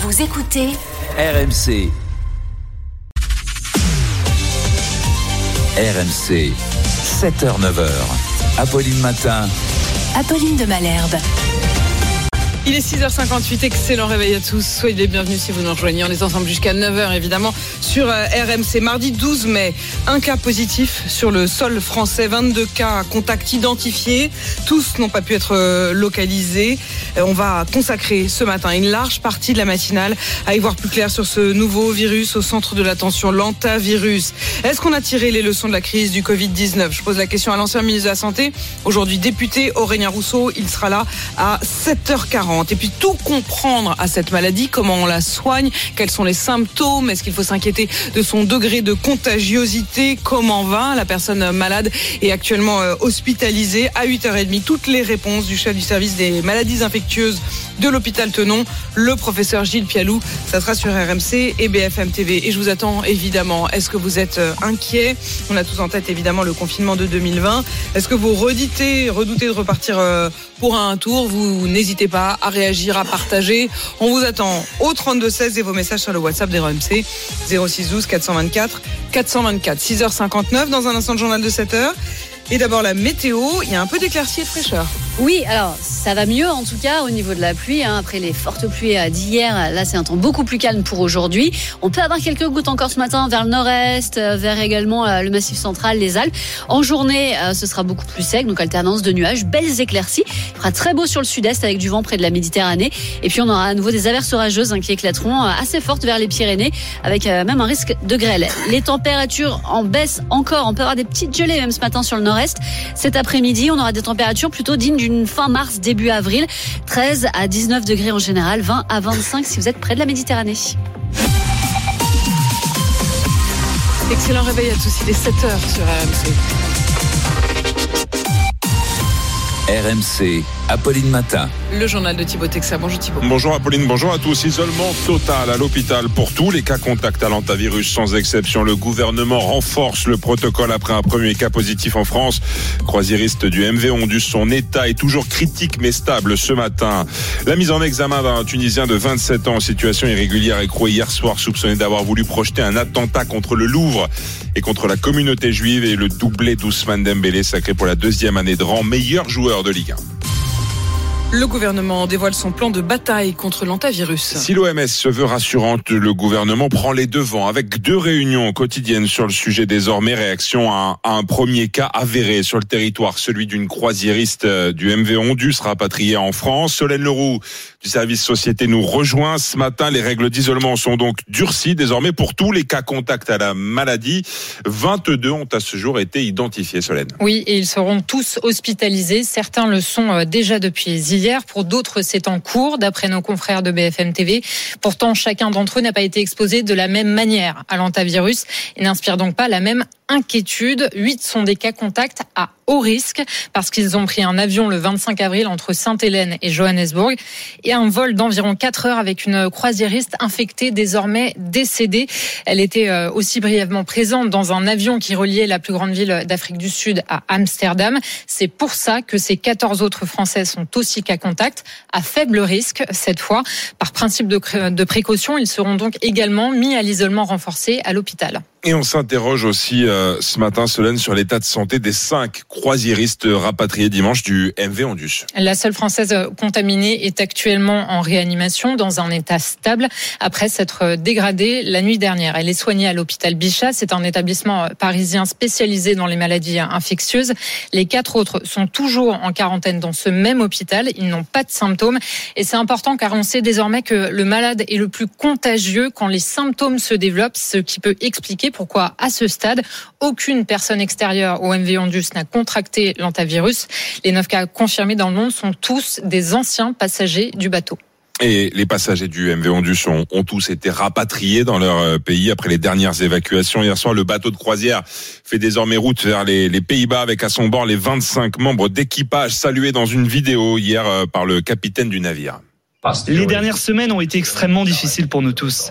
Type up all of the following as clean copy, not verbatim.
Vous écoutez RMC. RMC, 7h-9h. Apolline Matin. Apolline de Malherbe. Il est 6h58, excellent réveil à tous. Soyez les bienvenus si vous nous rejoignez. On est ensemble jusqu'à 9h évidemment sur RMC. Mardi 12 mai, un cas positif sur le sol français, 22 cas contacts identifiés. Tous n'ont pas pu être localisés. On va consacrer ce matin une large partie de la matinale à y voir plus clair sur ce nouveau virus au centre de l'attention, l'hantavirus. Est-ce qu'on a tiré les leçons de la crise du Covid-19 ? Je pose la question à l'ancien ministre de la Santé, aujourd'hui député, Aurélien Rousseau. Il sera là à 7h40. Et puis tout comprendre à cette maladie, comment on la soigne, quels sont les symptômes, est-ce qu'il faut s'inquiéter de son degré de contagiosité, comment va la personne malade est actuellement hospitalisée. À 8h30, toutes les réponses du chef du service des maladies infectieuses de l'hôpital Tenon, le professeur Gilles Pialou. Ça sera sur RMC et BFM TV. Et je vous attends évidemment. Est-ce que vous êtes inquiets ? On a tous en tête évidemment le confinement de 2020. Est-ce que vous redoutez de repartir pour un tour ? Vous n'hésitez pas à réagir, à partager. On vous attend au 32-16 et vos messages sur le WhatsApp des RMC 0612 424 424. 6h59 dans un instant de journal de 7h. Et d'abord la météo, il y a un peu d'éclaircie et de fraîcheur. Oui, alors ça va mieux en tout cas au niveau de la pluie. Après les fortes pluies d'hier, là c'est un temps beaucoup plus calme pour aujourd'hui. On peut avoir quelques gouttes encore ce matin vers le nord-est, vers également le massif central, les Alpes. En journée, ce sera beaucoup plus sec, donc alternance de nuages, belles éclaircies. Il fera très beau sur le sud-est avec du vent près de la Méditerranée. Et puis on aura à nouveau des averses orageuses qui éclateront assez fortes vers les Pyrénées, avec même un risque de grêle. Les températures en baisse encore. On peut avoir des petites gelées même ce matin sur le nord-est. Cet après-midi, on aura des températures plutôt dignes d'une fin mars, début avril. 13 à 19 degrés en général, 20 à 25 si vous êtes près de la Méditerranée. Excellent réveil à tous, il est 7h sur RMC. RMC, Apolline Matin. Le journal de Thibaut Texa. Bonjour Thibaut. Bonjour Apolline, bonjour à tous. Isolement total à l'hôpital pour tous les cas contacts à l'hantavirus sans exception. Le gouvernement renforce le protocole après un premier cas positif en France. Croisiériste du MV Ondus, son état est toujours critique mais stable ce matin. La mise en examen d'un Tunisien de 27 ans en situation irrégulière écroué hier soir, soupçonné d'avoir voulu projeter un attentat contre le Louvre et contre la communauté juive, et le doublé d'Ousmane Dembélé sacré pour la deuxième année de rang meilleur joueur de Ligue 1. Le gouvernement dévoile son plan de bataille contre l'hantavirus. Si l'OMS se veut rassurante, le gouvernement prend les devants avec 2 réunions quotidiennes sur le sujet désormais. Réaction à un premier cas avéré sur le territoire, celui d'une croisiériste du MV Ondus rapatriée en France. Solène Leroux du service Société nous rejoint ce matin. Les règles d'isolement sont donc durcies désormais pour tous les cas contacts à la maladie. 22 ont à ce jour été identifiés, Solène. Oui, et ils seront tous hospitalisés. Certains le sont déjà depuis hier. Pour d'autres, c'est en cours, d'après nos confrères de BFM TV. Pourtant, chacun d'entre eux n'a pas été exposé de la même manière à l'hantavirus et n'inspire donc pas la même inquiétude. 8 sont des cas contacts à haut risque parce qu'ils ont pris un avion le 25 avril entre Sainte-Hélène et Johannesburg et un vol d'environ 4 heures avec une croisiériste infectée désormais décédée. Elle était aussi brièvement présente dans un avion qui reliait la plus grande ville d'Afrique du Sud à Amsterdam. C'est pour ça que ces 14 autres Français sont aussi cas contacts à faible risque cette fois. Par principe de précaution, ils seront donc également mis à l'isolement renforcé à l'hôpital. Et on s'interroge aussi ce matin, Solène, sur l'état de santé des 5 croisiéristes rapatriés dimanche du MV Ondus. La seule Française contaminée est actuellement en réanimation dans un état stable après s'être dégradée la nuit dernière. Elle est soignée à l'hôpital Bichat. C'est un établissement parisien spécialisé dans les maladies infectieuses. Les 4 autres sont toujours en quarantaine dans ce même hôpital. Ils n'ont pas de symptômes. Et c'est important car on sait désormais que le malade est le plus contagieux quand les symptômes se développent, ce qui peut expliquer pourquoi, à ce stade, aucune personne extérieure au MV Ondus n'a contracté l'hantavirus. Les 9 cas confirmés dans le monde sont tous des anciens passagers du bateau. Et les passagers du MV Ondus ont tous été rapatriés dans leur pays après les dernières évacuations. Hier soir, le bateau de croisière fait désormais route vers les Pays-Bas avec à son bord les 25 membres d'équipage salués dans une vidéo hier par le capitaine du navire. Les dernières semaines ont été extrêmement difficiles pour nous tous.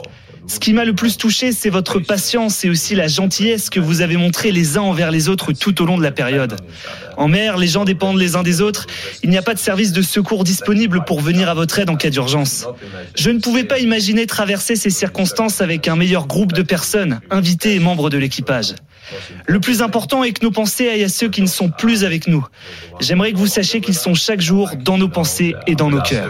Ce qui m'a le plus touché, c'est votre patience et aussi la gentillesse que vous avez montrée les uns envers les autres tout au long de la période. En mer, les gens dépendent les uns des autres. Il n'y a pas de service de secours disponible pour venir à votre aide en cas d'urgence. Je ne pouvais pas imaginer traverser ces circonstances avec un meilleur groupe de personnes, invités et membres de l'équipage. Le plus important est que nos pensées aillent à ceux qui ne sont plus avec nous. J'aimerais que vous sachiez qu'ils sont chaque jour dans nos pensées et dans nos cœurs.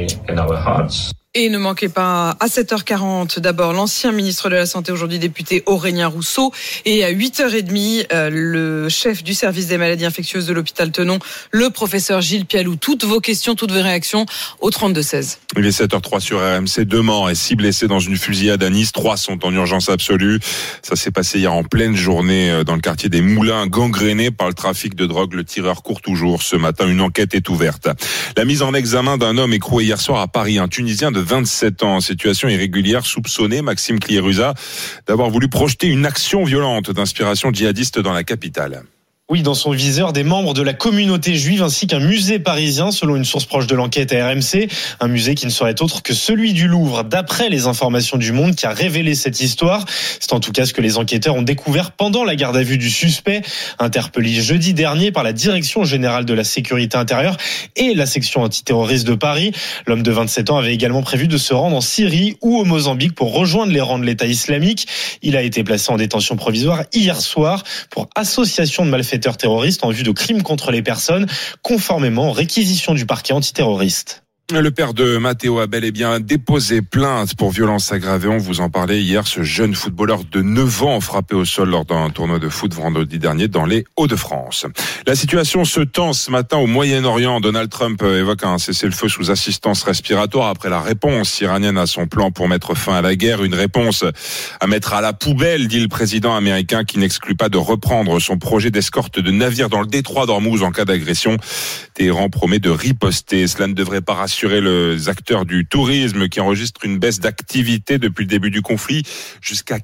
Et ne manquez pas à 7h40 d'abord l'ancien ministre de la Santé, aujourd'hui député Aurélien Rousseau, et à 8h30 le chef du service des maladies infectieuses de l'hôpital Tenon, le professeur Gilles Pialou. Toutes vos questions, toutes vos réactions au 32-16. Il est 7h03 sur RMC. 2 morts et 6 blessés dans une fusillade à Nice. 3 sont en urgence absolue. Ça s'est passé hier en pleine journée dans le quartier des Moulins, gangréné par le trafic de drogue. Le tireur court toujours. Ce matin, une enquête est ouverte. La mise en examen d'un homme écroué hier soir à Paris, un Tunisien de 27 ans en situation irrégulière, soupçonné, Maxime Cliérusa, d'avoir voulu projeter une action violente d'inspiration djihadiste dans la capitale. Oui, dans son viseur, des membres de la communauté juive ainsi qu'un musée parisien, selon une source proche de l'enquête à RMC. Un musée qui ne serait autre que celui du Louvre, d'après les informations du Monde, qui a révélé cette histoire. C'est en tout cas ce que les enquêteurs ont découvert pendant la garde à vue du suspect, interpellé jeudi dernier par la Direction générale de la sécurité intérieure et la section antiterroriste de Paris. L'homme de 27 ans avait également prévu de se rendre en Syrie ou au Mozambique pour rejoindre les rangs de l'État islamique. Il a été placé en détention provisoire hier soir pour association de malfaiteurs terroristes en vue de crimes contre les personnes, conformément aux réquisitions du parquet antiterroriste. Le père de Matteo a bel et bien déposé plainte pour violence aggravée. On vous en parlait hier. Ce jeune footballeur de 9 ans frappé au sol lors d'un tournoi de foot vendredi dernier dans les Hauts-de-France. La situation se tend ce matin au Moyen-Orient. Donald Trump évoque un cessez-le-feu sous assistance respiratoire après la réponse iranienne à son plan pour mettre fin à la guerre. Une réponse à mettre à la poubelle, dit le président américain, qui n'exclut pas de reprendre son projet d'escorte de navires dans le détroit d'Ormuz en cas d'agression. Téhéran promet de riposter. Cela ne devrait pas rassurer les acteurs du tourisme qui enregistrent une baisse d'activité depuis le début du conflit, jusqu'à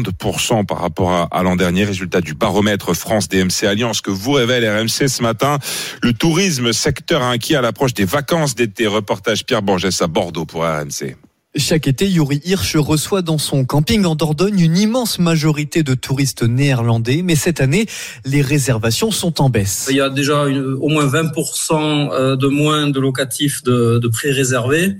40% par rapport à l'an dernier. Résultat du baromètre France DMC Alliance que vous révèle RMC ce matin. Le tourisme, secteur inquiet à l'approche des vacances d'été. Reportage Pierre Borges à Bordeaux pour RMC. Chaque été, Yuri Hirsch reçoit dans son camping en Dordogne une immense majorité de touristes néerlandais. Mais cette année, les réservations sont en baisse. Il y a déjà au moins 20% de moins de locatifs de pré-réservés.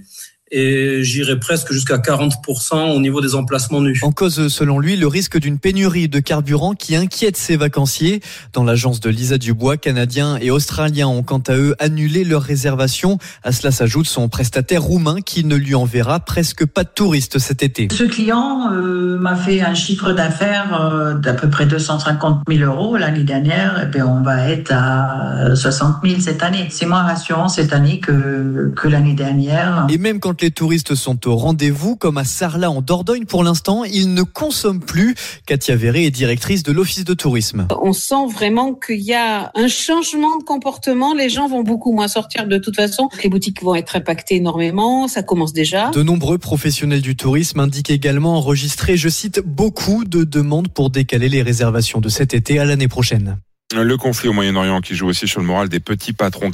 Et j'irais presque jusqu'à 40% au niveau des emplacements nus. En cause, selon lui, le risque d'une pénurie de carburant qui inquiète ses vacanciers. Dans l'agence de Lisa Dubois, Canadiens et Australiens ont quant à eux annulé leurs réservations. À cela s'ajoute son prestataire roumain qui ne lui enverra presque pas de touristes cet été. Ce client m'a fait un chiffre d'affaires d'à peu près 250 000 euros l'année dernière. Et bien on va être à 60 000 cette année. C'est moins rassurant cette année que l'année dernière. Et même quand les touristes sont au rendez-vous, comme à Sarlat en Dordogne, pour l'instant, ils ne consomment plus. Katia Verret est directrice de l'Office de tourisme. On sent vraiment qu'il y a un changement de comportement. Les gens vont beaucoup moins sortir de toute façon. Les boutiques vont être impactées énormément. Ça commence déjà. De nombreux professionnels du tourisme indiquent également enregistrer, je cite, beaucoup de demandes pour décaler les réservations de cet été à l'année prochaine. Le conflit au Moyen-Orient qui joue aussi sur le moral des petits patrons.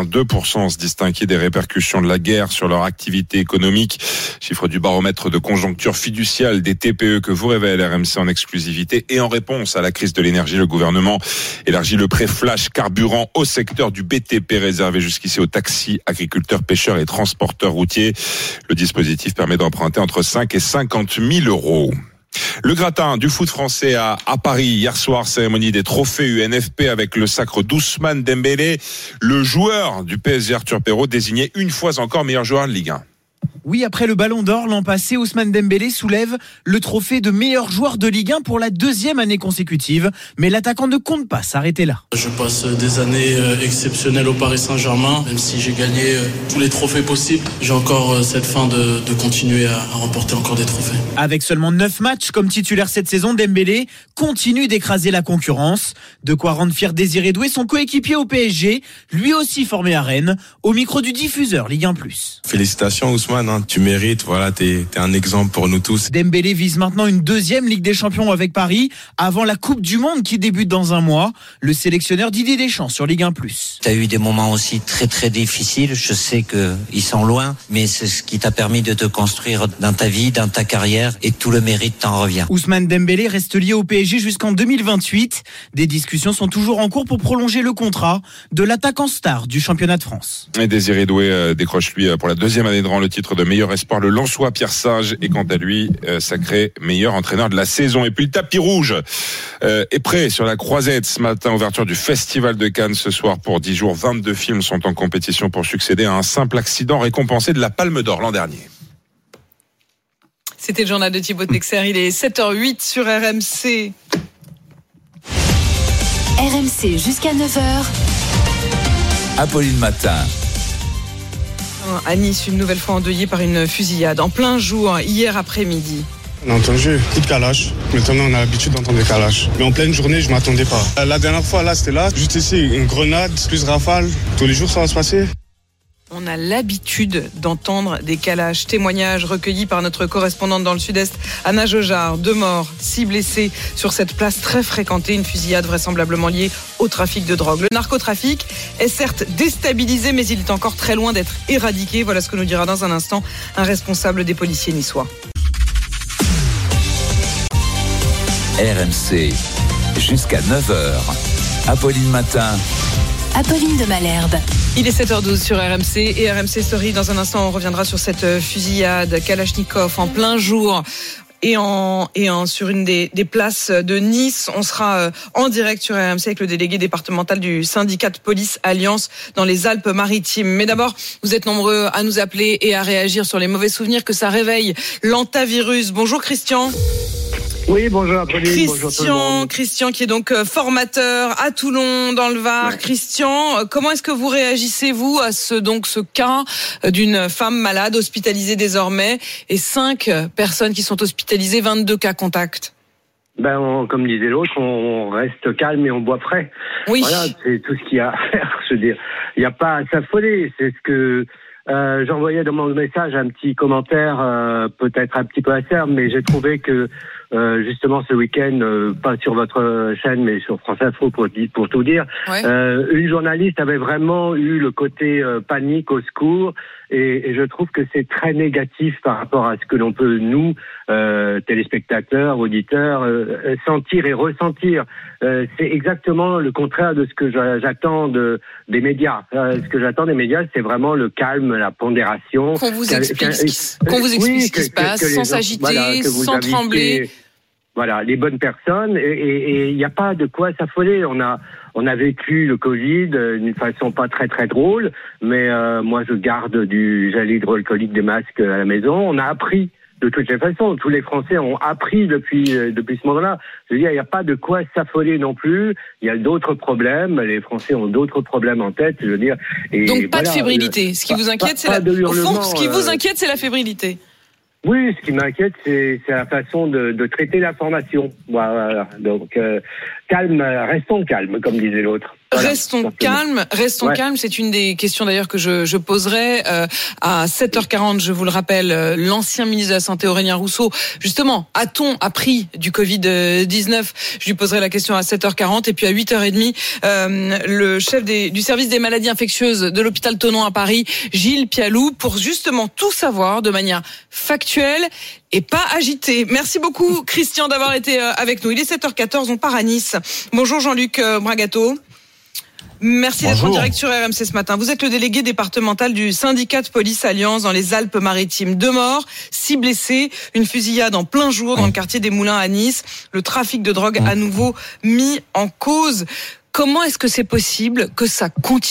82% se disent inquiets des répercussions de la guerre sur leur activité économique. Chiffre du baromètre de conjoncture fiduciale des TPE que vous révèle RMC en exclusivité. Et en réponse à la crise de l'énergie, le gouvernement élargit le prêt flash carburant au secteur du BTP réservé jusqu'ici aux taxis, agriculteurs, pêcheurs et transporteurs routiers. Le dispositif permet d'emprunter entre 5 et 50 000 euros. Le gratin du foot français à Paris hier soir, cérémonie des trophées UNFP avec le sacre d'Ousmane Dembélé, le joueur du PSG Arthur Perrault désigné une fois encore meilleur joueur de Ligue 1. Oui, après le Ballon d'Or l'an passé, Ousmane Dembélé soulève le trophée de meilleur joueur de Ligue 1 pour la 2e année consécutive. Mais l'attaquant ne compte pas s'arrêter là. Je passe des années exceptionnelles au Paris Saint-Germain. Même si j'ai gagné tous les trophées possibles, j'ai encore cette fin de continuer à remporter encore des trophées. Avec seulement 9 matchs comme titulaire cette saison, Dembélé continue d'écraser la concurrence. De quoi rendre fier Désiré Doué, son coéquipier au PSG, lui aussi formé à Rennes, au micro du diffuseur Ligue 1+. Félicitations Ousmane. non, tu mérites, voilà, t'es un exemple pour nous tous. Dembélé vise maintenant une deuxième Ligue des Champions avec Paris, avant la Coupe du Monde qui débute dans un mois. Le sélectionneur Didier Deschamps sur Ligue 1+. Tu as eu des moments aussi très très difficiles, je sais qu'ils sont loin, mais c'est ce qui t'a permis de te construire dans ta vie, dans ta carrière, et tout le mérite t'en revient. Ousmane Dembélé reste lié au PSG jusqu'en 2028. Des discussions sont toujours en cours pour prolonger le contrat de l'attaquant star du championnat de France. Et Désiré Doué décroche lui pour la deuxième année de rang le titre de meilleur espoir. Le Lensois Pierre Sage est quant à lui sacré meilleur entraîneur de la saison. Et puis le tapis rouge est prêt sur la Croisette ce matin, ouverture du Festival de Cannes ce soir pour 10 jours. 22 films sont en compétition pour succéder à un simple accident récompensé de la Palme d'Or l'an dernier. C'était le journal de Thibaut Texer, il est 7h08 sur RMC. RMC jusqu'à 9h. Apolline Matin. À Nice, une nouvelle fois endeuillée par une fusillade en plein jour hier après-midi. On a entendu coup de calache. Maintenant, on a l'habitude d'entendre des calaches. Mais en pleine journée, je ne m'attendais pas. La dernière fois, là, c'était là. Juste ici, une grenade, plus rafale. Tous les jours, ça va se passer. On a l'habitude d'entendre des calaches. Témoignages recueillis par notre correspondante dans le sud-est, Anna Jojard. 2 morts, 6 blessés sur cette place très fréquentée. Une fusillade vraisemblablement liée au trafic de drogue. Le narcotrafic est certes déstabilisé, mais il est encore très loin d'être éradiqué. Voilà ce que nous dira dans un instant un responsable des policiers niçois. RMC, jusqu'à 9h. Apolline Matin. Apolline de Malherbe. Il est 7h12 sur RMC et RMC Story. Dans un instant, on reviendra sur cette fusillade Kalachnikov en plein jour. Et sur une des places de Nice. On sera en direct sur RMC avec le délégué départemental du syndicat de police Alliance dans les Alpes-Maritimes. Mais d'abord, vous êtes nombreux à nous appeler et à réagir sur les mauvais souvenirs que ça réveille. L'antavirus. Bonjour Christian. Oui, bonjour Apolline, bonjour tout le monde. Christian qui est donc formateur à Toulon dans le Var. Ouais. Christian, comment est-ce que vous réagissez vous à ce cas d'une femme malade hospitalisée désormais et 5 personnes qui sont hospitalisées, 22 cas contacts? Comme disait l'autre, on reste calme et on boit frais. Oui. Voilà, c'est tout ce qu'il y a à faire. Je veux dire, il n'y a pas à s'affoler. C'est ce que j'envoyais dans mon message un petit commentaire, peut-être un petit peu acerbe, mais j'ai trouvé que justement ce week-end, pas sur votre chaîne, mais sur France Info pour tout dire, ouais. Une journaliste avait vraiment eu le côté panique au secours, et je trouve que c'est très négatif par rapport à ce que l'on peut, nous, téléspectateurs, auditeurs, sentir et ressentir. C'est exactement le contraire de ce que j'attends des médias. Ce que j'attends des médias, c'est vraiment le calme, la pondération. Qu'on vous explique ce qui se passe, sans s'agiter, sans trembler. Voilà, les bonnes personnes, et il n'y a pas de quoi s'affoler. On a vécu le Covid d'une façon pas très très drôle, mais moi je garde du gel hydroalcoolique, des masques à la maison. On a appris de toutes les façons. Tous les Français ont appris depuis ce moment-là. Je veux dire, il n'y a pas de quoi s'affoler non plus. Il y a d'autres problèmes. Les Français ont d'autres problèmes en tête. Je veux dire. Et donc pas de fébrilité. Ce qui vous inquiète, ce qui vous inquiète, c'est la fébrilité. Oui, ce qui m'inquiète, c'est la façon de traiter l'information. Voilà. Donc, calme, restons calmes, comme disait l'autre. Voilà, restons calmes. C'est une des questions d'ailleurs que je poserai à 7h40. Je vous le rappelle, l'ancien ministre de la Santé Aurélien Rousseau, justement, a-t-on appris du Covid-19 ? Je lui poserai la question à 7h40 et puis à 8h30, le chef du service des maladies infectieuses de l'hôpital Thonon à Paris, Gilles Pialou, pour justement tout savoir de manière factuelle et pas agitée. Merci beaucoup Christian d'avoir été avec nous. Il est 7h14, on part à Nice. Bonjour Jean-Luc Bragato. Merci d'être en direct sur RMC ce matin. Vous êtes le délégué départemental du syndicat de police Alliance dans les Alpes-Maritimes. 2 morts, 6 blessés, une fusillade en plein jour dans le quartier des Moulins à Nice. Le trafic de drogue à nouveau mis en cause. Comment est-ce que c'est possible que ça continue ?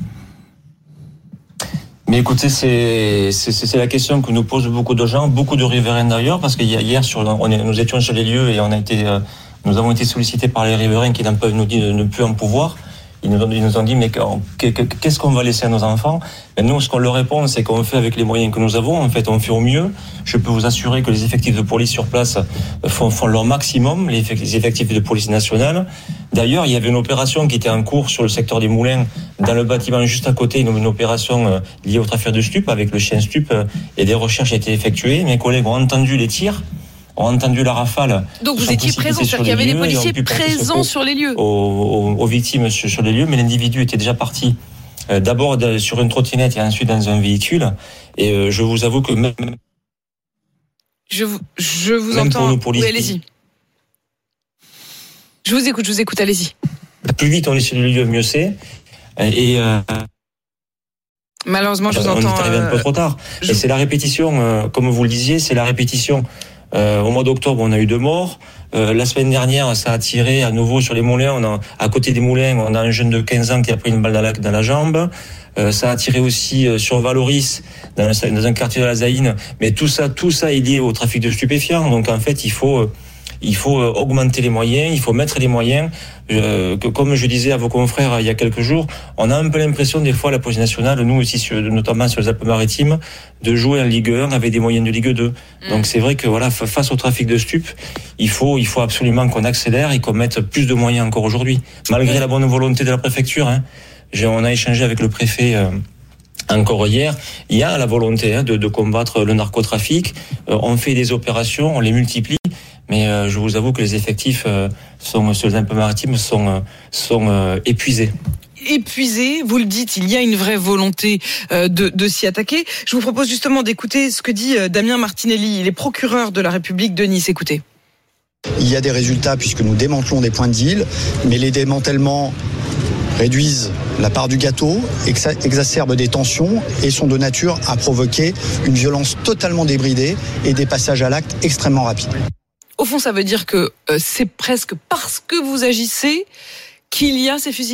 Mais écoutez, c'est la question que nous posent beaucoup de gens, beaucoup de riverains d'ailleurs, parce qu'hier, nous étions sur les lieux et nous avons été sollicités par les riverains qui n'en peuvent nous dire de ne plus en pouvoir. Ils nous ont dit, mais qu'est-ce qu'on va laisser à nos enfants? Et nous, ce qu'on leur répond, c'est qu'on fait avec les moyens que nous avons. En fait, on fait au mieux. Je peux vous assurer que les effectifs de police sur place font leur maximum, les effectifs de police nationale. D'ailleurs, il y avait une opération qui était en cours sur le secteur des Moulins, dans le bâtiment juste à côté, une opération liée au trafic de stupes, avec le chien stup, et des recherches ont été effectuées. Mes collègues ont entendu les tirs, ont entendu la rafale. Donc vous étiez présents, c'est-à-dire qu'il y avait des policiers présents sur les lieux aux victimes sur les lieux, mais l'individu était déjà parti d'abord sur une trottinette et ensuite dans un véhicule. Et je vous avoue que même... Je vous entends. Oui, allez-y. Je vous écoute, allez-y. Plus vite on est sur le lieu, mieux c'est. Et malheureusement, je vous entends. On est arrivé un peu trop tard. Et c'est la répétition, comme vous le disiez, c'est la répétition. Au mois d'octobre, on a eu 2 morts. La semaine dernière, ça a tiré à nouveau sur les Moulins. À côté des Moulins, on a un jeune de 15 ans qui a pris une balle dans la jambe. Ça a tiré aussi sur Valoris, dans un quartier de la Zaïne. Mais tout ça est lié au trafic de stupéfiants. Donc en fait, il faut augmenter les moyens, il faut mettre les moyens. Comme je disais à vos confrères il y a quelques jours, on a un peu l'impression des fois, la police nationale, nous aussi, notamment sur les Alpes-Maritimes, de jouer en Ligue 1 avec des moyens de Ligue 2. Donc c'est vrai que voilà, face au trafic de stupes, il faut absolument qu'on accélère et qu'on mette plus de moyens encore aujourd'hui, malgré la bonne volonté de la préfecture. On a échangé avec le préfet encore hier. Il y a la volonté de combattre le narcotrafic. On fait des opérations, on les multiplie. Mais je vous avoue que les effectifs sur les Alpes-Maritimes sont épuisés. Épuisé, vous le dites, il y a une vraie volonté de s'y attaquer. Je vous propose justement d'écouter ce que dit Damien Martinelli, il est procureur de la République de Nice. Écoutez. Il y a des résultats puisque nous démantelons des points de deal, mais les démantèlements réduisent la part du gâteau, exacerbent des tensions et sont de nature à provoquer une violence totalement débridée et des passages à l'acte extrêmement rapides. Au fond, ça veut dire que c'est presque parce que vous agissez qu'il y a ces fusillades ?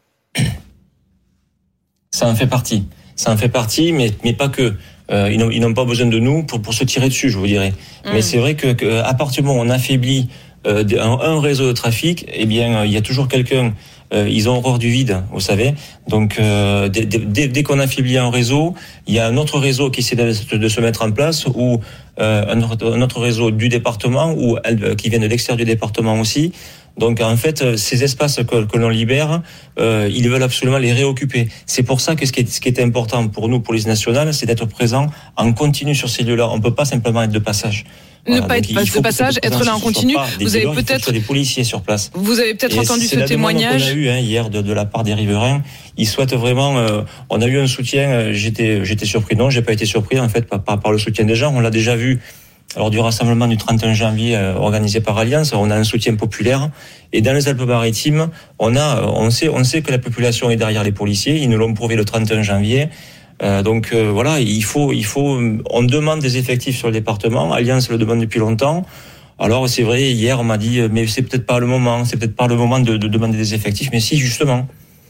Ça en fait partie, mais pas que. Ils n'ont pas besoin de nous pour se tirer dessus, je vous dirais. Mais c'est vrai que à partir du moment où on affaiblit un réseau de trafic, eh bien, il y a toujours quelqu'un. Ils ont horreur du vide, vous savez. Donc, dès qu'on affaiblit un réseau, il y a un autre réseau qui essaie de se mettre en place, ou un autre réseau du département, ou qui vient de l'extérieur du département aussi. Donc, en fait, ces espaces que l'on libère, ils veulent absolument les réoccuper. C'est pour ça que ce qui est important pour nous, police nationale, c'est d'être présent en continu sur ces lieux-là. On peut pas simplement être de passage. Ne pas être de passage, être là en continu. Vous avez peut-être des policiers sur place. Vous avez peut-être entendu ce témoignage. C'est la demande qu'on a eu hier de la part des riverains. Ils souhaitent vraiment. On a eu un soutien. J'étais surpris. Non, j'ai pas été surpris en fait par le soutien des gens. On l'a déjà vu lors du rassemblement du 31 janvier organisé par Alliance. On a un soutien populaire. Et dans les Alpes-Maritimes, on sait que la population est derrière les policiers. Ils nous l'ont prouvé le 31 janvier. Donc voilà, on demande des effectifs sur le département. Alliance le demande depuis longtemps. Alors c'est vrai, hier on m'a dit, mais c'est peut-être pas le moment de demander des effectifs. Mais si, justement,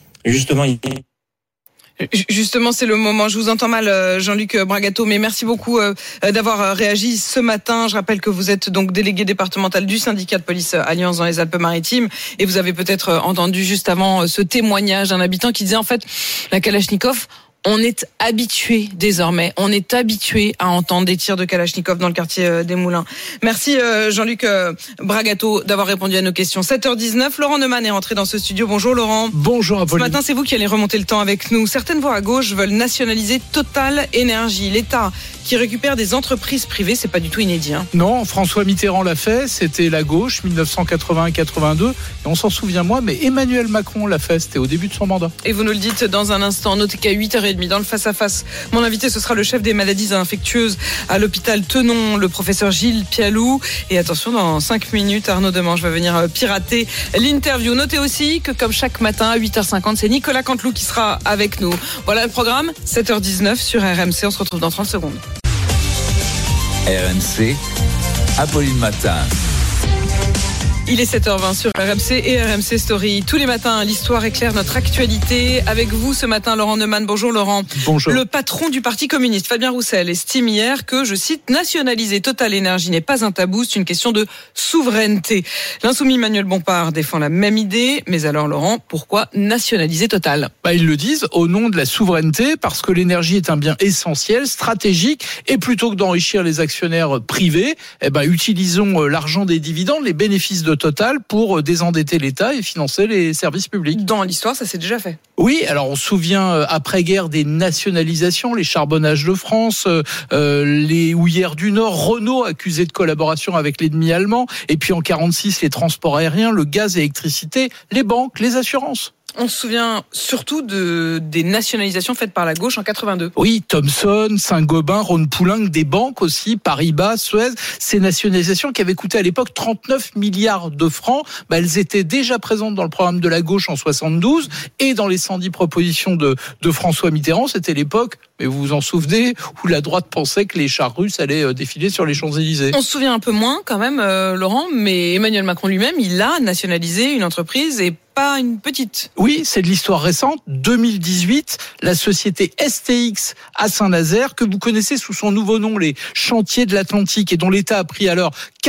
c'est le moment. Je vous entends mal, Jean-Luc Bragato, mais merci beaucoup d'avoir réagi ce matin. Je rappelle que vous êtes donc délégué départemental du syndicat de police Alliance dans les Alpes-Maritimes, et vous avez peut-être entendu juste avant ce témoignage d'un habitant qui disait en fait, la Kalachnikov, on est habitué désormais, à entendre des tirs de Kalachnikov dans le quartier des Moulins. Merci Jean-Luc Bragato d'avoir répondu à nos questions. 7h19, Laurent Neumann est rentré dans ce studio. Bonjour Laurent. Bonjour Apolline. Ce matin, c'est vous qui allez remonter le temps avec nous. Certaines voix à gauche veulent nationaliser Total Énergie. L'État qui récupère des entreprises privées, c'est pas du tout inédit. Non, François Mitterrand l'a fait, c'était la gauche, 1981-82, et on s'en souvient moins, mais Emmanuel Macron l'a fait, c'était au début de son mandat. Et vous nous le dites dans un instant, notez qu'à 8h30, dans le face-à-face, mon invité, ce sera le chef des maladies infectieuses à l'hôpital Tenon, le professeur Gilles Pialou. Et attention, dans 5 minutes, Arnaud Demange va venir pirater l'interview. Notez aussi que comme chaque matin, à 8h50, c'est Nicolas Canteloup qui sera avec nous. Voilà le programme, 7h19 sur RMC, on se retrouve dans 30 secondes. RMC, Apolline Matin. Il est 7h20 sur RMC et RMC Story. Tous les matins, l'histoire éclaire notre actualité. Avec vous ce matin, Laurent Neumann. Bonjour Laurent. Bonjour. Le patron du Parti communiste, Fabien Roussel, estime hier que, je cite, nationaliser Total Énergie n'est pas un tabou, c'est une question de souveraineté. L'insoumis Manuel Bompard défend la même idée. Mais alors Laurent, pourquoi nationaliser Total ? Ils le disent au nom de la souveraineté, parce que l'énergie est un bien essentiel, stratégique, et plutôt que d'enrichir les actionnaires privés, utilisons l'argent des dividendes, les bénéfices de Total pour désendetter l'État et financer les services publics. Dans l'histoire, ça s'est déjà fait. Oui, alors on se souvient après-guerre des nationalisations, les charbonnages de France, les houillères du Nord, Renault accusé de collaboration avec l'ennemi allemand, et puis en 1946 les transports aériens, le gaz et l'électricité, les banques, les assurances. On se souvient surtout des nationalisations faites par la gauche en 82. Oui, Thomson, Saint-Gobain, Rhône-Poulenc, des banques aussi, Paribas, Suez. Ces nationalisations qui avaient coûté à l'époque 39 milliards de francs, elles étaient déjà présentes dans le programme de la gauche en 72 et dans les 110 propositions de François Mitterrand. C'était l'époque, mais vous vous en souvenez, où la droite pensait que les chars russes allaient défiler sur les Champs-Élysées. On se souvient un peu moins quand même, Laurent, mais Emmanuel Macron lui-même, il a nationalisé une entreprise et pas une petite. Oui, c'est de l'histoire récente. 2018, la société STX à Saint-Nazaire, que vous connaissez sous son nouveau nom, les Chantiers de l'Atlantique, et dont l'État a pris alors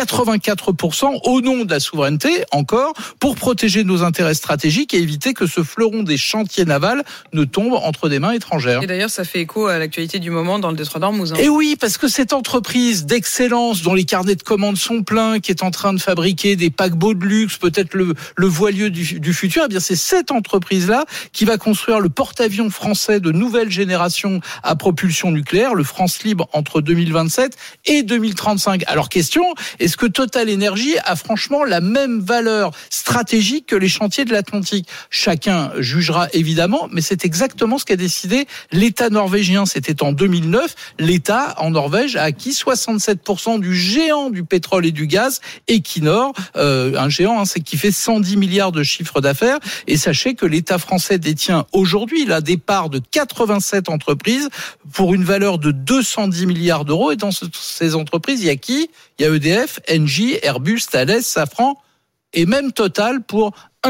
84% au nom de la souveraineté, encore, pour protéger nos intérêts stratégiques et éviter que ce fleuron des chantiers navals ne tombe entre des mains étrangères. Et d'ailleurs, ça fait écho à l'actualité du moment dans le détroit d'Ormuz. Et oui, parce que cette entreprise d'excellence dont les carnets de commandes sont pleins, qui est en train de fabriquer des paquebots de luxe, peut-être le voilier du futur, eh bien c'est cette entreprise-là qui va construire le porte-avions français de nouvelle génération à propulsion nucléaire, le France Libre, entre 2027 et 2035. Alors question, est-ce que Total Énergie a franchement la même valeur stratégique que les chantiers de l'Atlantique ? Chacun jugera évidemment, mais c'est exactement ce qu'a décidé l'État norvégien. C'était en 2009. L'État en Norvège a acquis 67% du géant du pétrole et du gaz, Equinor, un géant qui fait 110 milliards de chiffre d'affaires. Et sachez que l'État français détient aujourd'hui des parts de 87 entreprises pour une valeur de 210 milliards d'euros. Et dans ces entreprises, il y a qui ? Il y a EDF, Engie, Airbus, Thales, Safran et même Total pour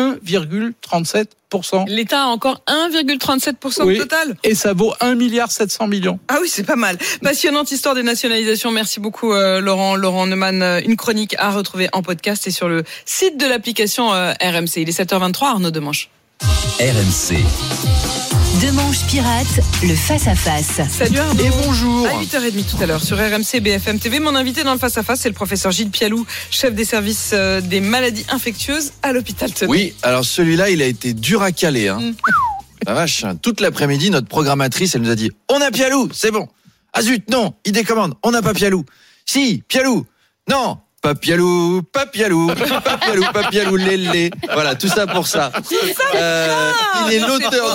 1,37%. L'État a encore 1,37% de Total. Et ça vaut 1,7 milliard. Ah oui, c'est pas mal. Passionnante histoire des nationalisations. Merci beaucoup Laurent Neumann. Une chronique à retrouver en podcast et sur le site de l'application RMC. Il est 7h23, Arnaud Demanche. RMC. Demanche pirate, le face-à-face. Salut Arnaud. Et bonjour. À 8h30 tout à l'heure sur RMC BFM TV. Mon invité dans le face-à-face, c'est le professeur Gilles Pialou, chef des services des maladies infectieuses à l'hôpital Tenon. Oui, alors celui-là, il a été dur à caler. La vache, toute l'après-midi, notre programmatrice, elle nous a dit « On a Pialou, c'est bon !» Ah zut, non, il décommande, on n'a pas Pialou. Si, Pialou, non, pas Pialou, lélé. Voilà, tout ça pour ça. Il est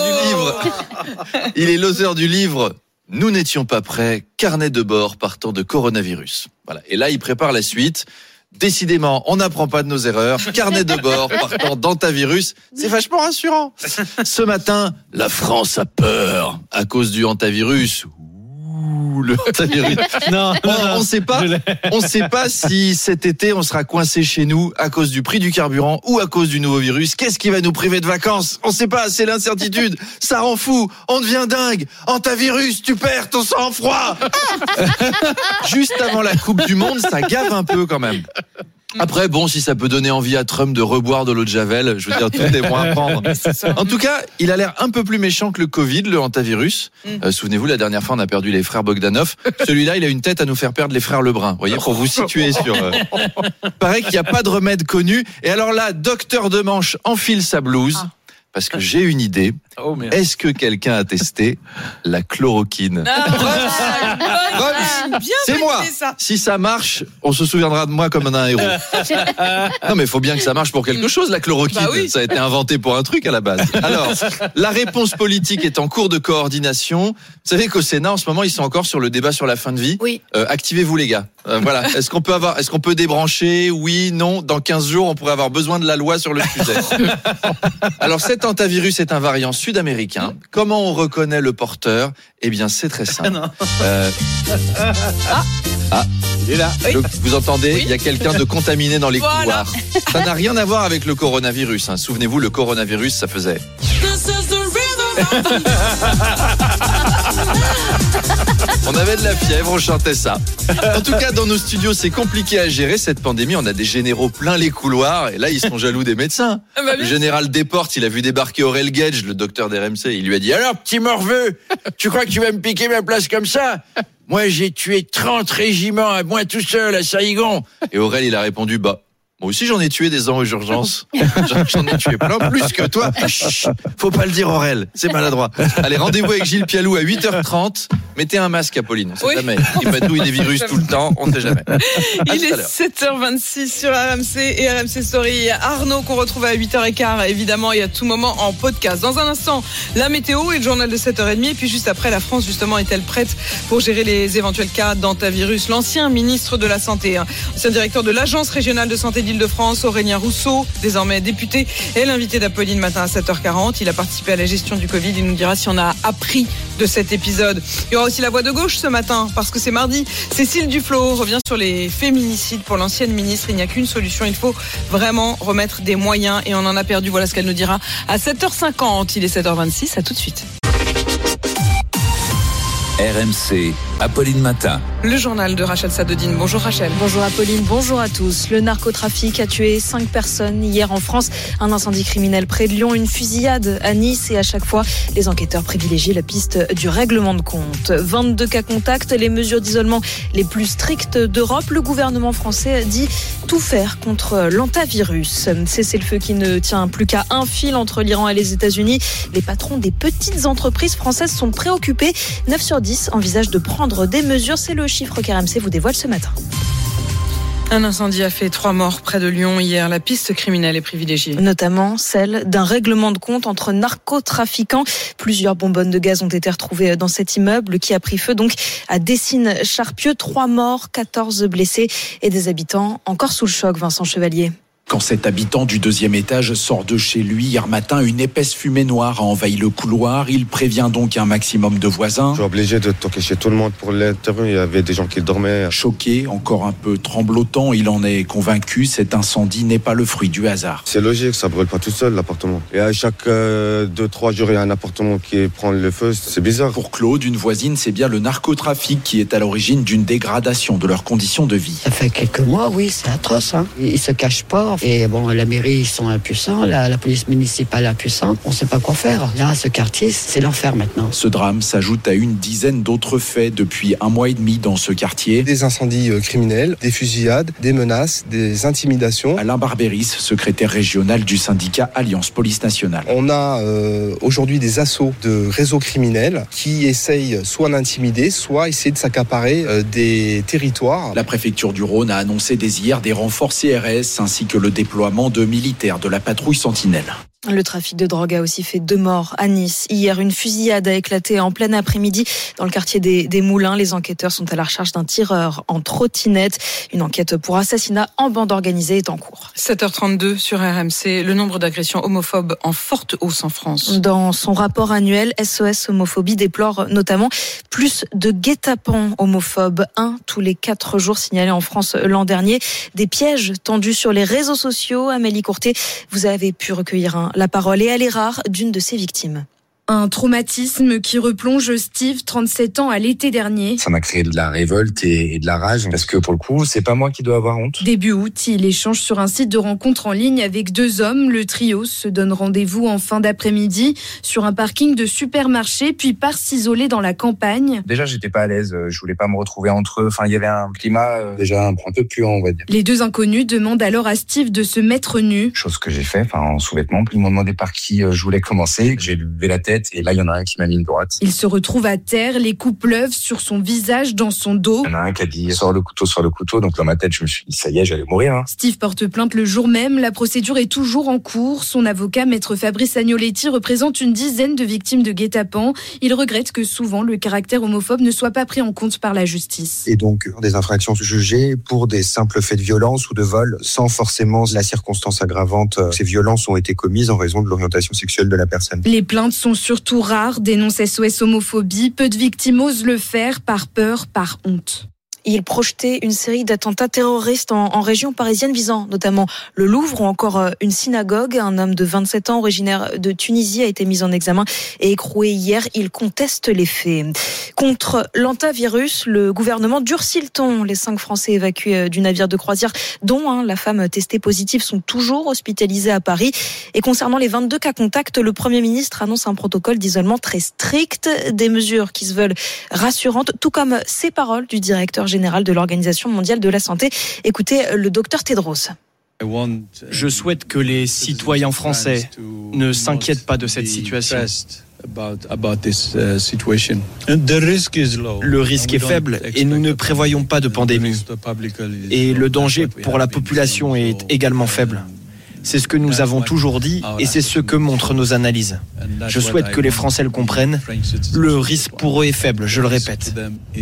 l'auteur du livre Nous n'étions pas prêts, carnet de bord partant de coronavirus. Voilà. Et là, il prépare la suite. Décidément, on n'apprend pas de nos erreurs. Carnet de bord partant d'hantavirus, c'est vachement rassurant. Ce matin, la France a peur à cause du hantavirus. Le hantavirus. Non, on sait pas si cet été on sera coincé chez nous à cause du prix du carburant ou à cause du nouveau virus. Qu'est-ce qui va nous priver de vacances ? On sait pas, c'est l'incertitude. Ça rend fou, on devient dingue. Hantavirus, tu perds ton sang-froid. Juste avant la Coupe du Monde, ça gave un peu quand même. Après, bon, si ça peut donner envie à Trump de reboire de l'eau de Javel, je veux dire, tout est bon à prendre. En tout cas, il a l'air un peu plus méchant que le Covid, le hantavirus. Souvenez-vous, la dernière fois, on a perdu les frères Bogdanov. Celui-là, il a une tête à nous faire perdre les frères Lebrun. Vous voyez, pour vous situer sur... Paraît qu'il n'y a pas de remède connu. Et alors là, Docteur Demanche enfile sa blouse. Parce que j'ai une idée. Est-ce que quelqu'un a testé la chloroquine ? C'est moi. Si ça marche, on se souviendra de moi comme un héros. Non, mais il faut bien que ça marche pour quelque chose, la chloroquine. Ça a été inventé pour un truc à la base. Alors, la réponse politique est en cours de coordination. Vous savez qu'au Sénat, en ce moment, ils sont encore sur le débat sur la fin de vie. Oui. Activez-vous, les gars. Voilà. Est-ce qu'on peut débrancher ? Oui, non. Dans 15 jours, on pourrait avoir besoin de la loi sur le sujet. Alors, cet hantavirus est un variant sud-américain. Comment on reconnaît le porteur ? Eh bien, c'est très simple. Il est là. Vous entendez, il y a quelqu'un de contaminé dans les couloirs. Ça n'a rien à voir avec le coronavirus. Souvenez-vous, le coronavirus, ça faisait... On avait de la fièvre, on chantait ça. En tout cas, dans nos studios, c'est compliqué à gérer cette pandémie. On a des généraux plein les couloirs et là, ils sont jaloux des médecins. Le général Desportes, il a vu débarquer Aurel Gage, le docteur d'RMC. Il lui a dit « Alors, petit morveux, tu crois que tu vas me piquer ma place comme ça ? Moi, j'ai tué 30 régiments à moi tout seul à Saïgon. » Et Aurel, il a répondu « Bah, moi aussi, j'en ai tué des ans aux urgences. J'en ai tué plein plus que toi. Chut, faut pas le dire, Aurel. C'est maladroit. Allez, rendez-vous avec Gilles Pialou à 8h30. Mettez un masque, Apolline. On sait jamais. Il patouille des virus tout le temps. On ne sait jamais. Il est 7h26 sur RMC et RMC Story. Arnaud, qu'on retrouve à 8h15, évidemment, et à tout moment en podcast. Dans un instant, la météo et le journal de 7h30. Et puis juste après, la France, justement, est-elle prête pour gérer les éventuels cas d'antavirus? L'ancien ministre de la Santé, ancien directeur de l'Agence régionale de santé d'Île-de-France, Aurélien Rousseau, désormais député, est l'invité d'Apolline matin à 7h40. Il a participé à la gestion du Covid. Il nous dira si on a appris de cet épisode. Il y aura aussi la voix de gauche ce matin, parce que c'est mardi. Cécile Duflot revient sur les féminicides. Pour l'ancienne ministre, il n'y a qu'une solution. Il faut vraiment remettre des moyens et on en a perdu. Voilà ce qu'elle nous dira à 7h50. Il est 7h26. À tout de suite. RMC, Apolline Matin. Le journal de Rachel Sadodine. Bonjour Rachel. Bonjour Apolline, bonjour à tous. Le narcotrafic a tué 5 personnes hier en France. Un incendie criminel près de Lyon, une fusillade à Nice et à chaque fois, les enquêteurs privilégient la piste du règlement de compte. 22 cas contacts, les mesures d'isolement les plus strictes d'Europe. Le gouvernement français dit tout faire contre l'antavirus. Cessez-le-feu qui ne tient plus qu'à un fil entre l'Iran et les États-Unis. Les patrons des petites entreprises françaises sont préoccupés. 9 sur 10 envisagent de prendre des mesures. C'est le chiffre qu'RMC vous dévoile ce matin. Un incendie a fait 3 morts près de Lyon hier. La piste criminelle est privilégiée. Notamment celle d'un règlement de compte entre narcotrafiquants. Plusieurs bonbonnes de gaz ont été retrouvées dans cet immeuble qui a pris feu donc à Dessines-Charpieu. 3 morts, 14 blessés et des habitants encore sous le choc. Vincent Chevalier. Quand cet habitant du 2e étage sort de chez lui hier matin, une épaisse fumée noire a envahi le couloir. Il prévient donc un maximum de voisins. Je suis obligé de toquer chez tout le monde pour l'intérieur. Il y avait des gens qui dormaient. Choqué, encore un peu tremblotant, il en est convaincu. Cet incendie n'est pas le fruit du hasard. C'est logique, ça brûle pas tout seul l'appartement. Et à chaque 2-3 jours, il y a un appartement qui prend le feu. C'est bizarre. Pour Claude, une voisine, c'est bien le narcotrafic qui est à l'origine d'une dégradation de leurs conditions de vie. Ça fait quelques mois, oui, c'est atroce. Ils se cachent pas. Et bon, la mairie, ils sont impuissants, la police municipale impuissante. On ne sait pas quoi faire. Là, ce quartier, c'est l'enfer maintenant. Ce drame s'ajoute à une dizaine d'autres faits depuis 1 mois et demi dans ce quartier. Des incendies criminels, des fusillades, des menaces, des intimidations. Alain Barbéris, secrétaire régional du syndicat Alliance Police Nationale. On a aujourd'hui des assauts de réseaux criminels qui essayent soit d'intimider, soit essayer de s'accaparer des territoires. La préfecture du Rhône a annoncé dès hier des renforts CRS ainsi que le déploiement de militaires de la patrouille Sentinelle. Le trafic de drogue a aussi fait 2 morts à Nice. Hier, une fusillade a éclaté en plein après-midi dans le quartier des Moulins. Les enquêteurs sont à la recherche d'un tireur en trottinette. Une enquête pour assassinat en bande organisée est en cours. 7h32 sur RMC. Le nombre d'agressions homophobes en forte hausse en France. Dans son rapport annuel, SOS Homophobie déplore notamment plus de guet-apens homophobes. 1 tous les 4 jours signalés en France l'an dernier. Des pièges tendus sur les réseaux sociaux. Amélie Courtet, vous avez pu recueillir la parole et elle est rare d'une de ses victimes. Un traumatisme qui replonge Steve, 37 ans, à l'été dernier. Ça m'a créé de la révolte et de la rage, parce que pour le coup, c'est pas moi qui dois avoir honte. Début août, il échange sur un site de rencontre en ligne avec 2 hommes. Le trio se donne rendez-vous en fin d'après-midi sur un parking de supermarché, puis part s'isoler dans la campagne. Déjà, j'étais pas à l'aise, je voulais pas me retrouver entre eux. Enfin, il y avait un climat déjà un peu plus haut, on va dire. Les 2 inconnus demandent alors à Steve de se mettre nu. Chose que j'ai fait, en sous-vêtements. Ils m'ont demandé par qui je voulais commencer. J'ai levé la tête et là, il y en a un qui m'a mis une droite. Il se retrouve à terre, les coups pleuvent sur son visage, dans son dos. Il y en a un qui a dit « sors le couteau ». Donc dans ma tête, je me suis dit « ça y est, j'allais mourir ». Steve porte plainte le jour même. La procédure est toujours en cours. Son avocat, maître Fabrice Agnoletti, représente une dizaine de victimes de guet-apens. Il regrette que souvent le caractère homophobe ne soit pas pris en compte par la justice. Et donc des infractions jugées pour des simples faits de violence ou de vol, sans forcément la circonstance aggravante. Ces violences ont été commises en raison de l'orientation sexuelle de la personne. Les plaintes sont surtout rares, dénonce SOS Homophobie. Peu de victimes osent le faire par peur, par honte. Il projetait une série d'attentats terroristes en région parisienne visant notamment le Louvre ou encore une synagogue. Un homme de 27 ans originaire de Tunisie a été mis en examen et écroué hier. Il conteste les faits. Contre l'hantavirus, le gouvernement durcit le ton. Les 5 Français évacués du navire de croisière, dont la femme testée positive, sont toujours hospitalisés à Paris. Et concernant les 22 cas contacts, le Premier ministre annonce un protocole d'isolement très strict. Des mesures qui se veulent rassurantes, tout comme ces paroles du directeur général de l'Organisation mondiale de la santé. Écoutez le docteur Tedros. Je souhaite que les citoyens français ne s'inquiètent pas de cette situation. Le risque est faible et nous ne prévoyons pas de pandémie. Et le danger pour la population est également faible. C'est ce que nous avons toujours dit et c'est ce que montrent nos analyses. Je souhaite que les Français le comprennent. Le risque pour eux est faible, je le répète.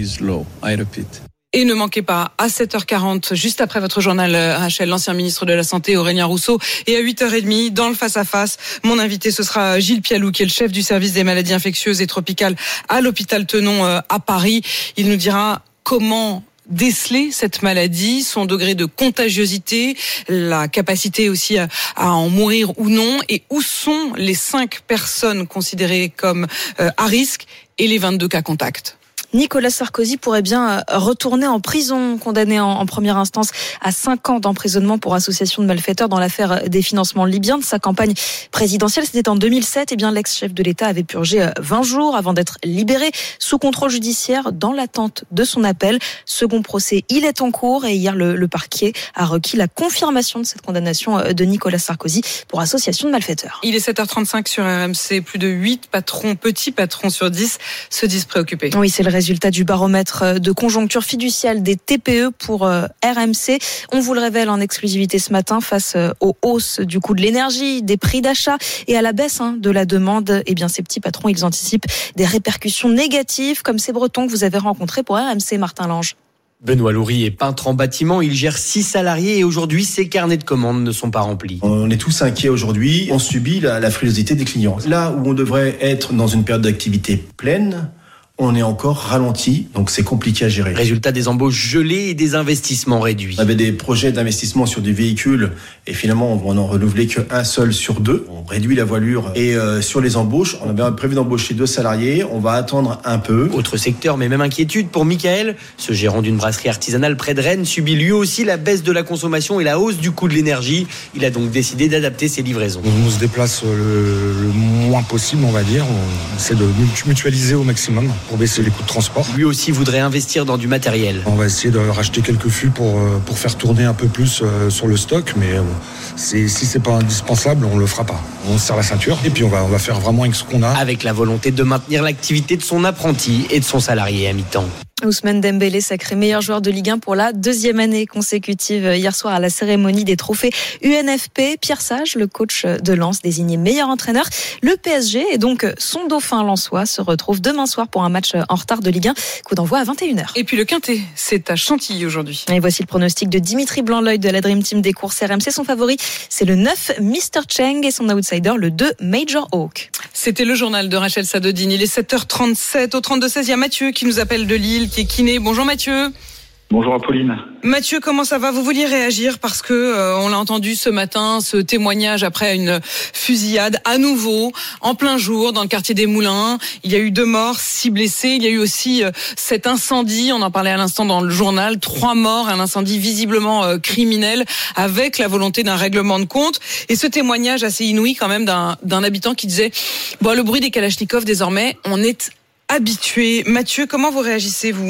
Et ne manquez pas, à 7h40, juste après votre journal, Rachel, l'ancien ministre de la Santé, Aurélien Rousseau, et à 8h30, dans le face-à-face, mon invité, ce sera Gilles Pialou, qui est le chef du service des maladies infectieuses et tropicales à l'hôpital Tenon à Paris. Il nous dira comment déceler cette maladie, son degré de contagiosité, la capacité aussi à en mourir ou non, et où sont les 5 personnes considérées comme à risque et les 22 cas contacts. Nicolas Sarkozy pourrait bien retourner en prison, condamné en première instance à 5 ans d'emprisonnement pour association de malfaiteurs dans l'affaire des financements libyens de sa campagne présidentielle. C'était en 2007. Et bien, l'ex-chef de l'État avait purgé 20 jours avant d'être libéré sous contrôle judiciaire dans l'attente de son appel. Second procès, il est en cours et hier, le parquet a requis la confirmation de cette condamnation de Nicolas Sarkozy pour association de malfaiteurs. Il est 7h35 sur RMC. Plus de 8 petits patrons sur 10 se disent préoccupés. Oui, c'est le résultat du baromètre de conjoncture fiduciale des TPE pour RMC. On vous le révèle en exclusivité ce matin face aux hausses du coût de l'énergie, des prix d'achat et à la baisse de la demande. Eh bien, ces petits patrons, ils anticipent des répercussions négatives comme ces Bretons que vous avez rencontrés pour RMC, Martin Lange. Benoît Loury est peintre en bâtiment, il gère 6 salariés et aujourd'hui ses carnets de commandes ne sont pas remplis. On est tous inquiets aujourd'hui, on subit la frilosité des clients. Là où on devrait être dans une période d'activité pleine, on est encore ralenti, donc c'est compliqué à gérer. Résultat des embauches gelées et des investissements réduits. On avait des projets d'investissement sur des véhicules et finalement on n'en renouvelait qu'un seul sur 2. On réduit la voilure et sur les embauches, on avait prévu d'embaucher 2 salariés, on va attendre un peu. Autre secteur mais même inquiétude pour Michael, ce gérant d'une brasserie artisanale près de Rennes subit lui aussi la baisse de la consommation et la hausse du coût de l'énergie. Il a donc décidé d'adapter ses livraisons. On se déplace le moins possible, on va dire. On essaie de mutualiser au maximum pour baisser les coûts de transport. Lui aussi voudrait investir dans du matériel. On va essayer de racheter quelques fûts pour faire tourner un peu plus sur le stock, mais si c'est pas indispensable, on le fera pas. On se serre la ceinture et puis on va faire vraiment avec ce qu'on a. Avec la volonté de maintenir l'activité de son apprenti et de son salarié à mi-temps. Ousmane Dembélé sacré meilleur joueur de Ligue 1 pour la 2e année consécutive hier soir à la cérémonie des trophées UNFP. Pierre Sage, le coach de Lens, désigné meilleur entraîneur. Le PSG et donc son dauphin lensois se retrouve demain soir pour un match en retard de Ligue 1. Coup d'envoi à 21h. Et puis le Quintet, c'est à Chantilly aujourd'hui. Et voici le pronostic de Dimitri Blanc-L'Oeil de la Dream Team des courses RMC. Son favori, c'est le 9 Mr Cheng et son outsider, le 2 Major Hawk. C'était le journal de Rachel Sadodine. Il est 7h37. Au 32-16, il y a Mathieu qui nous appelle de Lille, qui est kiné. Bonjour Mathieu. Bonjour Apolline. Mathieu, comment ça va ? Vous vouliez réagir parce que on l'a entendu ce matin, ce témoignage après une fusillade à nouveau en plein jour dans le quartier des Moulins. Il y a eu 2 morts, 6 blessés. Il y a eu aussi cet incendie. On en parlait à l'instant dans le journal. 3 morts, un incendie visiblement criminel avec la volonté d'un règlement de compte. Et ce témoignage assez inouï quand même d'un habitant qui disait bon, le bruit des kalachnikovs désormais, on est habitué. Mathieu, comment vous réagissez vous ?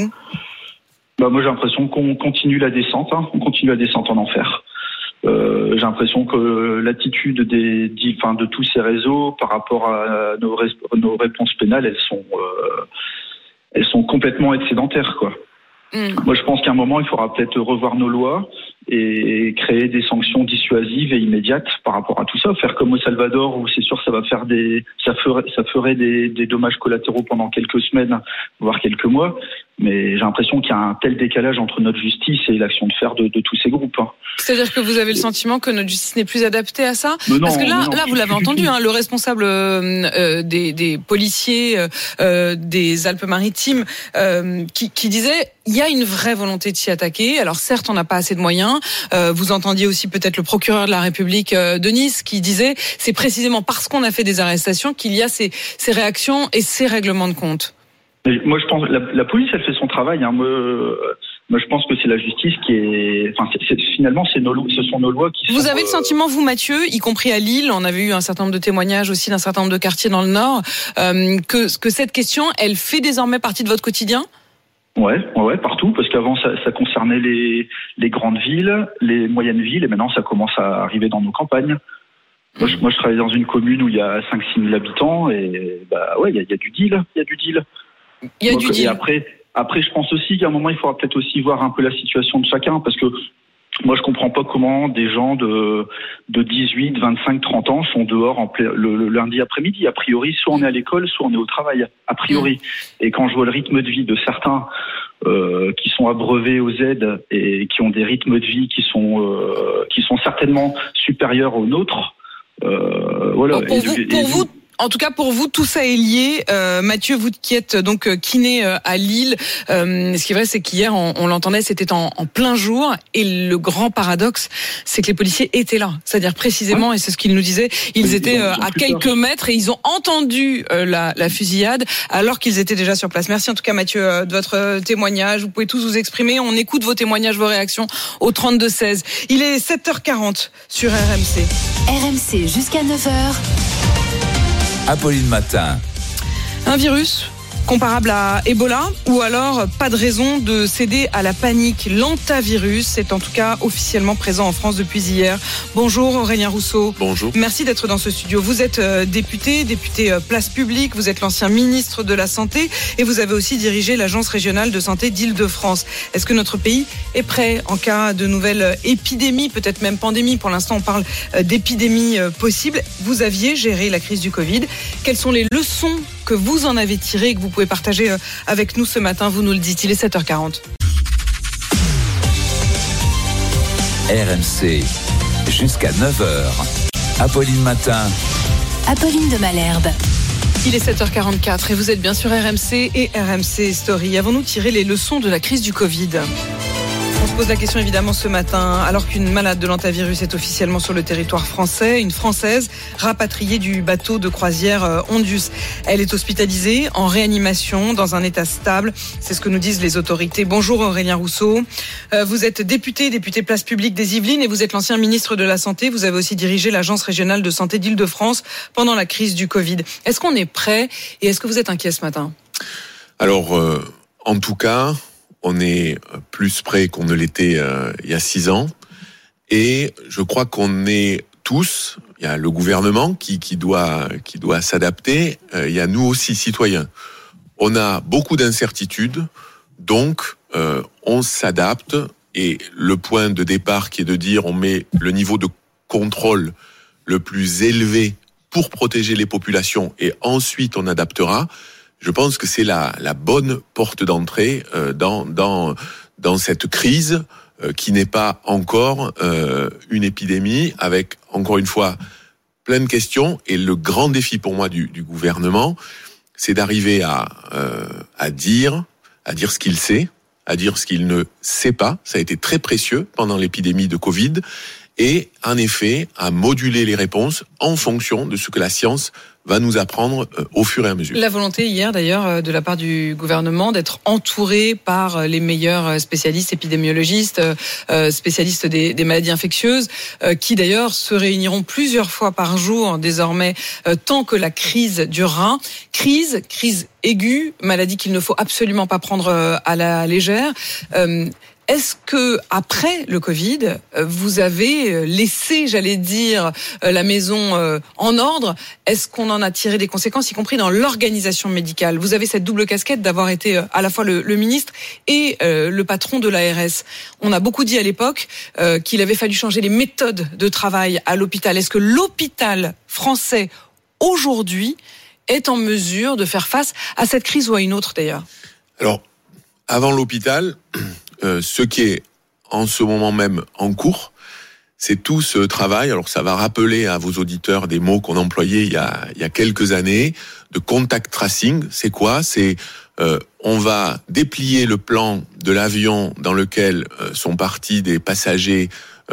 Moi, j'ai l'impression qu'on continue la descente. On continue la descente en enfer. J'ai l'impression que l'attitude de tous ces réseaux par rapport à nos réponses pénales, elles sont complètement excédentaires, quoi. Moi, je pense qu'à un moment, il faudra peut-être revoir nos lois et créer des sanctions dissuasives et immédiates par rapport à tout ça. Faire comme au Salvador, où c'est sûr ça ferait des dommages collatéraux pendant quelques semaines, voire quelques mois. Mais j'ai l'impression qu'il y a un tel décalage entre notre justice et l'action de fer de tous ces groupes. C'est-à-dire que vous avez le sentiment que notre justice n'est plus adaptée à ça ? Parce que là, vous l'avez entendu, le responsable des policiers des Alpes-Maritimes qui disait il y a une vraie volonté de s'y attaquer. Alors certes, on n'a pas assez de moyens. Vous entendiez aussi peut-être le procureur de la République de Nice qui disait c'est précisément parce qu'on a fait des arrestations qu'il y a ces réactions et ces règlements de compte. Moi, je pense la police, elle fait son travail. Moi, je pense que c'est la justice qui est. Enfin, finalement, ce sont nos lois qui. Vous avez le sentiment, vous, Mathieu, y compris à Lille, on avait eu un certain nombre de témoignages aussi d'un certain nombre de quartiers dans le Nord, que cette question, elle fait désormais partie de votre quotidien ? Ouais, partout, parce qu'avant ça concernait les grandes villes, les moyennes villes, et maintenant ça commence à arriver dans nos campagnes. Moi, je travaille dans une commune où il y a 5-6 000 habitants, et il y a du deal, Et après, je pense aussi qu'à un moment, il faudra peut-être aussi voir un peu la situation de chacun, parce que moi, je comprends pas comment des gens de 18, 25, 30 ans sont dehors le lundi après-midi. A priori, soit on est à l'école, soit on est au travail. A priori. Et quand je vois le rythme de vie de certains qui sont abreuvés aux aides et qui ont des rythmes de vie qui sont certainement supérieurs aux nôtres, voilà. En tout cas, pour vous, tout ça est lié. Mathieu, vous qui êtes donc kiné à Lille, ce qui est vrai, c'est qu'hier, on l'entendait, c'était en plein jour. Et le grand paradoxe, c'est que les policiers étaient là. C'est-à-dire précisément, et c'est ce qu'ils nous disaient, ils étaient à quelques mètres et ils ont entendu la fusillade alors qu'ils étaient déjà sur place. Merci en tout cas, Mathieu, de votre témoignage. Vous pouvez tous vous exprimer. On écoute vos témoignages, vos réactions au 32-16. Il est 7h40 sur RMC. RMC jusqu'à 9h. Apolline Matin. Un virus comparable à Ebola ou alors pas de raison de céder à la panique. L'hantavirus est en tout cas officiellement présent en France depuis hier. Bonjour Aurélien Rousseau. Bonjour. Merci d'être dans ce studio. Vous êtes député Place Publique, vous êtes l'ancien ministre de la Santé et vous avez aussi dirigé l'Agence régionale de santé d'Île-de-France. Est-ce que notre pays est prêt en cas de nouvelle épidémie, peut-être même pandémie? Pour l'instant, on parle d'épidémie possible. Vous aviez géré la crise du Covid. Quelles sont les leçons que vous en avez tirées et que vous pouvez partager avec nous ce matin? Vous nous le dites, il est 7h40. RMC, jusqu'à 9h. Apolline Matin. Apolline de Malherbe. Il est 7h44 et vous êtes bien sur RMC et RMC Story. Avons-nous tiré les leçons de la crise du Covid ? On se pose la question évidemment ce matin, alors qu'une malade de l'hantavirus est officiellement sur le territoire français, une Française rapatriée du bateau de croisière Ondus. Elle est hospitalisée en réanimation dans un état stable, c'est ce que nous disent les autorités. Bonjour Aurélien Rousseau, vous êtes député Place Publique des Yvelines et vous êtes l'ancien ministre de la Santé. Vous avez aussi dirigé l'Agence régionale de santé d'Île-de-France pendant la crise du Covid. Est-ce qu'on est prêt et est-ce que vous êtes inquiet ce matin ? Alors, en tout cas, on est plus près qu'on ne l'était il y a 6 ans. Et je crois qu'on est tous, il y a le gouvernement qui doit s'adapter, il y a nous aussi citoyens. On a beaucoup d'incertitudes, donc on s'adapte. Et le point de départ qui est de dire on met le niveau de contrôle le plus élevé pour protéger les populations et ensuite on adaptera. Je pense que c'est la bonne porte d'entrée dans cette crise qui n'est pas encore une épidémie, avec encore une fois plein de questions. Et le grand défi pour moi du gouvernement, c'est d'arriver à dire ce qu'il sait, à dire ce qu'il ne sait pas. Ça a été très précieux pendant l'épidémie de Covid. Et en effet, à moduler les réponses en fonction de ce que la science va nous apprendre au fur et à mesure. La volonté hier d'ailleurs de la part du gouvernement d'être entouré par les meilleurs spécialistes, épidémiologistes, spécialistes des maladies infectieuses, qui d'ailleurs se réuniront plusieurs fois par jour désormais tant que la crise durera. Crise aiguë, maladie qu'il ne faut absolument pas prendre à la légère. Est-ce que après le Covid, vous avez laissé, j'allais dire, la maison en ordre? Est-ce qu'on en a tiré des conséquences, y compris dans l'organisation médicale? Vous avez cette double casquette d'avoir été à la fois le ministre et le patron de l'ARS. On a beaucoup dit à l'époque qu'il avait fallu changer les méthodes de travail à l'hôpital. Est-ce que l'hôpital français aujourd'hui est en mesure de faire face à cette crise ou à une autre d'ailleurs? Alors, avant l'hôpital, ce qui est en ce moment même en cours, c'est tout ce travail. Alors ça va rappeler à vos auditeurs des mots qu'on employait il y a quelques années, de contact tracing. C'est quoi ? C'est on va déplier le plan de l'avion dans lequel sont partis des passagers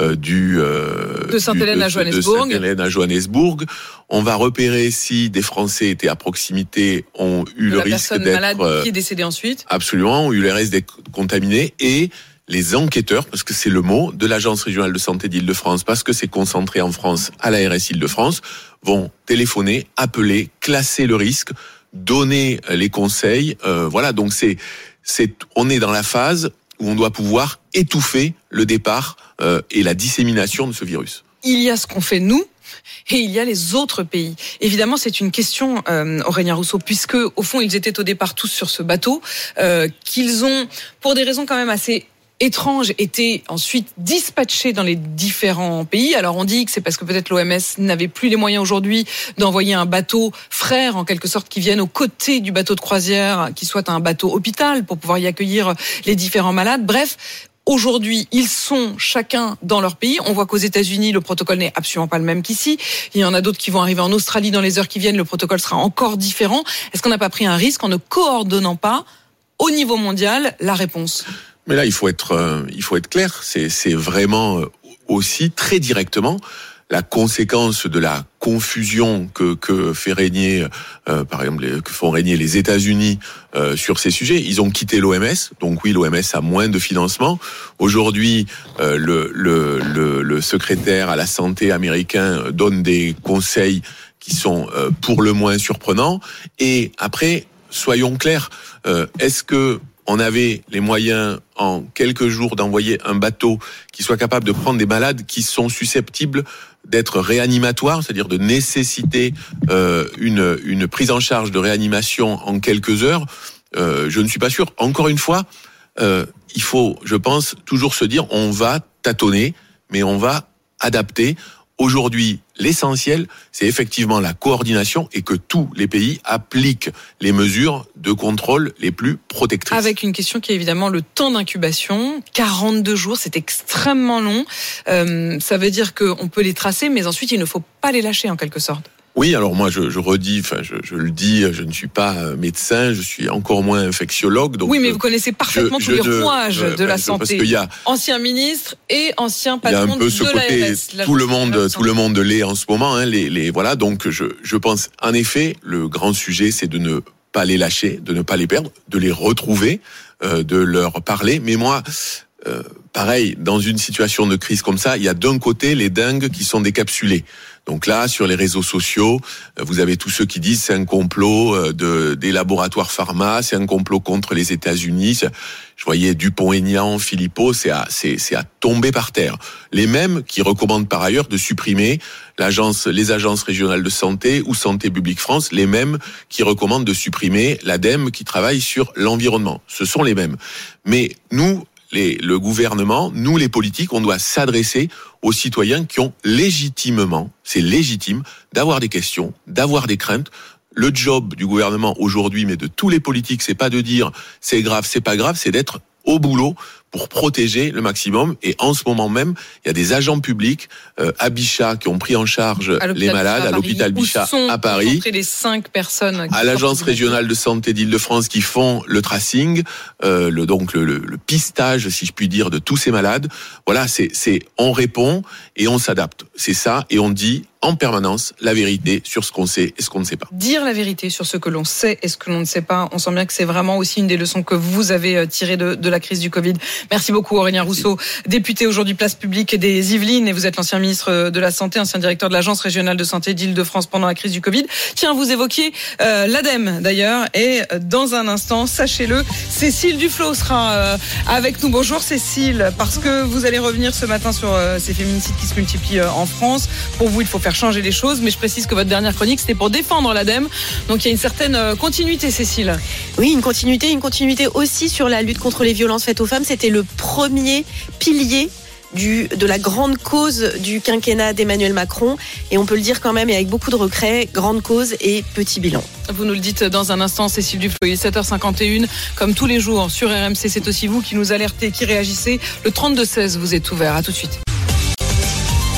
de Sainte-Hélène à Johannesburg. De Sainte-Hélène à Johannesburg. On va repérer si des Français étaient à proximité, ont eu le risque d'être... La personne malade qui est décédée ensuite. Absolument, ont eu le risque d'être contaminés. Et les enquêteurs, parce que c'est le mot, de l'Agence régionale de santé d'Île-de-France, parce que c'est concentré en France à l'ARS Île-de-France, vont téléphoner, appeler, classer le risque, donner les conseils. Voilà, donc on est dans la phase où on doit pouvoir étouffer le départ et la dissémination de ce virus. Il y a ce qu'on fait nous, et il y a les autres pays. Évidemment, c'est une question, Aurélien Rousseau, puisque au fond, ils étaient au départ tous sur ce bateau, qu'ils ont, pour des raisons quand même assez étranges, été ensuite dispatchés dans les différents pays. Alors on dit que c'est parce que peut-être l'OMS n'avait plus les moyens aujourd'hui d'envoyer un bateau frère, en quelque sorte, qui vienne aux côtés du bateau de croisière, qui soit un bateau hôpital pour pouvoir y accueillir les différents malades. Bref, aujourd'hui, ils sont chacun dans leur pays. On voit qu'aux États-Unis, le protocole n'est absolument pas le même qu'ici. Il y en a d'autres qui vont arriver en Australie dans les heures qui viennent. Le protocole sera encore différent. Est-ce qu'on n'a pas pris un risque en ne coordonnant pas, au niveau mondial, la réponse ? Mais là, il faut être clair. C'est vraiment aussi très directement la conséquence de la confusion que fait régner, par exemple, que font régner les États-Unis sur ces sujets. Ils ont quitté l'OMS, donc oui, l'OMS a moins de financement. Aujourd'hui, le secrétaire à la santé américain donne des conseils qui sont pour le moins surprenants. Et après, soyons clairs, est-ce que on avait les moyens en quelques jours d'envoyer un bateau qui soit capable de prendre des malades qui sont susceptibles d'être réanimatoires, c'est-à-dire de nécessiter une prise en charge de réanimation en quelques heures? Je ne suis pas sûr. Encore une fois, il faut, je pense, toujours se dire on va tâtonner, mais on va adapter. Aujourd'hui, l'essentiel, c'est effectivement la coordination et que tous les pays appliquent les mesures de contrôle les plus protectrices. Avec une question qui est évidemment le temps d'incubation. 42 jours, c'est extrêmement long. Ça veut dire qu'on peut les tracer, mais ensuite, il ne faut pas les lâcher en quelque sorte. Oui, alors moi je redis, je le dis, je ne suis pas médecin, je suis encore moins infectiologue. Donc oui, mais vous connaissez parfaitement tous les rouages de la santé. Parce qu'il y a ancien ministre et ancien patron de l'ARS. Il y a un peu ce côté, tout le monde l'est en ce moment. Voilà, donc je pense en effet, le grand sujet, c'est de ne pas les lâcher, de ne pas les perdre, de les retrouver, de leur parler. Mais moi, pareil, dans une situation de crise comme ça, il y a d'un côté les dingues qui sont décapsulés. Donc là, sur les réseaux sociaux, vous avez tous ceux qui disent c'est un complot des laboratoires pharma, c'est un complot contre les États-Unis. Je voyais Dupont-Aignan, Philippot, c'est à tomber par terre. Les mêmes qui recommandent par ailleurs de supprimer les agences régionales de santé ou Santé publique France, les mêmes qui recommandent de supprimer l'ADEME qui travaille sur l'environnement. Ce sont les mêmes. Mais nous, le gouvernement, nous les politiques, on doit s'adresser aux citoyens qui ont légitimement, c'est légitime, d'avoir des questions, d'avoir des craintes. Le job du gouvernement aujourd'hui, mais de tous les politiques, c'est pas de dire c'est grave, c'est pas grave, c'est d'être au boulot pour protéger le maximum. Et en ce moment même, il y a des agents publics à Bichat qui ont pris en charge les malades à l'hôpital Bichat à Paris. Les 5 personnes à l'agence régionale de santé d'Île-de-France qui font le tracing, le pistage, si je puis dire, de tous ces malades. Voilà, on répond et on s'adapte. C'est ça, et on dit en permanence la vérité sur ce qu'on sait et ce qu'on ne sait pas. Dire la vérité sur ce que l'on sait et ce que l'on ne sait pas, on sent bien que c'est vraiment aussi une des leçons que vous avez tirées de la crise du Covid. Merci beaucoup Aurélien Rousseau, député aujourd'hui place publique des Yvelines, et vous êtes l'ancien ministre de la Santé, ancien directeur de l'Agence régionale de santé d'Île-de-France pendant la crise du Covid. Tiens, vous évoquiez l'ADEME d'ailleurs, et dans un instant, sachez-le, Cécile Duflot sera avec nous. Bonjour Cécile, parce que vous allez revenir ce matin sur ces féminicides qui se multiplient en France. Pour vous, il faut faire changer les choses, mais je précise que votre dernière chronique, c'était pour défendre l'ADEME. Donc il y a une certaine continuité, Cécile. Oui, une continuité aussi sur la lutte contre les violences faites aux femmes. C'était le premier pilier de la grande cause du quinquennat d'Emmanuel Macron, et on peut le dire quand même, et avec beaucoup de regrets, grande cause et petit bilan. Vous nous le dites dans un instant, Cécile Duflot. Il est 7h51, comme tous les jours sur RMC, c'est aussi vous qui nous alertez, qui réagissez. Le 32-16 vous est ouvert, à tout de suite.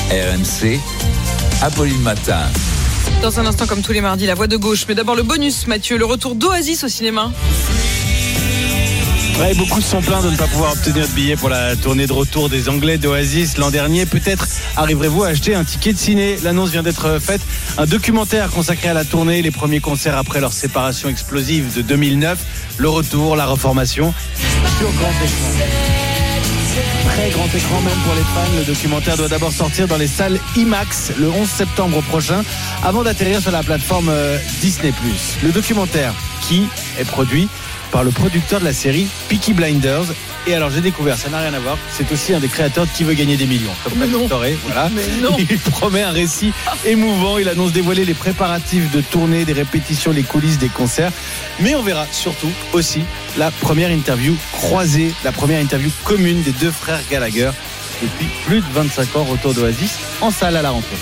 RMC, Apolline Matin. Dans un instant, comme tous les mardis, la voix de gauche. Mais d'abord le bonus, Mathieu, le retour d'Oasis au cinéma. Ouais, beaucoup se sont plaints de ne pas pouvoir obtenir de billets pour la tournée de retour des Anglais d'Oasis l'an dernier. Peut-être arriverez-vous à acheter un ticket de ciné. L'annonce vient d'être faite. Un documentaire consacré à la tournée, les premiers concerts après leur séparation explosive de 2009. Le retour, la reformation sur grand écran. Très grand écran même pour les fans. Le documentaire doit d'abord sortir dans les salles IMAX le 11 septembre prochain avant d'atterrir sur la plateforme Disney+. Le documentaire qui est produit par le producteur de la série Peaky Blinders. Et alors j'ai découvert, ça n'a rien à voir, c'est aussi un des créateurs de Qui veut gagner des millions. Comme Patrick Torré, voilà. Il promet un récit émouvant. Il annonce dévoiler les préparatifs de tournée, des répétitions, les coulisses des concerts. Mais on verra surtout aussi la première interview croisée, la première interview commune des deux frères Gallagher depuis plus de 25 ans. Retour d'Oasis en salle à la rentrée.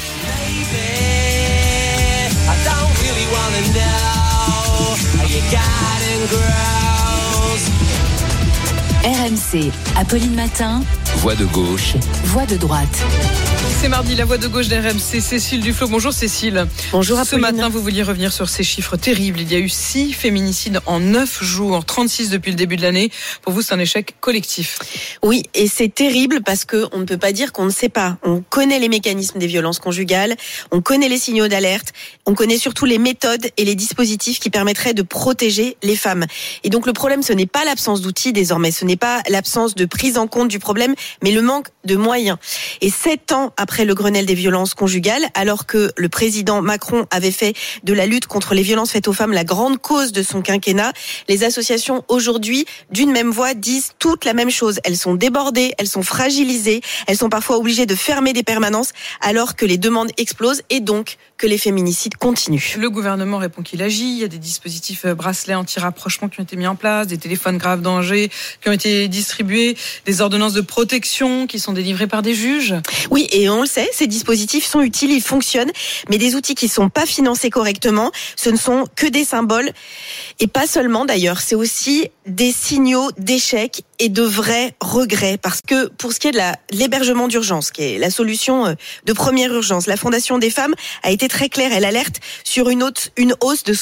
RMC, Apolline Matin. Voix de gauche. Voix de droite. C'est mardi, la voix de gauche d'RMC, Cécile Duflot. Bonjour Cécile. Bonjour Apolline. Ce matin, vous vouliez revenir sur ces chiffres terribles. Il y a eu 6 féminicides en 9 jours, 36 depuis le début de l'année. Pour vous, c'est un échec collectif. Oui, et c'est terrible parce qu'on ne peut pas dire qu'on ne sait pas. On connaît les mécanismes des violences conjugales, on connaît les signaux d'alerte, on connaît surtout les méthodes et les dispositifs qui permettraient de protéger les femmes. Et donc le problème, ce n'est pas l'absence d'outils désormais, ce n'est pas l'absence de prise en compte du problème, mais le manque de moyens. Et 7 ans après le Grenelle des violences conjugales, alors que le président Macron avait fait de la lutte contre les violences faites aux femmes la grande cause de son quinquennat, les associations aujourd'hui, d'une même voix, disent toutes la même chose. Elles sont débordées, elles sont fragilisées, elles sont parfois obligées de fermer des permanences alors que les demandes explosent et donc que les féminicides continuent. Le gouvernement répond qu'il agit. Il y a des dispositifs bracelets anti-rapprochement qui ont été mis en place, des téléphones grave danger qui ont été distribués, des ordonnances de protection qui sont délivrées par des juges. Oui, et on le sait, ces dispositifs sont utiles, ils fonctionnent, mais des outils qui ne sont pas financés correctement, ce ne sont que des symboles, et pas seulement d'ailleurs, c'est aussi des signaux d'échec et de vrais regrets, parce que pour ce qui est de l'hébergement d'urgence, qui est la solution de première urgence, la Fondation des femmes a été très claire, elle alerte sur une hausse de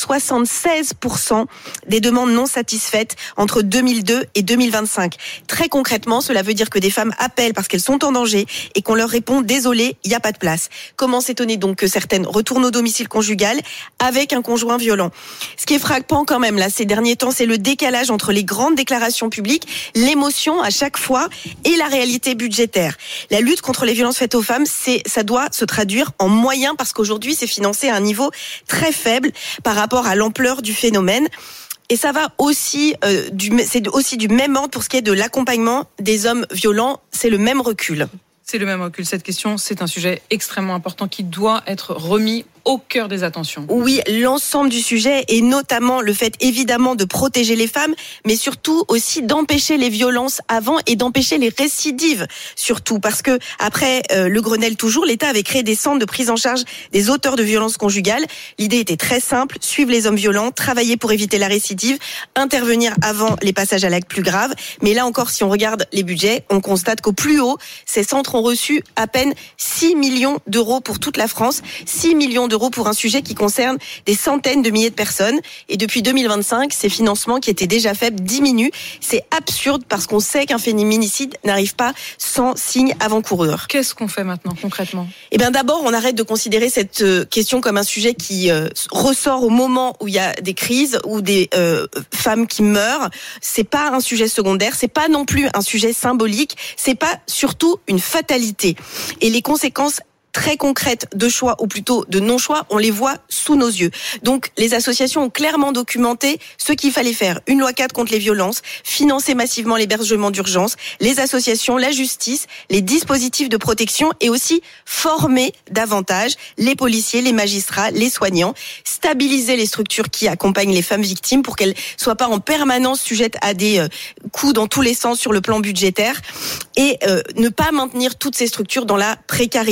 76% des demandes non satisfaites entre 2002 et 2025. Très concrètement, cela veut dire que des femmes appellent parce qu'elles sont en danger et qu'on leur répond « Désolé, il n'y a pas de place ». Comment s'étonner donc que certaines retournent au domicile conjugal avec un conjoint violent ? Ce qui est frappant quand même là ces derniers temps, c'est le décalage entre les grandes déclarations publiques, l'émotion à chaque fois et la réalité budgétaire. La lutte contre les violences faites aux femmes, ça doit se traduire en moyens parce qu'aujourd'hui c'est financé à un niveau très faible par rapport à l'ampleur du phénomène. Et ça va aussi, c'est aussi du même ordre pour ce qui est de l'accompagnement des hommes violents, c'est le même recul. C'est le même recul. Cette question, c'est un sujet extrêmement important qui doit être remis au cœur des attentions. Oui, l'ensemble du sujet et notamment le fait évidemment de protéger les femmes, mais surtout aussi d'empêcher les violences avant et d'empêcher les récidives surtout. Parce que après le Grenelle toujours, l'État avait créé des centres de prise en charge des auteurs de violences conjugales. L'idée était très simple, suivre les hommes violents, travailler pour éviter la récidive, intervenir avant les passages à l'acte plus grave. Mais là encore, si on regarde les budgets, on constate qu'au plus haut, ces centres ont reçu à peine 6 millions d'euros pour toute la France, 6 millions d'euros pour un sujet qui concerne des centaines de milliers de personnes. Et depuis 2025, ces financements qui étaient déjà faibles diminuent. C'est absurde parce qu'on sait qu'un féminicide n'arrive pas sans signe avant-coureur. Qu'est-ce qu'on fait maintenant concrètement ? Eh bien d'abord, on arrête de considérer cette question comme un sujet qui ressort au moment où il y a des crises ou des femmes qui meurent. C'est pas un sujet secondaire, c'est pas non plus un sujet symbolique, c'est pas surtout une fatalité. Et les conséquences très concrètes de choix ou plutôt de non-choix, on les voit sous nos yeux. Donc les associations ont clairement documenté ce qu'il fallait faire. Une loi 4 contre les violences, financer massivement l'hébergement d'urgence, les associations, la justice, les dispositifs de protection et aussi former davantage les policiers, les magistrats, les soignants, stabiliser les structures qui accompagnent les femmes victimes pour qu'elles soient pas en permanence sujettes à des coûts dans tous les sens sur le plan budgétaire et ne pas maintenir toutes ces structures dans la précarité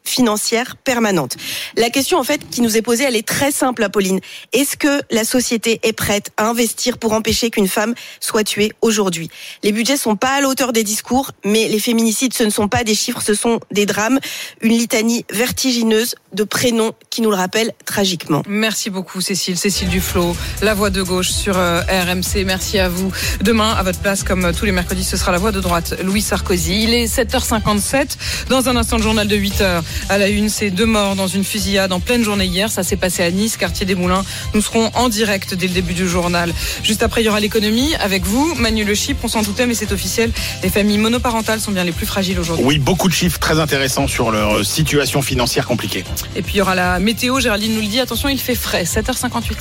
financière permanente. La question en fait qui nous est posée, elle est très simple, Apolline. Est-ce que la société est prête à investir pour empêcher qu'une femme soit tuée aujourd'hui ? Les budgets sont pas à la hauteur des discours, mais les féminicides, ce ne sont pas des chiffres, ce sont des drames. Une litanie vertigineuse de prénoms qui nous le rappellent tragiquement. Merci beaucoup Cécile Duflot, la voix de gauche sur RMC. Merci à vous. Demain, à votre place, comme tous les mercredis, ce sera la voix de droite, Louis Sarkozy. Il est 7h57. Dans un instant, le journal de 8h. À la une, c'est 2 morts dans une fusillade en pleine journée hier. Ça s'est passé à Nice, quartier des Moulins. Nous serons en direct dès le début du journal. Juste après, il y aura l'économie avec vous, Manu Le Chypre. On s'en doutait, mais c'est officiel. Les familles monoparentales sont bien les plus fragiles aujourd'hui. Oui, beaucoup de chiffres très intéressants sur leur situation financière compliquée. Et puis, il y aura la météo. Géraldine nous le dit. Attention, il fait frais. 7h58.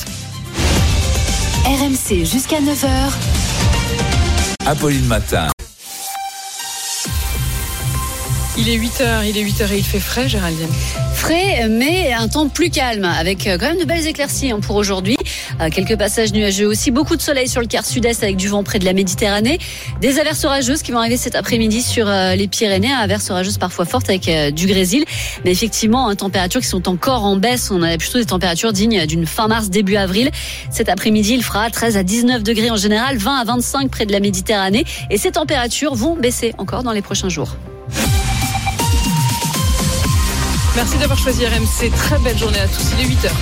RMC jusqu'à 9h. Apolline Matin. Il est 8h et il fait frais, Géraldine. Frais, mais un temps plus calme, avec quand même de belles éclaircies pour aujourd'hui. Quelques passages nuageux aussi, beaucoup de soleil sur le quart sud-est avec du vent près de la Méditerranée. Des averses orageuses qui vont arriver cet après-midi sur les Pyrénées, averses orageuses parfois fortes avec du grésil. Mais effectivement, températures qui sont encore en baisse. On a plutôt des températures dignes d'une fin mars, début avril. Cet après-midi, il fera 13 à 19 degrés en général, 20 à 25 près de la Méditerranée. Et ces températures vont baisser encore dans les prochains jours. Merci d'avoir choisi RMC. Très belle journée à tous. Il est 8h.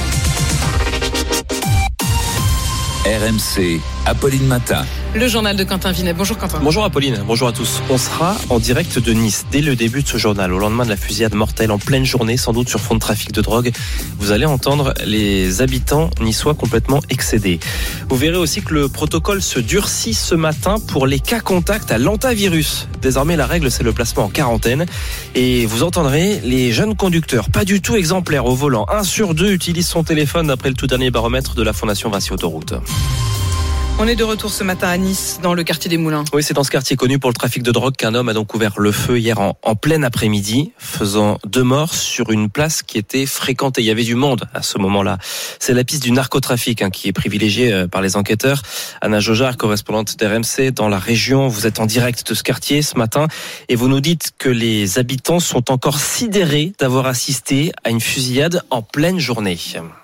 RMC, Apolline Matin. Le journal de Quentin Vinet. Bonjour Quentin. Bonjour Apolline, bonjour à tous. On sera en direct de Nice dès le début de ce journal, au lendemain de la fusillade mortelle en pleine journée, sans doute sur fond de trafic de drogue. Vous allez entendre les habitants niçois complètement excédés. Vous verrez aussi que le protocole se durcit ce matin pour les cas contacts à l'antivirus. Désormais, la règle, c'est le placement en quarantaine. Et vous entendrez les jeunes conducteurs, pas du tout exemplaires au volant. 1 sur 2 utilise son téléphone d'après le tout dernier baromètre de la Fondation Vinci Autoroute. On est de retour ce matin à Nice, dans le quartier des Moulins. Oui, c'est dans ce quartier connu pour le trafic de drogue qu'un homme a donc ouvert le feu hier en plein après-midi, faisant 2 morts sur une place qui était fréquentée. Il y avait du monde à ce moment-là. C'est la piste du narcotrafic qui est privilégiée par les enquêteurs. Anna Jaugeard, correspondante d'RMC dans la région. Vous êtes en direct de ce quartier ce matin et vous nous dites que les habitants sont encore sidérés d'avoir assisté à une fusillade en pleine journée.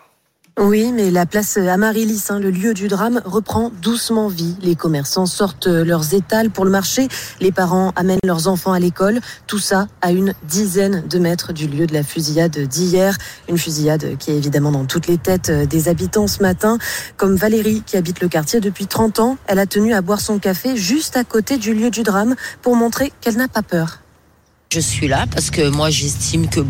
Oui, mais la place Amaryllis, le lieu du drame, reprend doucement vie. Les commerçants sortent leurs étals pour le marché. Les parents amènent leurs enfants à l'école. Tout ça à une dizaine de mètres du lieu de la fusillade d'hier. Une fusillade qui est évidemment dans toutes les têtes des habitants ce matin. Comme Valérie, qui habite le quartier depuis 30 ans, elle a tenu à boire son café juste à côté du lieu du drame pour montrer qu'elle n'a pas peur. Je suis là parce que moi j'estime que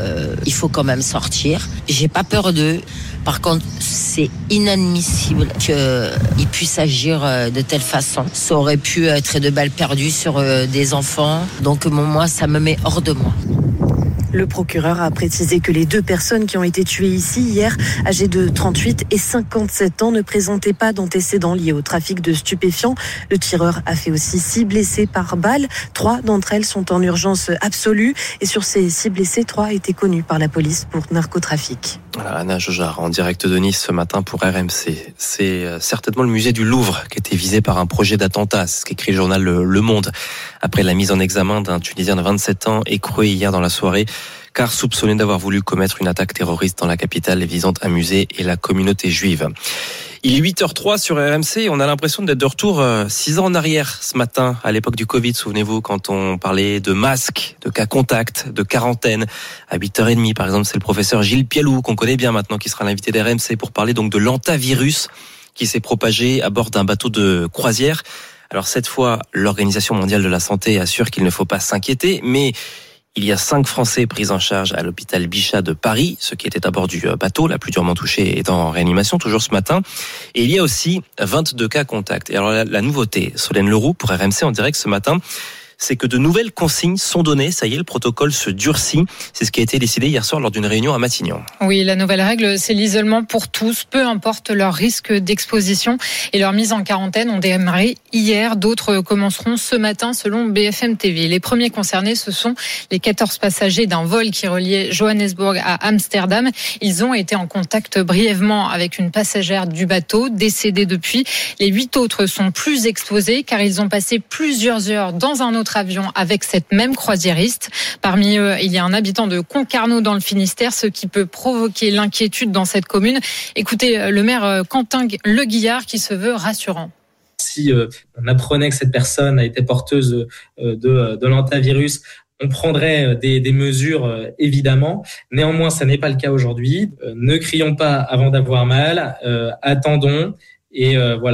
il faut quand même sortir. J'ai pas peur d'eux. Par contre, c'est inadmissible qu'ils puissent agir de telle façon. Ça aurait pu être de balles perdues sur des enfants. Donc moi, ça me met hors de moi. Le procureur a précisé que les 2 personnes qui ont été tuées ici hier, âgées de 38 et 57 ans, ne présentaient pas d'antécédents liés au trafic de stupéfiants. Le tireur a fait aussi 6 blessés par balle. 3 d'entre elles sont en urgence absolue. Et sur ces 6 blessés, 3 étaient connus par la police pour narcotrafic. Voilà, Anna Jaugeard en direct de Nice ce matin pour RMC. C'est certainement le musée du Louvre qui était visé par un projet d'attentat. C'est ce qu'écrit le journal Le Monde. Après la mise en examen d'un Tunisien de 27 ans écroué hier dans la soirée, car soupçonné d'avoir voulu commettre une attaque terroriste dans la capitale visant un musée et la communauté juive. Il est 8h03 sur RMC. On a l'impression d'être de retour 6 ans en arrière ce matin, à l'époque du Covid. Souvenez-vous, quand on parlait de masques, de cas contacts, de quarantaine. À 8h30, par exemple, c'est le professeur Gilles Pialou, qu'on connaît bien maintenant, qui sera l'invité d'RMC pour parler donc de l'antivirus qui s'est propagé à bord d'un bateau de croisière. Alors cette fois, l'Organisation mondiale de la santé assure qu'il ne faut pas s'inquiéter, mais il y a 5 Français pris en charge à l'hôpital Bichat de Paris, ceux qui étaient à bord du bateau, la plus durement touchée est en réanimation, toujours ce matin. Et il y a aussi 22 cas contacts. Et alors la nouveauté, Solène Leroux pour RMC en direct ce matin, c'est que de nouvelles consignes sont données. Ça y est, le protocole se durcit. C'est ce qui a été décidé hier soir lors d'une réunion à Matignon. Oui, la nouvelle règle, c'est l'isolement pour tous, peu importe leur risque d'exposition. Et leur mise en quarantaine ont démarré hier. D'autres commenceront ce matin, selon BFM TV. Les premiers concernés, ce sont les 14 passagers d'un vol qui reliait Johannesburg à Amsterdam. Ils ont été en contact brièvement avec une passagère du bateau, décédée depuis. Les 8 autres sont plus exposés car ils ont passé plusieurs heures dans un autre autres avions avec cette même croisiériste. Parmi eux, il y a un habitant de Concarneau dans le Finistère, ce qui peut provoquer l'inquiétude dans cette commune. Écoutez le maire Quentin Le Guillard qui se veut rassurant. Si on apprenait que cette personne a été porteuse de l'hantavirus, on prendrait des mesures, évidemment. Néanmoins, ça n'est pas le cas aujourd'hui. Ne crions pas avant d'avoir mal. Attendons et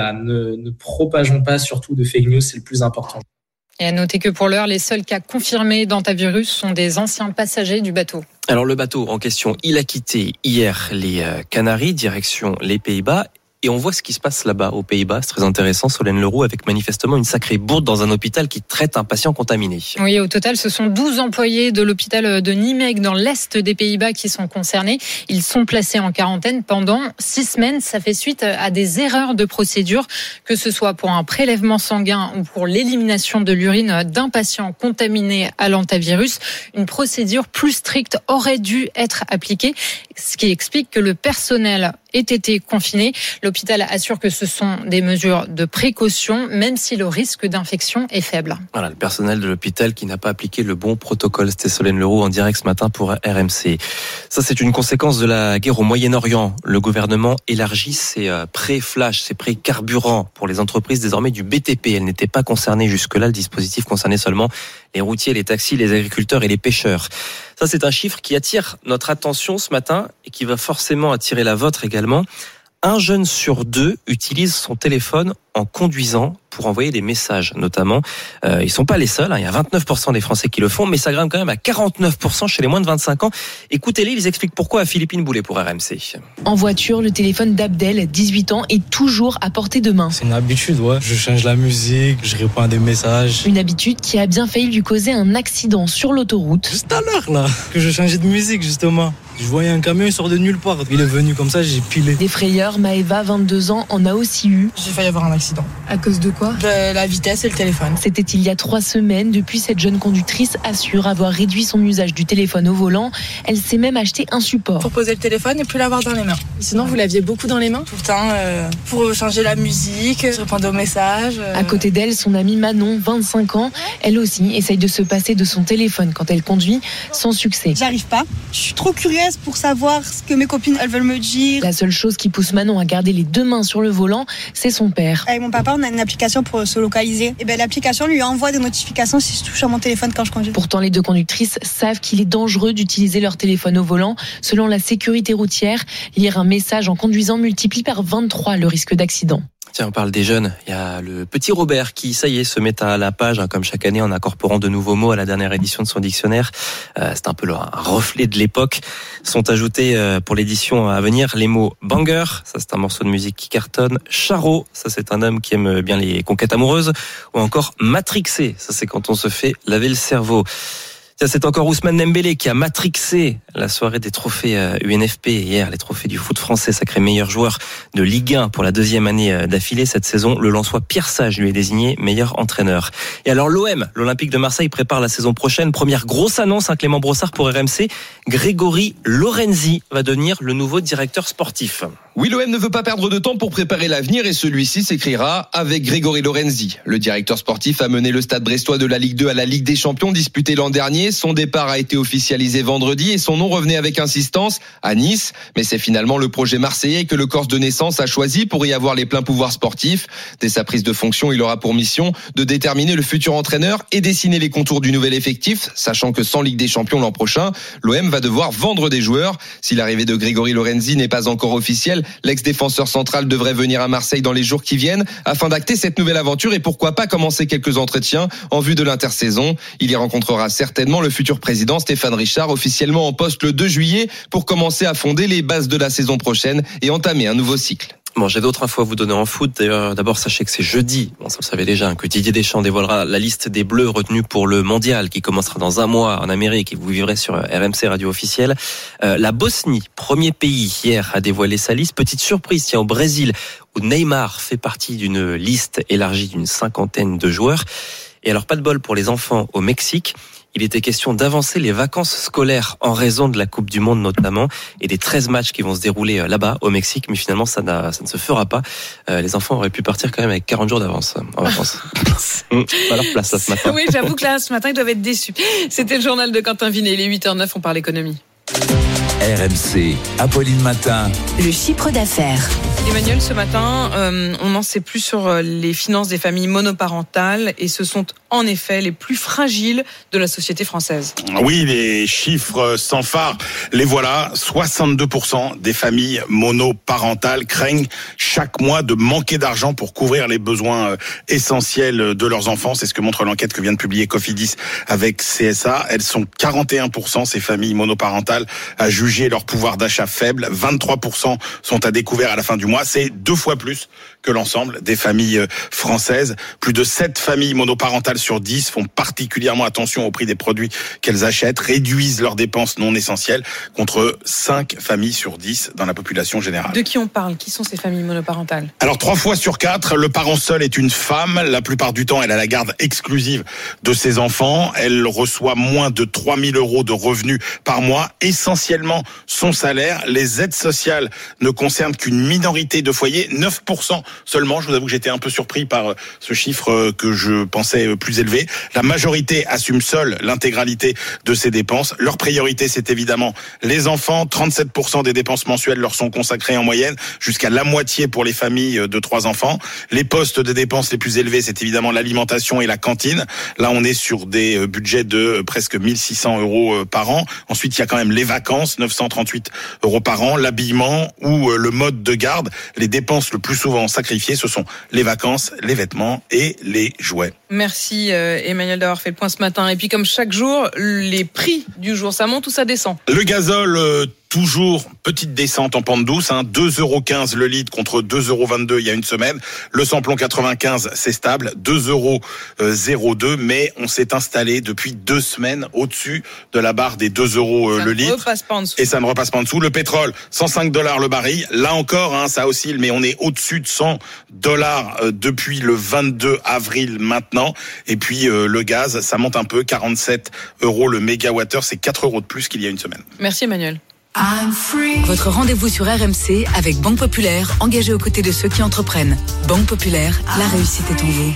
ne propageons pas surtout de fake news, c'est le plus important. Et à noter que pour l'heure, les seuls cas confirmés d'hantavirus sont des anciens passagers du bateau. Alors le bateau en question, il a quitté hier les Canaries, direction les Pays-Bas. Et on voit ce qui se passe là-bas, aux Pays-Bas. C'est très intéressant, Solène Leroux, avec manifestement une sacrée bourde dans un hôpital qui traite un patient contaminé. Oui, au total, ce sont 12 employés de l'hôpital de Nijmegen dans l'est des Pays-Bas qui sont concernés. Ils sont placés en quarantaine pendant 6 semaines. Ça fait suite à des erreurs de procédure, que ce soit pour un prélèvement sanguin ou pour l'élimination de l'urine d'un patient contaminé à l'hantavirus. Une procédure plus stricte aurait dû être appliquée, ce qui explique que le personnel ait été confiné. L'hôpital assure que ce sont des mesures de précaution, même si le risque d'infection est faible. Voilà, le personnel de l'hôpital qui n'a pas appliqué le bon protocole. C'était Solène Leroux en direct ce matin pour RMC. Ça, c'est une conséquence de la guerre au Moyen-Orient. Le gouvernement élargit ses prêts flash, ses prêts carburant pour les entreprises désormais du BTP. Elles n'étaient pas concernées jusque-là. Le dispositif concernait seulement les routiers, les taxis, les agriculteurs et les pêcheurs. Ça, c'est un chiffre qui attire notre attention ce matin et qui va forcément attirer la vôtre également. 1 jeune sur 2 utilise son téléphone en conduisant pour envoyer des messages, notamment. Ils sont pas les seuls, il y a 29% des Français qui le font, mais ça grimpe quand même à 49% chez les moins de 25 ans. Écoutez-les, ils expliquent pourquoi à Philippine Boulet pour RMC. En voiture, le téléphone d'Abdel, 18 ans, est toujours à portée de main. C'est une habitude, ouais. Je change la musique, je réponds à des messages. Une habitude qui a bien failli lui causer un accident sur l'autoroute. Juste à l'heure, là, que je changeais de musique, justement. Je voyais un camion, il sort de nulle part. Il est venu comme ça, j'ai pilé. Des frayeurs, Maëva, 22 ans, en a aussi eu. J'ai failli avoir un accident. À cause de quoi ? De la vitesse et le téléphone. C'était il y a 3 semaines. Depuis, cette jeune conductrice assure avoir réduit son usage du téléphone au volant. Elle s'est même acheté un support. Pour poser le téléphone et plus l'avoir dans les mains. Sinon, vous l'aviez beaucoup dans les mains ? Tout le temps, pour changer la musique, répondre aux messages. À côté d'elle, son amie Manon, 25 ans. Elle aussi essaye de se passer de son téléphone quand elle conduit, sans succès. J'arrive pas. Je suis trop curieuse pour savoir ce que mes copines elles veulent me dire. La seule chose qui pousse Manon à garder les 2 mains sur le volant, c'est son père. Avec mon papa, on a une application pour se localiser. Et l'application lui envoie des notifications si je touche à mon téléphone quand je conduis. Pourtant, les 2 conductrices savent qu'il est dangereux d'utiliser leur téléphone au volant. Selon la sécurité routière, lire un message en conduisant multiplie par 23 le risque d'accident. Tiens, on parle des jeunes. Il y a le petit Robert qui, ça y est, se met à la page, comme chaque année, en incorporant de nouveaux mots à la dernière édition de son dictionnaire. C'est un peu un reflet de l'époque. Sont ajoutés pour l'édition à venir les mots banger, ça c'est un morceau de musique qui cartonne, charreau, ça c'est un homme qui aime bien les conquêtes amoureuses, ou encore matrixé, ça c'est quand on se fait laver le cerveau. Tiens, c'est encore Ousmane Dembélé qui a matrixé la soirée des trophées UNFP hier, les trophées du foot français, sacré meilleur joueur de Ligue 1 pour la 2e année d'affilée cette saison. Le Lensois Pierre Sage lui est désigné meilleur entraîneur. Et alors l'OM, l'Olympique de Marseille, prépare la saison prochaine. Première grosse annonce, Clément Brossard pour RMC. Grégory Lorenzi va devenir le nouveau directeur sportif. Oui, l'OM ne veut pas perdre de temps pour préparer l'avenir et celui-ci s'écrira avec Grégory Lorenzi. Le directeur sportif a mené le Stade brestois de la Ligue 2 à la Ligue des Champions disputée l'an dernier. Son départ a été officialisé vendredi et son nom revenait avec insistance à Nice. Mais c'est finalement le projet marseillais que le Corse de naissance a choisi pour y avoir les pleins pouvoirs sportifs. Dès sa prise de fonction, il aura pour mission de déterminer le futur entraîneur et dessiner les contours du nouvel effectif, sachant que sans Ligue des Champions l'an prochain, l'OM va devoir vendre des joueurs. Si l'arrivée de Grégory Lorenzi n'est pas encore officielle, l'ex-défenseur central devrait venir à Marseille dans les jours qui viennent afin d'acter cette nouvelle aventure et pourquoi pas commencer quelques entretiens en vue de l'intersaison. Il y rencontrera certainement le futur président Stéphane Richard, officiellement en poste le 2 juillet, pour commencer à fonder les bases de la saison prochaine et entamer un nouveau cycle. Bon, j'ai d'autres infos à vous donner en foot. D'ailleurs, d'abord, sachez que c'est jeudi. Bon, ça vous savez déjà, que Didier Deschamps dévoilera la liste des Bleus retenus pour le mondial qui commencera dans 1 mois en Amérique et vous vivrez sur RMC Radio officielle. La Bosnie, premier pays hier, a dévoilé sa liste. Petite surprise, tiens, au Brésil, où Neymar fait partie d'une liste élargie d'une 50aine de joueurs. Et alors, pas de bol pour les enfants au Mexique. Il était question d'avancer les vacances scolaires en raison de la Coupe du Monde notamment et des 13 matchs qui vont se dérouler là-bas au Mexique. Mais finalement, ça ne se fera pas. Les enfants auraient pu partir quand même avec 40 jours d'avance en vacances. Pas leur place là ce matin. Oui, j'avoue que là, ce matin, ils doivent être déçus. C'était le journal de Quentin Vinet. Il est 8h09, on parle économie. RMC, Apolline Matin. Le chiffre d'affaires. Emmanuel, ce matin, on n'en sait plus sur les finances des familles monoparentales et ce sont en effet les plus fragiles de la société française. Oui, les chiffres sans phare, les voilà. 62% des familles monoparentales craignent chaque mois de manquer d'argent pour couvrir les besoins essentiels de leurs enfants. C'est ce que montre l'enquête que vient de publier Cofidis avec CSA. Elles sont 41%, ces familles monoparentales, à juger leur pouvoir d'achat faible. 23% sont à découvert à la fin du mois. C'est 2 fois plus que l'ensemble des familles françaises. Plus de 7 familles monoparentales sur 10 font particulièrement attention au prix des produits qu'elles achètent, réduisent leurs dépenses non essentielles, contre 5 familles sur 10 dans la population générale. De qui on parle? Qui sont ces familles monoparentales? Alors 3 fois sur 4, le parent seul est une femme. La plupart du temps, elle a la garde exclusive de ses enfants. Elle reçoit moins de 3 000 € de revenus par mois, essentiellement son salaire. Les aides sociales ne concernent qu'une minorité de foyers, 9% seulement. Je vous avoue que j'étais un peu surpris par ce chiffre que je pensais plus élevé. La majorité assume seule l'intégralité de ses dépenses. Leur priorité, c'est évidemment les enfants. 37% des dépenses mensuelles leur sont consacrées en moyenne, jusqu'à la moitié pour les familles de 3 enfants. Les postes de dépenses les plus élevés, c'est évidemment l'alimentation et la cantine. Là, on est sur des budgets de presque 1 600 € par an. Ensuite, il y a quand même les vacances, 938 € par an, l'habillement ou le mode de garde. Les dépenses le plus souvent sacrifiées, ce sont les vacances, les vêtements et les jouets. Merci Emmanuel d'avoir fait le point ce matin. Et puis comme chaque jour, les prix du jour, ça monte ou ça descend? Le gazole, toujours petite descente en pente douce, 2,15 € le litre contre 2,22 € il y a une semaine. Le samplon 95, c'est stable, 2,02 €, mais on s'est installé depuis 2 semaines au-dessus de la barre des 2 € le litre. Et ça ne repasse pas en dessous. Le pétrole, 105 $ le baril. Là encore, ça oscille, mais on est au-dessus de 100 $ depuis le 22 avril maintenant. Et puis le gaz, ça monte un peu, 47 € le mégawattheure, c'est 4 € de plus qu'il y a une semaine. Merci Emmanuel. Votre rendez-vous sur RMC avec Banque Populaire, engagée aux côtés de ceux qui entreprennent. Banque Populaire, la réussite est en vous.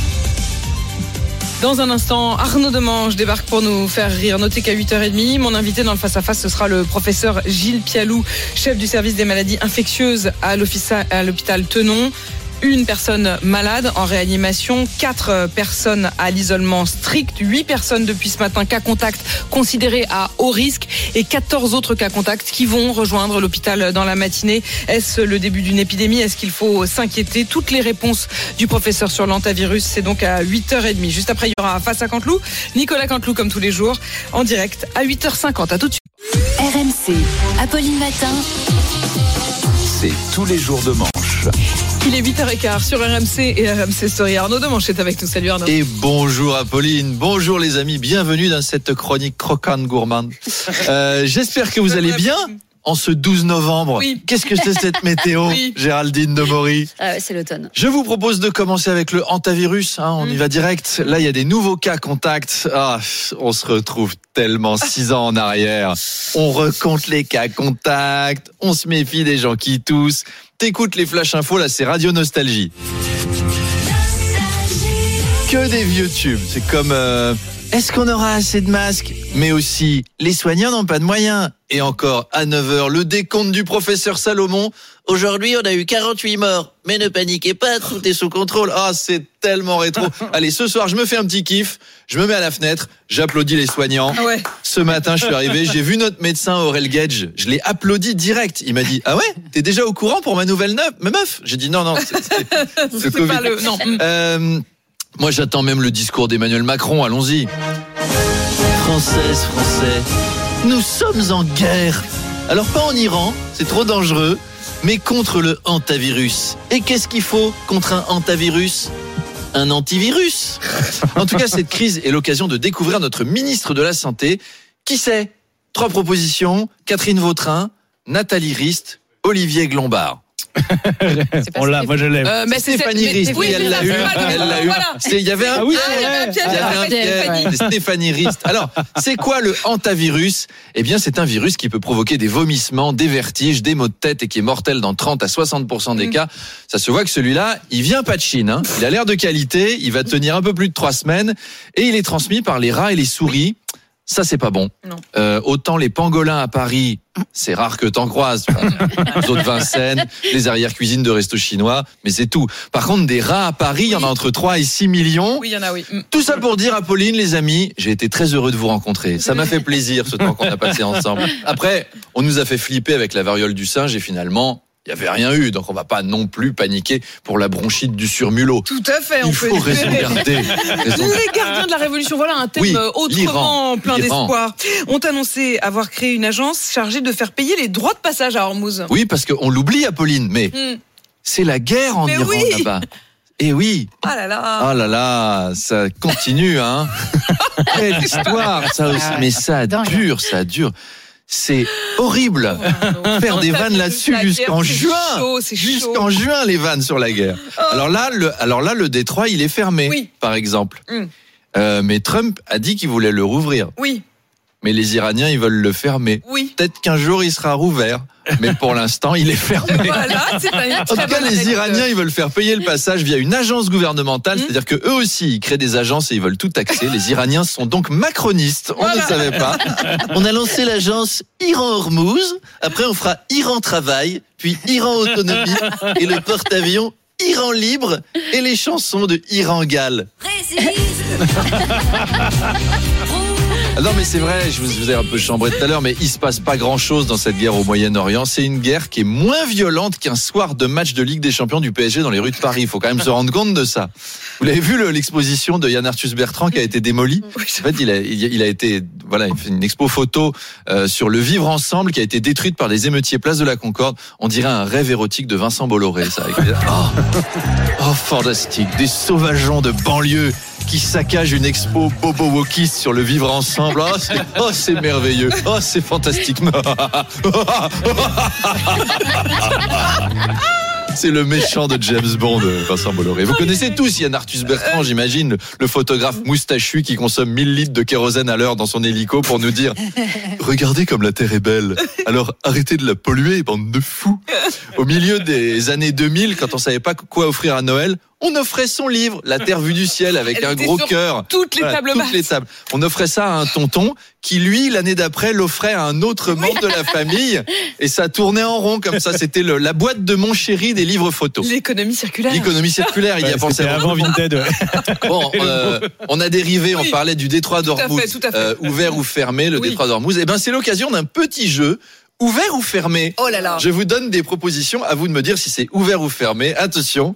Dans un instant, Arnaud Demange débarque pour nous faire rire. Notez qu'à 8h30, mon invité dans le face-à-face, ce sera le professeur Gilles Pialou, chef du service des maladies infectieuses à l'hôpital Tenon. Une personne malade en réanimation, 4 personnes à l'isolement strict, 8 personnes depuis ce matin cas contact considérées à haut risque et 14 autres cas contact qui vont rejoindre l'hôpital dans la matinée. Est-ce le début d'une épidémie? Est-ce qu'il faut s'inquiéter? Toutes les réponses du professeur sur l'hantavirus, c'est donc à 8h30. Juste après, il y aura Face à Canteloup, Nicolas Canteloup comme tous les jours, en direct à 8h50. À tout de suite. RMC, Apolline Matin. C'est tous les jours de manche. Il est 8h15 sur RMC et RMC Story. Arnaud Demanche est avec nous. Salut Arnaud. Et bonjour Apolline, bonjour les amis, bienvenue dans cette chronique croquante gourmande. J'espère que vous allez bien en ce 12 novembre. Oui. Qu'est-ce que c'est cette météo, oui. Géraldine Demory? C'est l'automne. Je vous propose de commencer avec le hantavirus. On y va direct. Là, il y a des nouveaux cas contacts. On se retrouve tellement 6 ans en arrière. On recompte les cas contacts. On se méfie des gens qui toussent. T'écoutes les flash infos, là c'est Radio Nostalgie. Que des vieux tubes. C'est comme est-ce qu'on aura assez de masques? Mais aussi, les soignants n'ont pas de moyens. Et encore, à 9h, le décompte du professeur Salomon. Aujourd'hui, on a eu 48 morts. Mais ne paniquez pas, tout est sous contrôle. C'est tellement rétro. Allez, ce soir, je me fais un petit kiff. Je me mets à la fenêtre. J'applaudis les soignants. Ouais. Ce matin, je suis arrivé. J'ai vu notre médecin Aurel Gage. Je l'ai applaudi direct. Il m'a dit, ah ouais? T'es déjà au courant pour ma nouvelle meuf? J'ai dit, non, c'est Covid. Pas le, non. Moi, j'attends même le discours d'Emmanuel Macron. Allons-y. Françaises, Français, nous sommes en guerre. Alors pas en Iran, c'est trop dangereux, mais contre le hantavirus. Et qu'est-ce qu'il faut contre un hantavirus? Un antivirus. En tout cas, cette crise est l'occasion de découvrir notre ministre de la Santé. Qui c'est? 3 propositions, Catherine Vautrin, Nathalie Rist, Olivier Glombard. On l'a, moi je l'aime. Mais Stéphanie Rist, oui, elle l'a eu. Voilà. Il y avait un piège. C'est Stéphanie Rist. Alors, c'est quoi le hantavirus ? Eh bien, c'est un virus qui peut provoquer des vomissements, des vertiges, des maux de tête et qui est mortel dans 30 à 60% des cas. Ça se voit que celui-là, il vient pas de Chine. Hein. Il a l'air de qualité, il va tenir un peu plus de 3 semaines et il est transmis par les rats et les souris. Ça, c'est pas bon. Autant les pangolins à Paris, c'est rare que t'en croises. Les autres Vincennes, les arrières-cuisines de restos chinois, mais c'est tout. Par contre, des rats à Paris, il y en a entre 3 et 6 millions. Oui, il y en a, oui. Tout ça pour dire, Apolline, les amis, j'ai été très heureux de vous rencontrer. Ça m'a fait plaisir, ce temps qu'on a passé ensemble. Après, on nous a fait flipper avec la variole du singe et finalement, il n'y avait rien eu, donc on va pas non plus paniquer pour la bronchite du surmulot. Tout à fait. Il faut raison garder. Les gardiens de la Révolution, voilà un thème autrement plein d'espoir. Ont annoncé avoir créé une agence chargée de faire payer les droits de passage à Hormuz. Oui, parce qu'on l'oublie, Apolline, mais c'est la guerre en Iran là-bas. Et oui. Ah là là. Oh là là, ça continue, hein. Quelle histoire, ça aussi. Mais ça dure, ça dure. C'est horrible. Faire des vannes là-dessus jusqu'en juin. Jusqu'en juin, les vannes sur la guerre. Alors là, le Détroit, il est fermé, par exemple. Mais Trump a dit qu'il voulait le rouvrir. Oui. Mais les Iraniens, ils veulent le fermer. Oui. Peut-être qu'un jour, il sera rouvert. Mais pour l'instant, il est fermé. Voilà, c'est pas une en tout cas, les Iraniens, ils veulent faire payer le passage via une agence gouvernementale. C'est-à-dire que eux aussi, ils créent des agences et ils veulent tout taxer. Les Iraniens sont donc macronistes. On ne savait pas. On a lancé l'agence Iran-Hormuz. Après, on fera Iran-Travail, puis Iran-Autonomie et le porte-avions Iran libre et les chansons de Iran-Gal. Non mais c'est vrai, je vous ai un peu chambré tout à l'heure, mais il se passe pas grand-chose dans cette guerre au Moyen-Orient. C'est une guerre qui est moins violente qu'un soir de match de Ligue des Champions du PSG dans les rues de Paris. Il faut quand même se rendre compte de ça. Vous l'avez vu l'exposition de Yann Arthus Bertrand qui a été démolie. En fait, il a été, voilà, il fait une expo photo sur le vivre ensemble qui a été détruite par des émeutiers place de la Concorde. On dirait un rêve érotique de Vincent Bolloré, ça. Oh, fantastique, des sauvageons de banlieue qui saccage une expo bobo wokiste sur le vivre ensemble. Oh, c'est merveilleux. Oh, c'est fantastique. C'est le méchant de James Bond, Vincent Bolloré. Vous connaissez tous Yann Arthus Bertrand, j'imagine, le photographe moustachu qui consomme 1000 litres de kérosène à l'heure dans son hélico pour nous dire « Regardez comme la Terre est belle, alors arrêtez de la polluer, bande de fous !» Au milieu des années 2000, quand on savait pas quoi offrir à Noël, on offrait son livre, La Terre vue du ciel, avec un gros cœur. Toutes les tables basses. Toutes les tables. On offrait ça à un tonton qui, lui, l'année d'après, l'offrait à un autre membre de la famille. Et ça tournait en rond comme ça. C'était la boîte de mon chéri des livres photos. L'économie circulaire. L'économie circulaire, il y a pensé avant Vinted. Bon, on a dérivé, on parlait du détroit d'Ormuz, ouvert ou fermé, le détroit d'Ormuz. Eh ben, c'est l'occasion d'un petit jeu. Ouvert ou fermé? Oh là là. Je vous donne des propositions, à vous de me dire si c'est ouvert ou fermé. Attention.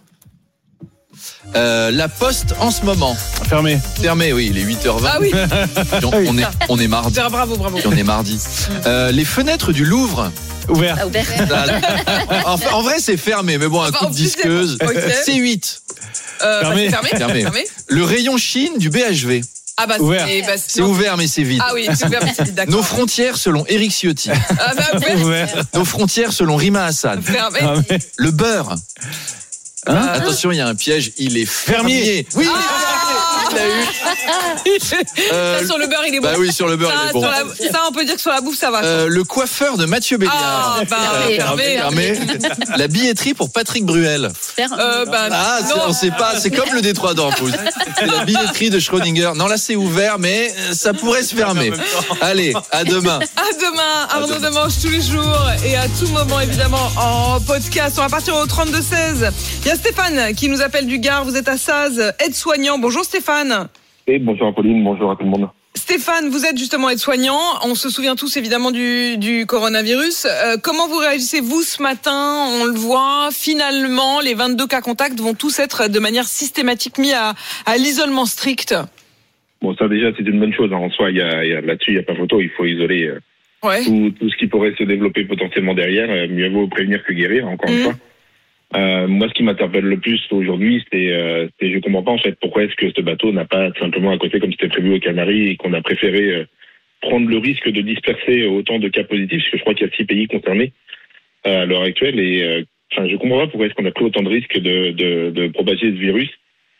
La Poste en ce moment. Fermé. Fermé, oui, il est 8h20. Ah oui. On est mardi. Bravo. On est mardi. Les fenêtres du Louvre. Ouvert. En vrai, c'est fermé, mais bon, un coup de disqueuse. C'est 8. Fermé. Fermé. Le rayon Chine du BHV. Ah bah ouvert. C'est ouvert, mais c'est vide. Ah oui, c'est ouvert, mais c'est vide, d'accord. Nos frontières selon Éric Ciotti. Ah bah ouvert. Nos frontières selon Rima Hassan. Fermé. Le beurre. Attention, il y a un piège, il est fermier. Oui, il l'a eu. Ça, sur le beurre, il est bon. Bah oui, sur le beurre, il est bon. Ça, on peut dire que sur la bouffe, ça va. Le coiffeur de Mathieu Béliard. Fermé. La billetterie pour Patrick Bruel. On sait pas, c'est comme le détroit d'Ormuz. C'est la billetterie de Schrödinger. Non, là, c'est ouvert, mais ça pourrait se fermer. Allez, à demain. À demain, Arnaud Demange tous les jours et à tout moment, évidemment, en podcast. On va partir au 32-16. Il y a Stéphane qui nous appelle du Gard. Vous êtes à Saz, aide-soignant. Bonjour Stéphane. Et bonjour Apolline, bonjour à tout le monde. Stéphane, vous êtes justement aide-soignant. On se souvient tous évidemment du coronavirus. Comment vous réagissez-vous ce matin? On le voit, finalement, les 22 cas contacts vont tous être de manière systématique mis à l'isolement strict. Bon, ça déjà, c'est une bonne chose. En soi, là-dessus, il n'y a pas photo. Il faut isoler tout ce qui pourrait se développer potentiellement derrière. Mieux vaut prévenir que guérir, encore une fois. Moi, ce qui m'interpelle le plus aujourd'hui, c'est je comprends pas en fait pourquoi est-ce que ce bateau n'a pas simplement à côté comme c'était prévu aux Canaries et qu'on a préféré prendre le risque de disperser autant de cas positifs, parce que je crois qu'il y a 6 pays concernés à l'heure actuelle et je comprends pas pourquoi est-ce qu'on a pris autant de risques de propager ce virus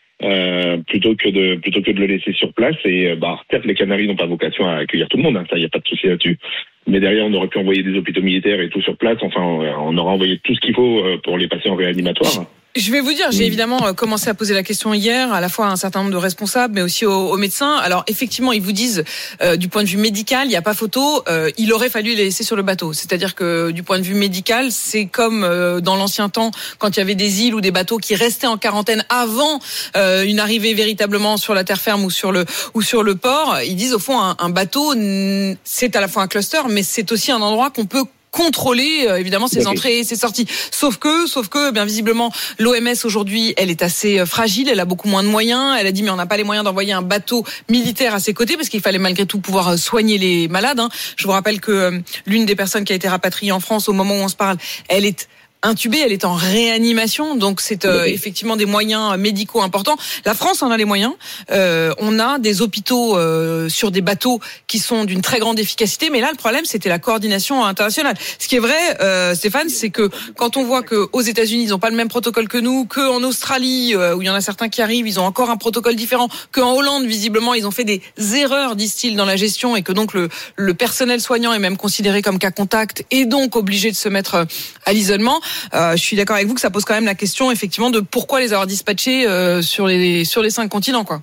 plutôt que de le laisser sur place. Et certes, les Canaries n'ont pas vocation à accueillir tout le monde, ça, il n'y a pas de souci là-dessus. Mais derrière, on aurait pu envoyer des hôpitaux militaires et tout sur place. Enfin, on aurait envoyé tout ce qu'il faut pour les passer en réanimatoire. Je vais vous dire, j'ai évidemment commencé à poser la question hier, à la fois à un certain nombre de responsables, mais aussi aux médecins. Alors effectivement, ils vous disent, du point de vue médical, il n'y a pas photo, il aurait fallu les laisser sur le bateau. C'est-à-dire que du point de vue médical, c'est comme dans l'ancien temps, quand il y avait des îles ou des bateaux qui restaient en quarantaine avant une arrivée véritablement sur la terre ferme ou sur le port. Ils disent au fond, un bateau, c'est à la fois un cluster, mais c'est aussi un endroit qu'on peut contrôler évidemment ses entrées et ses sorties. Sauf que bien visiblement l'OMS aujourd'hui, elle est assez fragile, elle a beaucoup moins de moyens. Elle a dit mais on n'a pas les moyens d'envoyer un bateau militaire à ses côtés parce qu'il fallait malgré tout pouvoir soigner les malades. Je vous rappelle que l'une des personnes qui a été rapatriée en France au moment où on se parle, elle est intubée, elle est en réanimation, donc c'est effectivement des moyens médicaux importants. La France en a les moyens. On a des hôpitaux sur des bateaux qui sont d'une très grande efficacité, mais là le problème c'était la coordination internationale. Ce qui est vrai, Stéphane, c'est que quand on voit que aux États-Unis ils n'ont pas le même protocole que nous, qu'en Australie où il y en a certains qui arrivent, ils ont encore un protocole différent, qu'en Hollande visiblement ils ont fait des erreurs, disent-ils, dans la gestion et que donc le personnel soignant est même considéré comme cas contact et donc obligé de se mettre à l'isolement. Je suis d'accord avec vous que ça pose quand même la question effectivement de pourquoi les avoir dispatchés sur les 5 continents, quoi.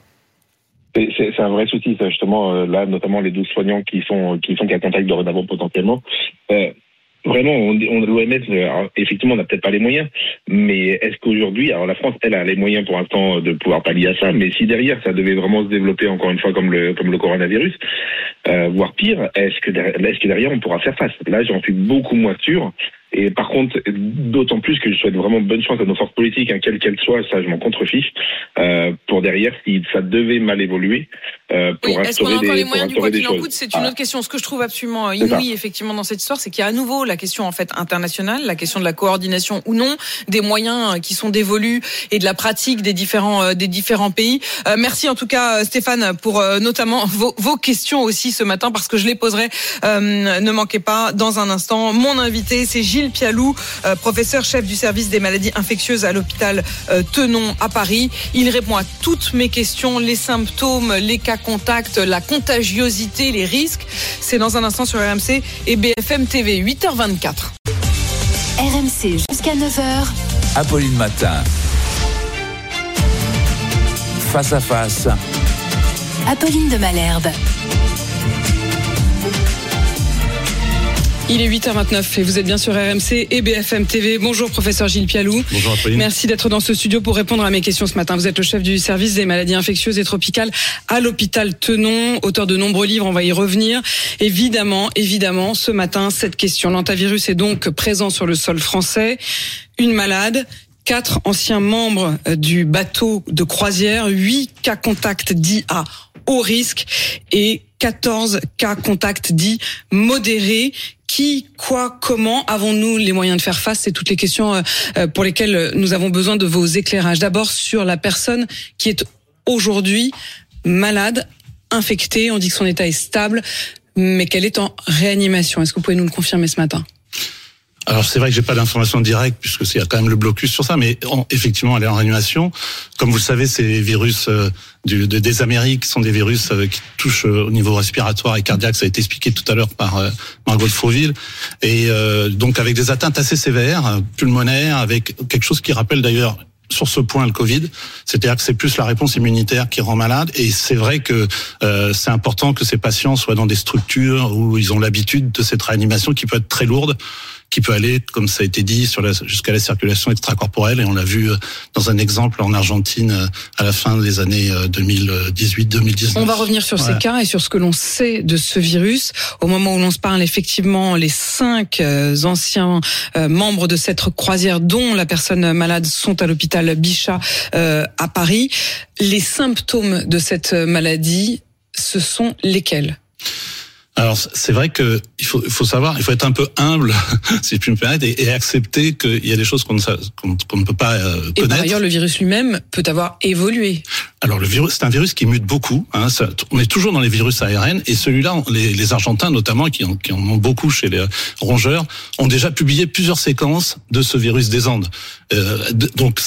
C'est un vrai souci, ça, justement, là, notamment les 12 soignants qui sont cas contact dorénavant potentiellement. Vraiment, l'OMS, effectivement, on n'a peut-être pas les moyens, mais est-ce qu'aujourd'hui, alors la France, elle a les moyens pour l'instant de pouvoir pallier à ça, mais si derrière ça devait vraiment se développer encore une fois comme le coronavirus, voire pire, est-ce que derrière on pourra faire face? Là, j'en suis beaucoup moins sûr. Et par contre, d'autant plus que je souhaite vraiment bonne chance à nos forces politiques, quelles qu'elles soient, ça je m'en contrefiche, pour derrière, si ça devait mal évoluer, pour est-ce qu'on a encore les moyens du quoi qu'il en coûte? C'est une autre question. Ce que je trouve absolument inouï, effectivement, dans cette histoire, c'est qu'il y a à nouveau la question, en fait, internationale, la question de la coordination ou non, des moyens qui sont dévolus et de la pratique des différents pays. Merci en tout cas, Stéphane, pour notamment vos questions aussi ce matin, parce que je les poserai, ne manquez pas, dans un instant. Mon invité, c'est Gilles Pialou, professeur chef du service des maladies infectieuses à l'hôpital Tenon à Paris. Il répond à toutes mes questions, les symptômes, les cas contacts, la contagiosité, les risques. C'est dans un instant sur RMC et BFM TV, 8h24. RMC jusqu'à 9h. Apolline Matin. Face à face. Apolline de Malherbe. Il est 8h29 et vous êtes bien sur RMC et BFM TV. Bonjour professeur Gilles Pialou. Bonjour Apolline. Merci d'être dans ce studio pour répondre à mes questions ce matin. Vous êtes le chef du service des maladies infectieuses et tropicales à l'hôpital Tenon, auteur de nombreux livres, on va y revenir. Évidemment, ce matin, cette question. L'hantavirus est donc présent sur le sol français. Une malade, 4 anciens membres du bateau de croisière, 8 cas contacts dits à haut risque et 14 cas contacts dits modérés. Qui, quoi, comment avons-nous les moyens de faire face? C'est toutes les questions pour lesquelles nous avons besoin de vos éclairages. D'abord sur la personne qui est aujourd'hui malade, infectée. On dit que son état est stable, mais qu'elle est en réanimation. Est-ce que vous pouvez nous le confirmer ce matin? Alors c'est vrai que j'ai pas d'informations directes puisque il y a quand même le blocus sur ça, mais effectivement elle est en réanimation. Comme vous le savez, ces virus des Amériques sont des virus qui touchent au niveau respiratoire et cardiaque. Ça a été expliqué tout à l'heure par Margot de Froville, et donc avec des atteintes assez sévères, pulmonaires, avec quelque chose qui rappelle d'ailleurs sur ce point le Covid, c'est-à-dire que c'est plus la réponse immunitaire qui rend malade, et c'est vrai que c'est important que ces patients soient dans des structures où ils ont l'habitude de cette réanimation qui peut être très lourde, qui peut aller, comme ça a été dit, jusqu'à la circulation extracorporelle, et on l'a vu dans un exemple en Argentine à la fin des années 2018-2019. On va revenir sur ces cas et sur ce que l'on sait de ce virus. Au moment où l'on se parle, effectivement, les 5 anciens membres de cette croisière, dont la personne malade, sont à l'hôpital Bichat à Paris. Les symptômes de cette maladie, ce sont lesquels ? Alors c'est vrai que il faut savoir, il faut être un peu humble, si je puis me permettre, et accepter qu'il y a des choses qu'on ne peut pas connaître. Et par ailleurs, le virus lui-même peut avoir évolué. Alors le virus, c'est un virus qui mute beaucoup. On est toujours dans les virus ARN, et celui-là, les Argentins notamment, qui en ont beaucoup chez les rongeurs, ont déjà publié plusieurs séquences de ce virus des Andes. Donc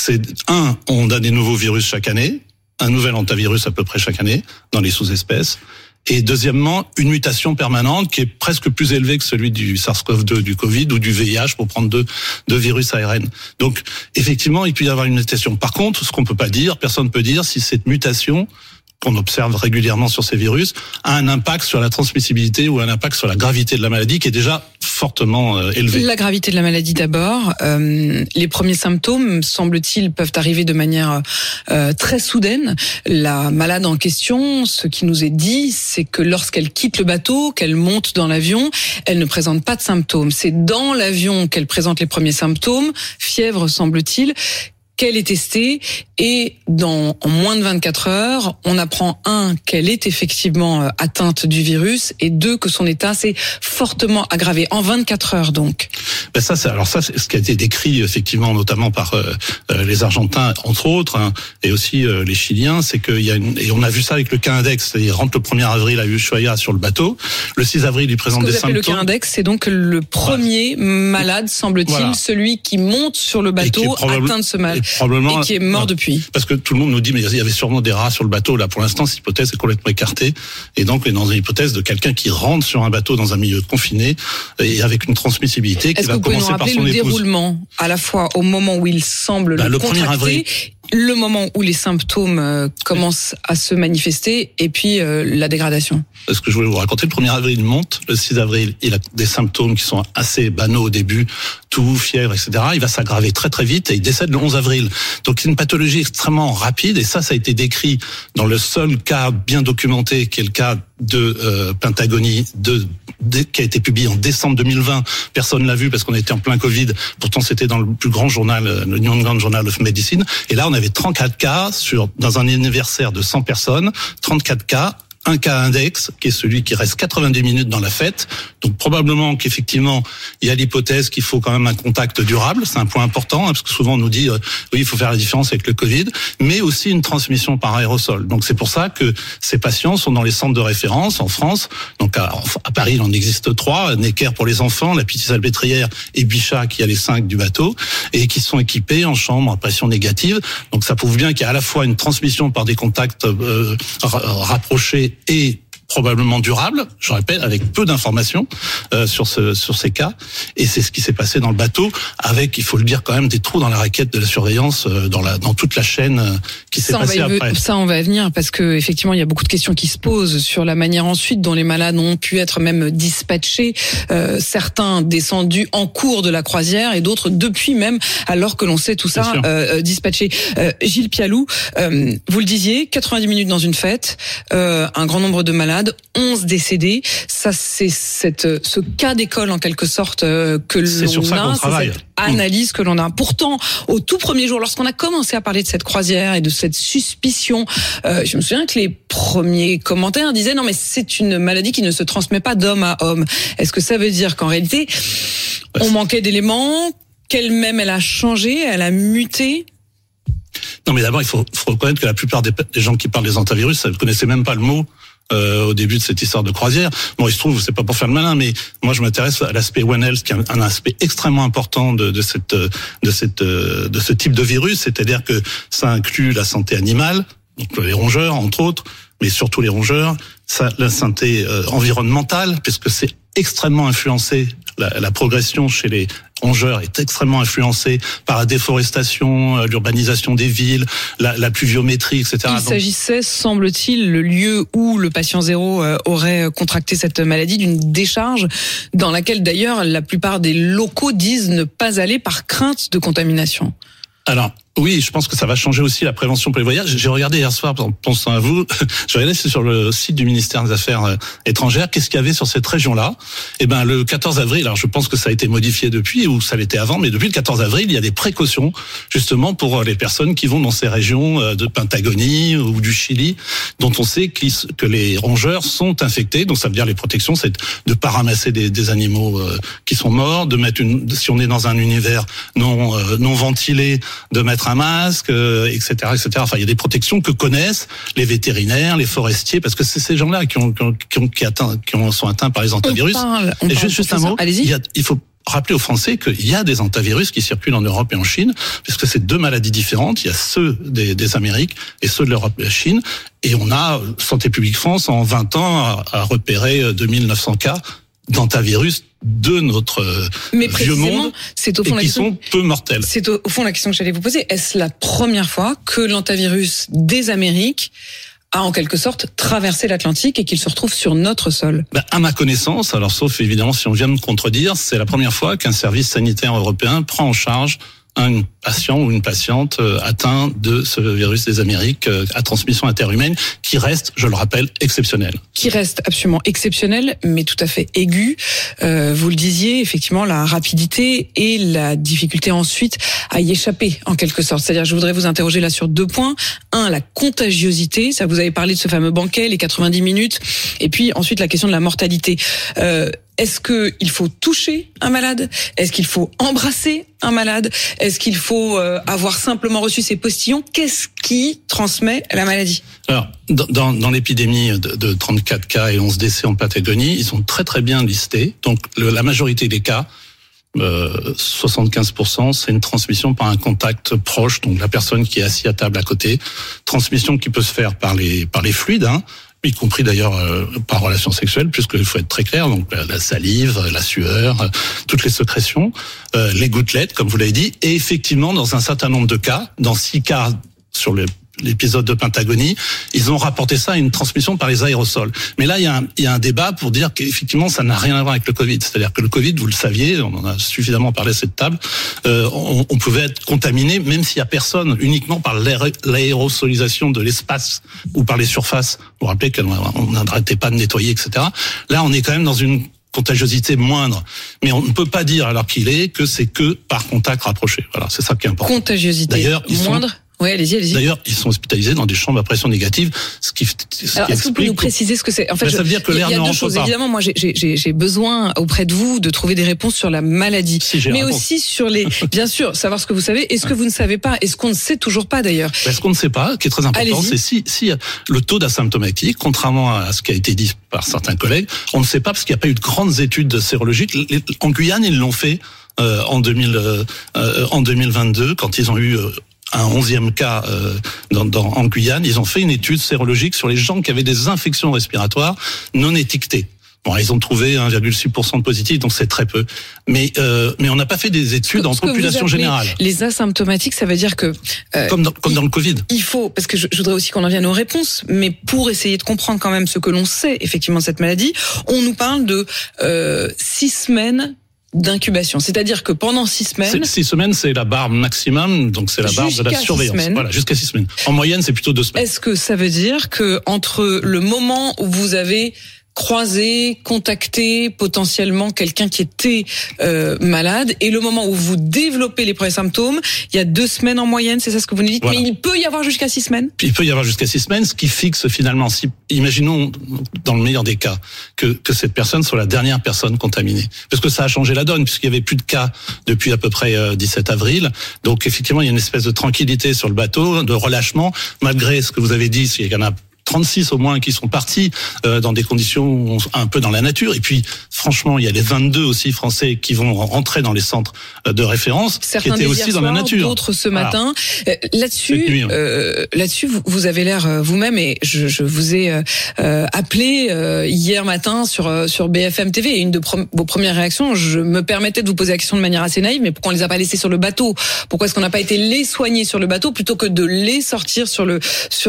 on a des nouveaux virus chaque année, un nouvel hantavirus à peu près chaque année dans les sous-espèces. Et deuxièmement, une mutation permanente qui est presque plus élevée que celui du SARS-CoV-2, du Covid ou du VIH, pour prendre deux virus ARN. Donc, effectivement, il peut y avoir une mutation. Par contre, ce qu'on peut pas dire, personne ne peut dire si cette mutation qu'on observe régulièrement sur ces virus a un impact sur la transmissibilité ou un impact sur la gravité de la maladie qui est déjà fortement élevée. La gravité de la maladie d'abord. Les premiers symptômes, semble-t-il, peuvent arriver de manière très soudaine. La malade en question, ce qui nous est dit, c'est que lorsqu'elle quitte le bateau, qu'elle monte dans l'avion, elle ne présente pas de symptômes. C'est dans l'avion qu'elle présente les premiers symptômes, fièvre semble-t-il, qu'elle est testée, et en moins de 24 heures, on apprend qu'elle est effectivement atteinte du virus, et que son état s'est fortement aggravé en 24 heures donc. Ça c'est ce qui a été décrit effectivement notamment par les Argentins entre autres, et aussi les Chiliens, c'est qu'il y a et on a vu ça avec le cas index, c'est-à-dire rentre le 1er avril à Ushuaia sur le bateau, le 6 avril il présente des symptômes. Le cas index, c'est donc le premier malade, semble-t-il, celui qui monte sur le bateau atteint de ce mal. Et qui est mort depuis. Parce que tout le monde nous dit, mais il y avait sûrement des rats sur le bateau. Là, pour l'instant, cette hypothèse est complètement écartée. Et donc, on est dans une hypothèse de quelqu'un qui rentre sur un bateau dans un milieu confiné et avec une transmissibilité qui va commencer par son épouse. Est-ce que vous pouvez nous rappeler le déroulement, à la fois au moment où il semble le contracter, 1er avril. Le moment où les symptômes commencent à se manifester, et puis la dégradation. Ce que je voulais vous raconter, le 1er avril, il monte. Le 6 avril, il a des symptômes qui sont assez banaux au début, toux, fièvre, etc. Il va s'aggraver très très vite et il décède le 11 avril. Donc c'est une pathologie extrêmement rapide, et ça a été décrit dans le seul cas bien documenté, qui est le cas de Pentagonie, qui a été publié en décembre 2020. Personne l'a vu parce qu'on était en plein Covid. Pourtant, c'était dans le plus grand journal, le New England Journal of Medicine. Et là, on avait 34 cas dans un anniversaire de 100 personnes, 34 cas. Un cas index, qui est celui qui reste 90 minutes dans la fête. Donc probablement qu'effectivement, il y a l'hypothèse qu'il faut quand même un contact durable. C'est un point important, parce que souvent on nous dit oui, il faut faire la différence avec le Covid, mais aussi une transmission par aérosol. Donc c'est pour ça que ces patients sont dans les centres de référence en France. Donc à Paris, il en existe 3, Necker pour les enfants, la Pitié-Salpêtrière et Bichat, qui a les 5 du bateau, et qui sont équipés en chambre à pression négative. Donc ça prouve bien qu'il y a à la fois une transmission par des contacts rapprochés et probablement durable, je répète, avec peu d'informations sur ces cas. Et c'est ce qui s'est passé dans le bateau, avec, il faut le dire quand même, des trous dans la raquette de la surveillance dans toute la chaîne qui s'est passée après. Ça, on va y venir, parce que effectivement, il y a beaucoup de questions qui se posent sur la manière ensuite dont les malades ont pu être même dispatchés, certains descendus en cours de la croisière et d'autres depuis même, alors que l'on sait tout ça, dispatchés. Gilles Pialou, vous le disiez, 90 minutes dans une fête, un grand nombre de malades, 11 décédés. Ça, c'est ce cas d'école en quelque sorte que l'on a, c'est cette analyse que l'on a. Pourtant, au tout premier jour, lorsqu'on a commencé à parler de cette croisière et de cette suspicion, je me souviens que les premiers commentaires disaient non mais c'est une maladie qui ne se transmet pas d'homme à homme. Est-ce que ça veut dire qu'en réalité, on manquait d'éléments, qu'elle-même elle a changé, elle a muté? Non mais d'abord, il faut reconnaître que la plupart des gens qui parlent des hantavirus, ne connaissaient même pas le mot. Au début de cette histoire de croisière. Bon, il se trouve, c'est pas pour faire le malin, mais moi je m'intéresse à l'aspect One Health, qui est un aspect extrêmement important de ce type de virus, c'est-à-dire que ça inclut la santé animale, donc les rongeurs entre autres, mais surtout les rongeurs, la santé environnementale, puisque c'est extrêmement influencé, la progression chez les rongeurs est extrêmement influencée par la déforestation, l'urbanisation des villes, la pluviométrie, etc. Il s'agissait, semble-t-il, le lieu où le patient zéro aurait contracté cette maladie, d'une décharge dans laquelle d'ailleurs la plupart des locaux disent ne pas aller par crainte de contamination. Alors, Oui, je pense que ça va changer aussi la prévention pour les voyages. J'ai regardé hier soir, en pensant à vous, j'ai regardé sur le site du ministère des Affaires étrangères, qu'est-ce qu'il y avait sur cette région-là. Eh ben, le 14 avril, alors je pense que ça a été modifié depuis, ou ça l'était avant, mais depuis le 14 avril, il y a des précautions, justement, pour les personnes qui vont dans ces régions de Patagonie ou du Chili, dont on sait que les rongeurs sont infectés. Donc ça veut dire les protections, c'est de pas ramasser des animaux qui sont morts, de mettre si on est dans un univers non ventilé, de mettre un masque, etc., etc. Enfin, il y a des protections que connaissent les vétérinaires, les forestiers, parce que c'est ces gens-là qui sont atteints par les hantavirus. Et juste un mot, il faut rappeler aux Français qu'il y a des hantavirus qui circulent en Europe et en Chine, puisque c'est deux maladies différentes. Il y a ceux des Amériques et ceux de l'Europe et de la Chine. Et on a, Santé publique France, en 20 ans, a repéré 2900 cas d'hantavirus de notre vieux monde, c'est au fond et qui sont peu mortels. C'est au fond la question que j'allais vous poser. Est-ce la première fois que l'hantavirus des Amériques a en quelque sorte traversé l'Atlantique et qu'il se retrouve sur notre sol? À ma connaissance, alors sauf évidemment si on vient me contredire, c'est la première fois qu'un service sanitaire européen prend en charge un patient ou une patiente atteint de ce virus des Amériques à transmission interhumaine, qui reste, je le rappelle, exceptionnel. Qui reste absolument exceptionnel, mais tout à fait aigu. Vous le disiez, effectivement, la rapidité et la difficulté ensuite à y échapper, en quelque sorte. C'est-à-dire, je voudrais vous interroger là sur 2 points. 1, la contagiosité. Ça, vous avez parlé de ce fameux banquet, les 90 minutes. Et puis, ensuite, la question de la mortalité. Est-ce qu'il faut toucher un malade? Est-ce qu'il faut embrasser un malade? Est-ce qu'il faut avoir simplement reçu ses postillons? Qu'est-ce qui transmet la maladie? Alors, dans l'épidémie de 34 cas et 11 décès en Patagonie, ils sont très très bien listés. Donc, la majorité des cas, 75%, c'est une transmission par un contact proche, donc la personne qui est assise à table à côté. Transmission qui peut se faire par les fluides, y compris d'ailleurs par relation sexuelle, puisqu'il faut être très clair, donc la salive, la sueur, toutes les sécrétions, les gouttelettes, comme vous l'avez dit, et effectivement, dans un certain nombre de cas, dans 6 cas sur l'épisode de Patagonie, ils ont rapporté ça à une transmission par les aérosols. Mais là, il y a un débat pour dire qu'effectivement, ça n'a rien à voir avec le Covid. C'est-à-dire que le Covid, vous le saviez, on en a suffisamment parlé à cette table, on pouvait être contaminé, même s'il y a personne, uniquement par l'aérosolisation de l'espace ou par les surfaces. Vous vous rappelez qu'on n'arrêtait pas de nettoyer, etc. Là, on est quand même dans une contagiosité moindre. Mais on ne peut pas dire, alors qu'il est, que c'est que par contact rapproché. Voilà, c'est ça qui est important. Contagiosité moindre. Oui, allez-y. D'ailleurs, ils sont hospitalisés dans des chambres à pression négative, Alors, est-ce que vous pouvez nous préciser ce que c'est? En fait, ça veut dire que l'air ne rentre pas. Évidemment, moi, j'ai besoin auprès de vous de trouver des réponses sur la maladie, mais aussi sur bien sûr, savoir ce que vous savez et ce que vous ne savez pas, et ce qu'on ne sait toujours pas d'ailleurs. Ce qu'on ne sait pas, qui est très important, c'est si le taux d'asymptomatique, contrairement à ce qui a été dit par certains collègues, on ne sait pas parce qu'il n'y a pas eu de grandes études sérologiques. En Guyane, ils l'ont fait en 2022 quand ils ont eu un 11e cas en Guyane. Ils ont fait une étude sérologique sur les gens qui avaient des infections respiratoires non étiquetées. Bon, ils ont trouvé 1,6% de positifs, donc c'est très peu. Mais on n'a pas fait des études en population générale. Les asymptomatiques, ça veut dire que comme dans le Covid. Il faut, parce que je voudrais aussi qu'on en vienne aux réponses, mais pour essayer de comprendre quand même ce que l'on sait effectivement de cette maladie, on nous parle de 6 semaines d'incubation. C'est-à-dire que pendant 6 semaines... 6 semaines, c'est la barre maximum, donc c'est la barre de la surveillance. Voilà, jusqu'à 6 semaines. En moyenne, c'est plutôt 2 semaines. Est-ce que ça veut dire que entre le moment où vous avez croisé, contacté potentiellement quelqu'un qui était malade et le moment où vous développez les premiers symptômes, il y a 2 semaines en moyenne, c'est ça ce que vous nous dites? Voilà. Mais il peut y avoir jusqu'à 6 semaines? Il peut y avoir jusqu'à 6 semaines, ce qui fixe finalement, imaginons dans le meilleur des cas, que cette personne soit la dernière personne contaminée. Parce que ça a changé la donne, puisqu'il y avait plus de cas depuis à peu près 17 avril. Donc effectivement, il y a une espèce de tranquillité sur le bateau, de relâchement, malgré ce que vous avez dit, il y en a 36 au moins qui sont partis dans des conditions un peu dans la nature. Et puis, franchement, il y a les 22 aussi Français qui vont rentrer dans les centres de référence, certains qui étaient aussi dans la nature. D'autres ce matin. Là-dessus, vous avez l'air vous-même, et je vous ai appelé hier matin sur BFM TV. Et une de vos premières réactions, je me permettais de vous poser la question de manière assez naïve, mais pourquoi on les a pas laissés sur le bateau? Pourquoi est-ce qu'on n'a pas été les soigner sur le bateau plutôt que de les sortir sur le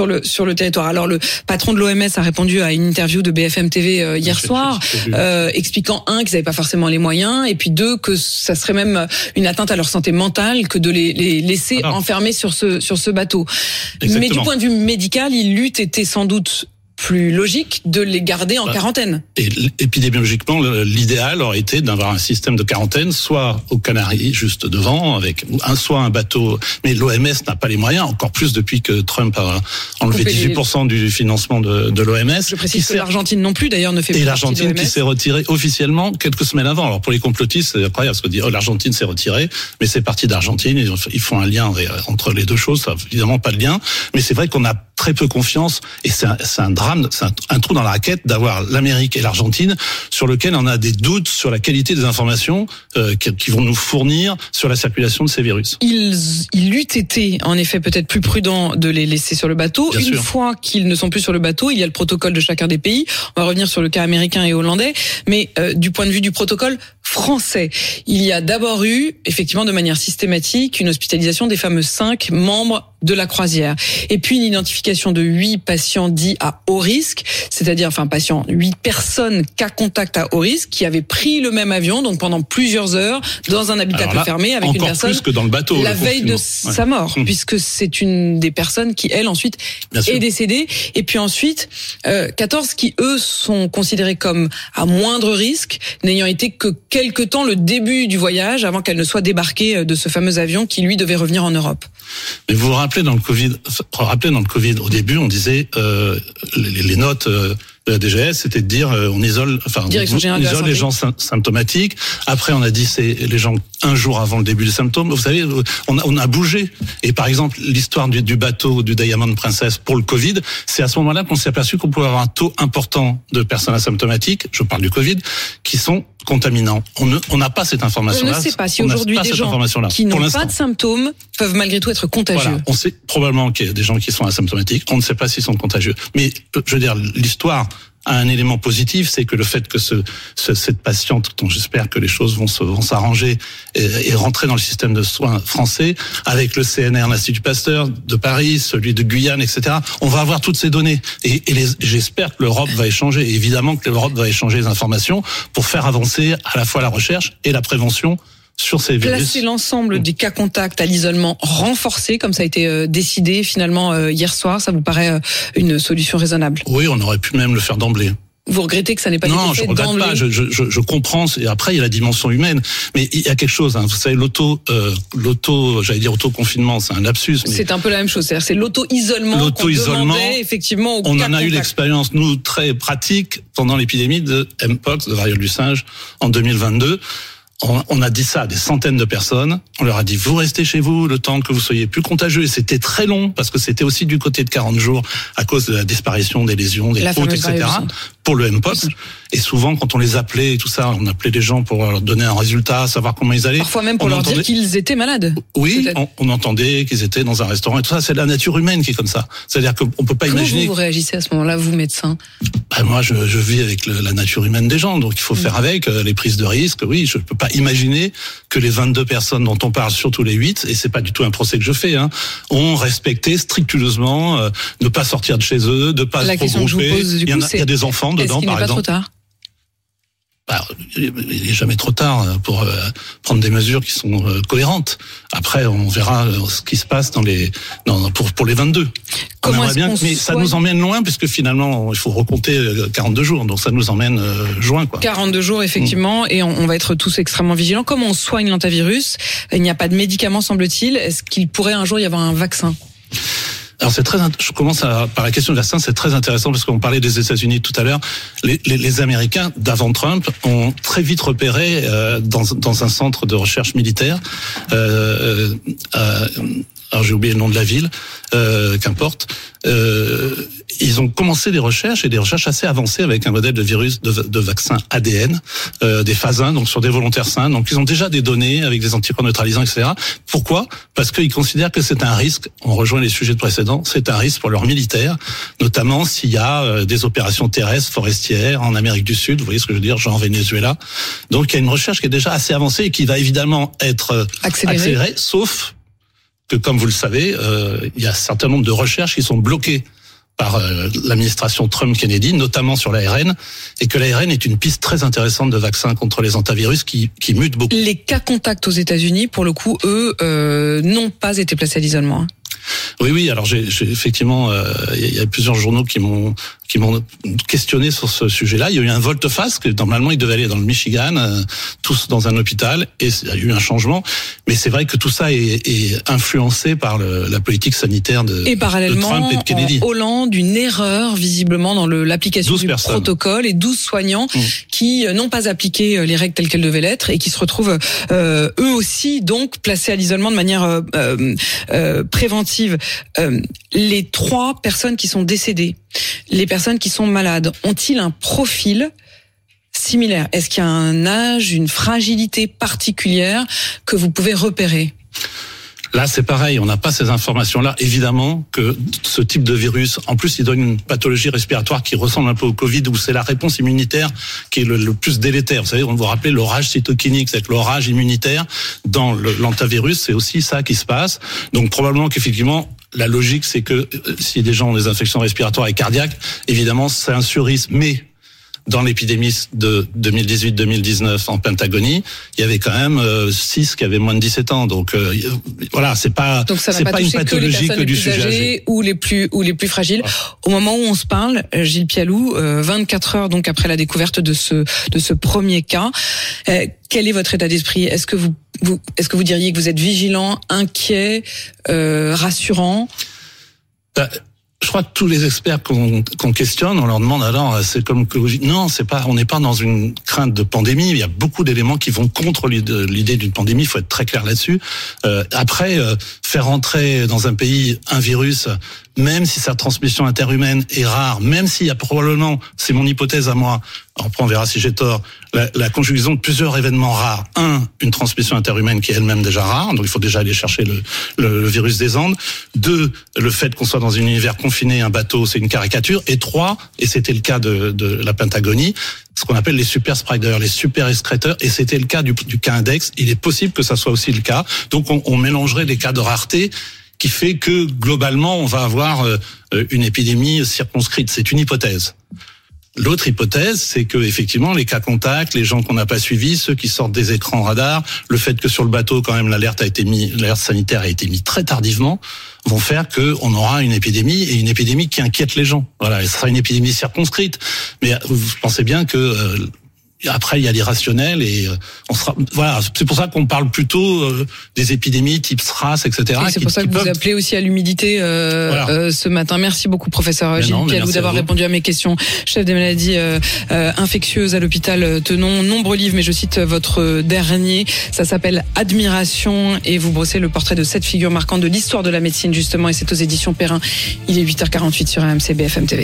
territoire? Alors le patron de l'OMS a répondu à une interview de BFM TV hier soir, expliquant expliquant qu'ils n'avaient pas forcément les moyens, et puis 2, que ça serait même une atteinte à leur santé mentale que de les laisser enfermés sur ce bateau. Exactement. Mais du point de vue médical, il eût été sans doute plus logique de les garder en quarantaine. Et épidémiologiquement, l'idéal aurait été d'avoir un système de quarantaine, soit aux Canaries, juste devant, avec soit un bateau. Mais l'OMS n'a pas les moyens, encore plus depuis que Trump a enlevé 18% du financement de l'OMS. Je précise que l'Argentine non plus, d'ailleurs, ne fait plus partie de l'OMS. Et l'Argentine qui s'est retirée officiellement quelques semaines avant. Alors pour les complotistes, c'est incroyable, parce qu'on dit l'Argentine s'est retirée, mais c'est parti d'Argentine. Ils font un lien entre les deux choses. Ça n'a évidemment pas de lien. Mais c'est vrai qu'on a très peu confiance, et c'est un drame, c'est un trou dans la raquette d'avoir l'Amérique et l'Argentine sur lequel on a des doutes sur la qualité des informations qui vont nous fournir sur la circulation de ces virus. Il eût été en effet peut-être plus prudent de les laisser sur le bateau. Une fois qu'ils ne sont plus sur le bateau, il y a le protocole de chacun des pays. On va revenir sur le cas américain et hollandais, mais du point de vue du protocole français, il y a d'abord eu, effectivement, de manière systématique, une hospitalisation des fameux 5 membres de la croisière. Et puis une identification de 8 patients dits à haut risque, c'est-à-dire, 8 personnes cas contact à haut risque qui avaient pris le même avion, donc pendant plusieurs heures, dans un habitacle fermé avec une personne. Plus que dans le bateau. La veille de sa mort, puisque c'est une des personnes qui, elle, ensuite, est décédée. Et puis ensuite, 14 qui, eux, sont considérés comme à moindre risque, n'ayant été que quelque temps le début du voyage avant qu'elle ne soit débarquée de ce fameux avion qui, lui, devait revenir en Europe. Mais vous vous rappelez dans le Covid, au début, on disait les notes de la DGS, c'était de dire on isole les gens symptomatiques. Après, on a dit c'est les gens un jour avant le début des symptômes. Vous savez, on a bougé. Et par exemple, l'histoire du bateau du Diamond Princess pour le Covid, c'est à ce moment-là qu'on s'est aperçu qu'on pouvait avoir un taux important de personnes asymptomatiques, je parle du Covid, qui sont contaminants. On n'a pas cette information-là. On ne sait pas si aujourd'hui des gens qui n'ont pas de symptômes peuvent malgré tout être contagieux. Voilà. On sait probablement qu'il y a des gens qui sont asymptomatiques. On ne sait pas s'ils sont contagieux. Mais je veux dire, l'histoire a un élément positif, c'est que le fait que cette patiente, dont j'espère que les choses vont s'arranger, et rentrer dans le système de soins français, avec le CNR, l'Institut Pasteur de Paris, celui de Guyane, etc. On va avoir toutes ces données. Et j'espère que l'Europe va échanger. Et évidemment que l'Europe va échanger les informations pour faire avancer à la fois la recherche et la prévention sur ces virus. Placer l'ensemble des cas contacts à l'isolement renforcé, comme ça a été décidé finalement hier soir, ça vous paraît une solution raisonnable? Oui, on aurait pu même le faire d'emblée. Vous regrettez que ça n'ait pas été fait d'emblée? Non, je regrette pas. Je comprends. Et après, il y a la dimension humaine. Mais il y a quelque chose. Vous savez, auto-confinement, c'est un lapsus. Mais c'est un peu la même chose. C'est l'auto-isolement. L'auto-isolement. Effectivement. On en a eu l'expérience, nous, très pratique pendant l'épidémie de Mpox, de variole du singe, en 2022. On a dit ça à des centaines de personnes. On leur a dit, vous restez chez vous le temps que vous soyez plus contagieux. Et c'était très long, parce que c'était aussi du côté de 40 jours à cause de la disparition des lésions, des côtes, etc. pour le Mpox. Et souvent, quand on les appelait et tout ça, on appelait les gens pour leur donner un résultat, savoir comment ils allaient. Parfois même pour leur dire qu'ils étaient malades. Oui, on entendait qu'ils étaient dans un restaurant et tout ça. C'est la nature humaine qui est comme ça. C'est-à-dire qu'on peut pas imaginer. Comment vous réagissez à ce moment-là, vous, médecin? Moi, je vis avec la nature humaine des gens. Donc, il faut faire avec les prises de risques. Oui, je peux pas imaginer que les 22 personnes dont on parle, surtout les 8, et c'est pas du tout un procès que je fais, ont respecté scrupuleusement ne pas sortir de chez eux, de pas se regrouper. La question que je vous pose, du coup, il y a des enfants dedans, par exemple. Est-ce qu'il n'est pas trop tard? Il n'est jamais trop tard pour prendre des mesures qui sont cohérentes. Après, on verra ce qui se passe pour les 22. Mais ça nous emmène loin, puisque finalement, il faut recompter 42 jours. Donc ça nous emmène juin, quoi. 42 jours, effectivement, et on va être tous extrêmement vigilants. Comment on soigne l'hantavirus? Il n'y a pas de médicaments, semble-t-il. Est-ce qu'il pourrait un jour y avoir un vaccin? Alors je commence par la question du vaccin, c'est très intéressant parce qu'on parlait des États-Unis tout à l'heure. Les Américains d'avant Trump ont très vite repéré dans un centre de recherche militaire. Alors j'ai oublié le nom de la ville, qu'importe. Ils ont commencé des recherches, et des recherches assez avancées avec un modèle de virus de vaccin ADN, des phases 1, donc sur des volontaires sains. Donc ils ont déjà des données avec des anticorps neutralisants, etc. Pourquoi? Parce qu'ils considèrent que c'est un risque. On rejoint les sujets précédents. C'est un risque pour leurs militaires, notamment s'il y a des opérations terrestres, forestières en Amérique du Sud. Vous voyez ce que je veux dire, genre Venezuela. Donc il y a une recherche qui est déjà assez avancée et qui va évidemment être accélérée, sauf que, comme vous le savez, il y a un certain nombre de recherches qui sont bloquées par l'administration Trump-Kennedy, notamment sur l'ARN, et que l'ARN est une piste très intéressante de vaccin contre les hantavirus qui mute beaucoup. Les cas contacts aux États-Unis, pour le coup, eux, n'ont pas été placés à l'isolement. Oui, alors j'ai effectivement, il y a plusieurs journaux qui m'ont questionné sur ce sujet-là. Il y a eu un volte-face que normalement ils devaient aller dans le Michigan, tous dans un hôpital, et il y a eu un changement. Mais c'est vrai que tout ça est influencé par la politique sanitaire de Trump et de Kennedy. En Hollande, une erreur visiblement dans l'application du protocole et 12 soignants qui n'ont pas appliqué les règles telles qu'elles devaient l'être et qui se retrouvent eux aussi donc placés à l'isolement de manière préventive. Les 3 personnes qui sont décédées, les personnes qui sont malades, ont-ils un profil similaire? Est-ce qu'il y a un âge, une fragilité particulière que vous pouvez repérer? Là, c'est pareil, on n'a pas ces informations-là. Évidemment que ce type de virus, en plus, il donne une pathologie respiratoire qui ressemble un peu au Covid, où c'est la réponse immunitaire qui est le plus délétère. Vous savez, on vous rappelle l'orage cytokinique, c'est-à-dire l'orage immunitaire dans l'hantavirus, c'est aussi ça qui se passe. Donc probablement qu'effectivement, la logique, c'est que si des gens ont des infections respiratoires et cardiaques, évidemment, c'est un surrisque. Mais dans l'épidémie de 2018-2019 en Pentagonie, il y avait quand même 6 qui avaient moins de 17 ans. Donc voilà, c'est pas une pathologie que du sujet âgé ou les plus fragiles. Ouais. Au moment où on se parle, Gilles Pialou, 24 heures donc après la découverte de ce premier cas, quel est votre état d'esprit? Est-ce que vous diriez que vous êtes vigilant, inquiet, rassurant? Je crois que tous les experts qu'on questionne, on leur demande alors, c'est comme que non, c'est pas, on n'est pas dans une crainte de pandémie. Il y a beaucoup d'éléments qui vont contre l'idée d'une pandémie. Il faut être très clair là-dessus. Après, faire entrer dans un pays un virus, même si sa transmission interhumaine est rare, même s'il y a probablement, c'est mon hypothèse à moi, après on verra si j'ai tort, la conjugaison de plusieurs événements rares. 1, une transmission interhumaine qui est elle-même déjà rare, donc il faut déjà aller chercher le virus des Andes. 2, le fait qu'on soit dans un univers confiné, un bateau, c'est une caricature. Et 3, et c'était le cas de la Pentagonie, ce qu'on appelle les super spiders, les super excréteurs, et c'était le cas du cas index. Il est possible que ça soit aussi le cas. Donc on mélangerait les cas de rareté, qui fait que globalement on va avoir une épidémie circonscrite. C'est une hypothèse. L'autre hypothèse, c'est que effectivement les cas contacts, les gens qu'on n'a pas suivis, ceux qui sortent des écrans radars, le fait que sur le bateau quand même l'alerte sanitaire a été mise très tardivement, vont faire que on aura une épidémie, et une épidémie qui inquiète les gens. Voilà, et ce sera une épidémie circonscrite. Mais vous pensez bien que après il y a l'irrationnel, et on sera, voilà, c'est pour ça qu'on parle plutôt des épidémies type SRAS, etc. Et c'est pour ça que vous appelez aussi à l'humidité ce matin. Merci beaucoup professeur Gilles Pialou d'avoir répondu à mes questions. Chef des maladies infectieuses à l'hôpital Tenon. Nombreux livres, mais je cite votre dernier. Ça s'appelle Admiration, et vous brossez le portrait de 7 figures marquantes de l'histoire de la médecine justement, et c'est aux éditions Perrin. Il est 8h48 sur RMC BFM TV.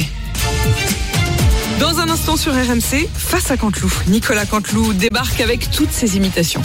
Dans un instant sur RMC, face à Canteloup, Nicolas Canteloup débarque avec toutes ses imitations.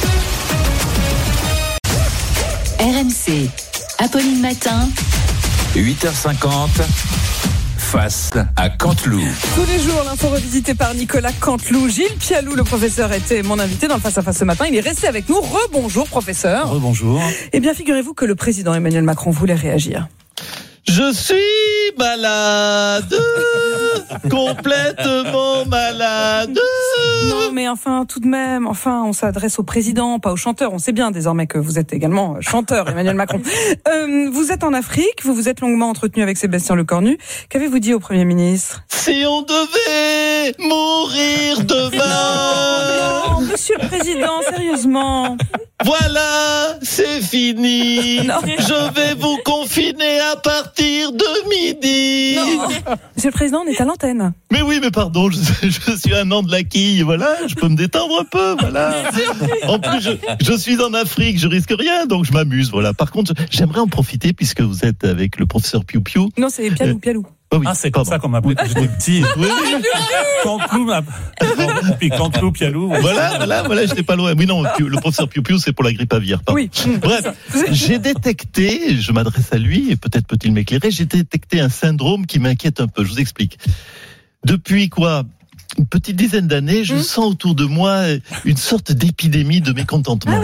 RMC, Apolline Matin, 8h50, face à Canteloup. Tous les jours, l'info revisitée par Nicolas Canteloup. Gilles Pialou, le professeur, était mon invité dans le face à face ce matin. Il est resté avec nous. Rebonjour professeur. Rebonjour. Eh bien, figurez-vous que le président Emmanuel Macron voulait réagir. Je suis malade, complètement malade. Non, mais enfin, tout de même, on s'adresse au président, pas au chanteur. On sait bien désormais que vous êtes également chanteur, Emmanuel Macron. Vous êtes en Afrique, vous vous êtes longuement entretenu avec Sébastien Lecornu. Qu'avez-vous dit au Premier ministre? Si on devait mourir demain. Non, monsieur le président, sérieusement. Voilà, c'est fini. Non. Je vais vous confiner à partir de midi. Non. Monsieur le président, on est à l'antenne. Mais oui, mais pardon, je suis un an de la quille, voilà, je peux me détendre un peu, voilà. En plus, je suis en Afrique, je risque rien, donc je m'amuse, voilà. Par contre, j'aimerais en profiter puisque vous êtes avec le professeur Piou Piou. Non, c'est Pialou. Oh oui, c'est comme ça qu'on m'appelait quand j'étais petit. Oui. Canteloup, puis Canteloup, Pialou. Voilà, j'étais pas loin. Oui, non, le professeur Piou Piou, c'est pour la grippe aviaire. Pardon. Oui. Bref, j'ai détecté, je m'adresse à lui, et peut-être peut-il m'éclairer, j'ai détecté un syndrome qui m'inquiète un peu. Je vous explique. Depuis une petite dizaine d'années, je sens autour de moi une sorte d'épidémie de mécontentement. Ah oui.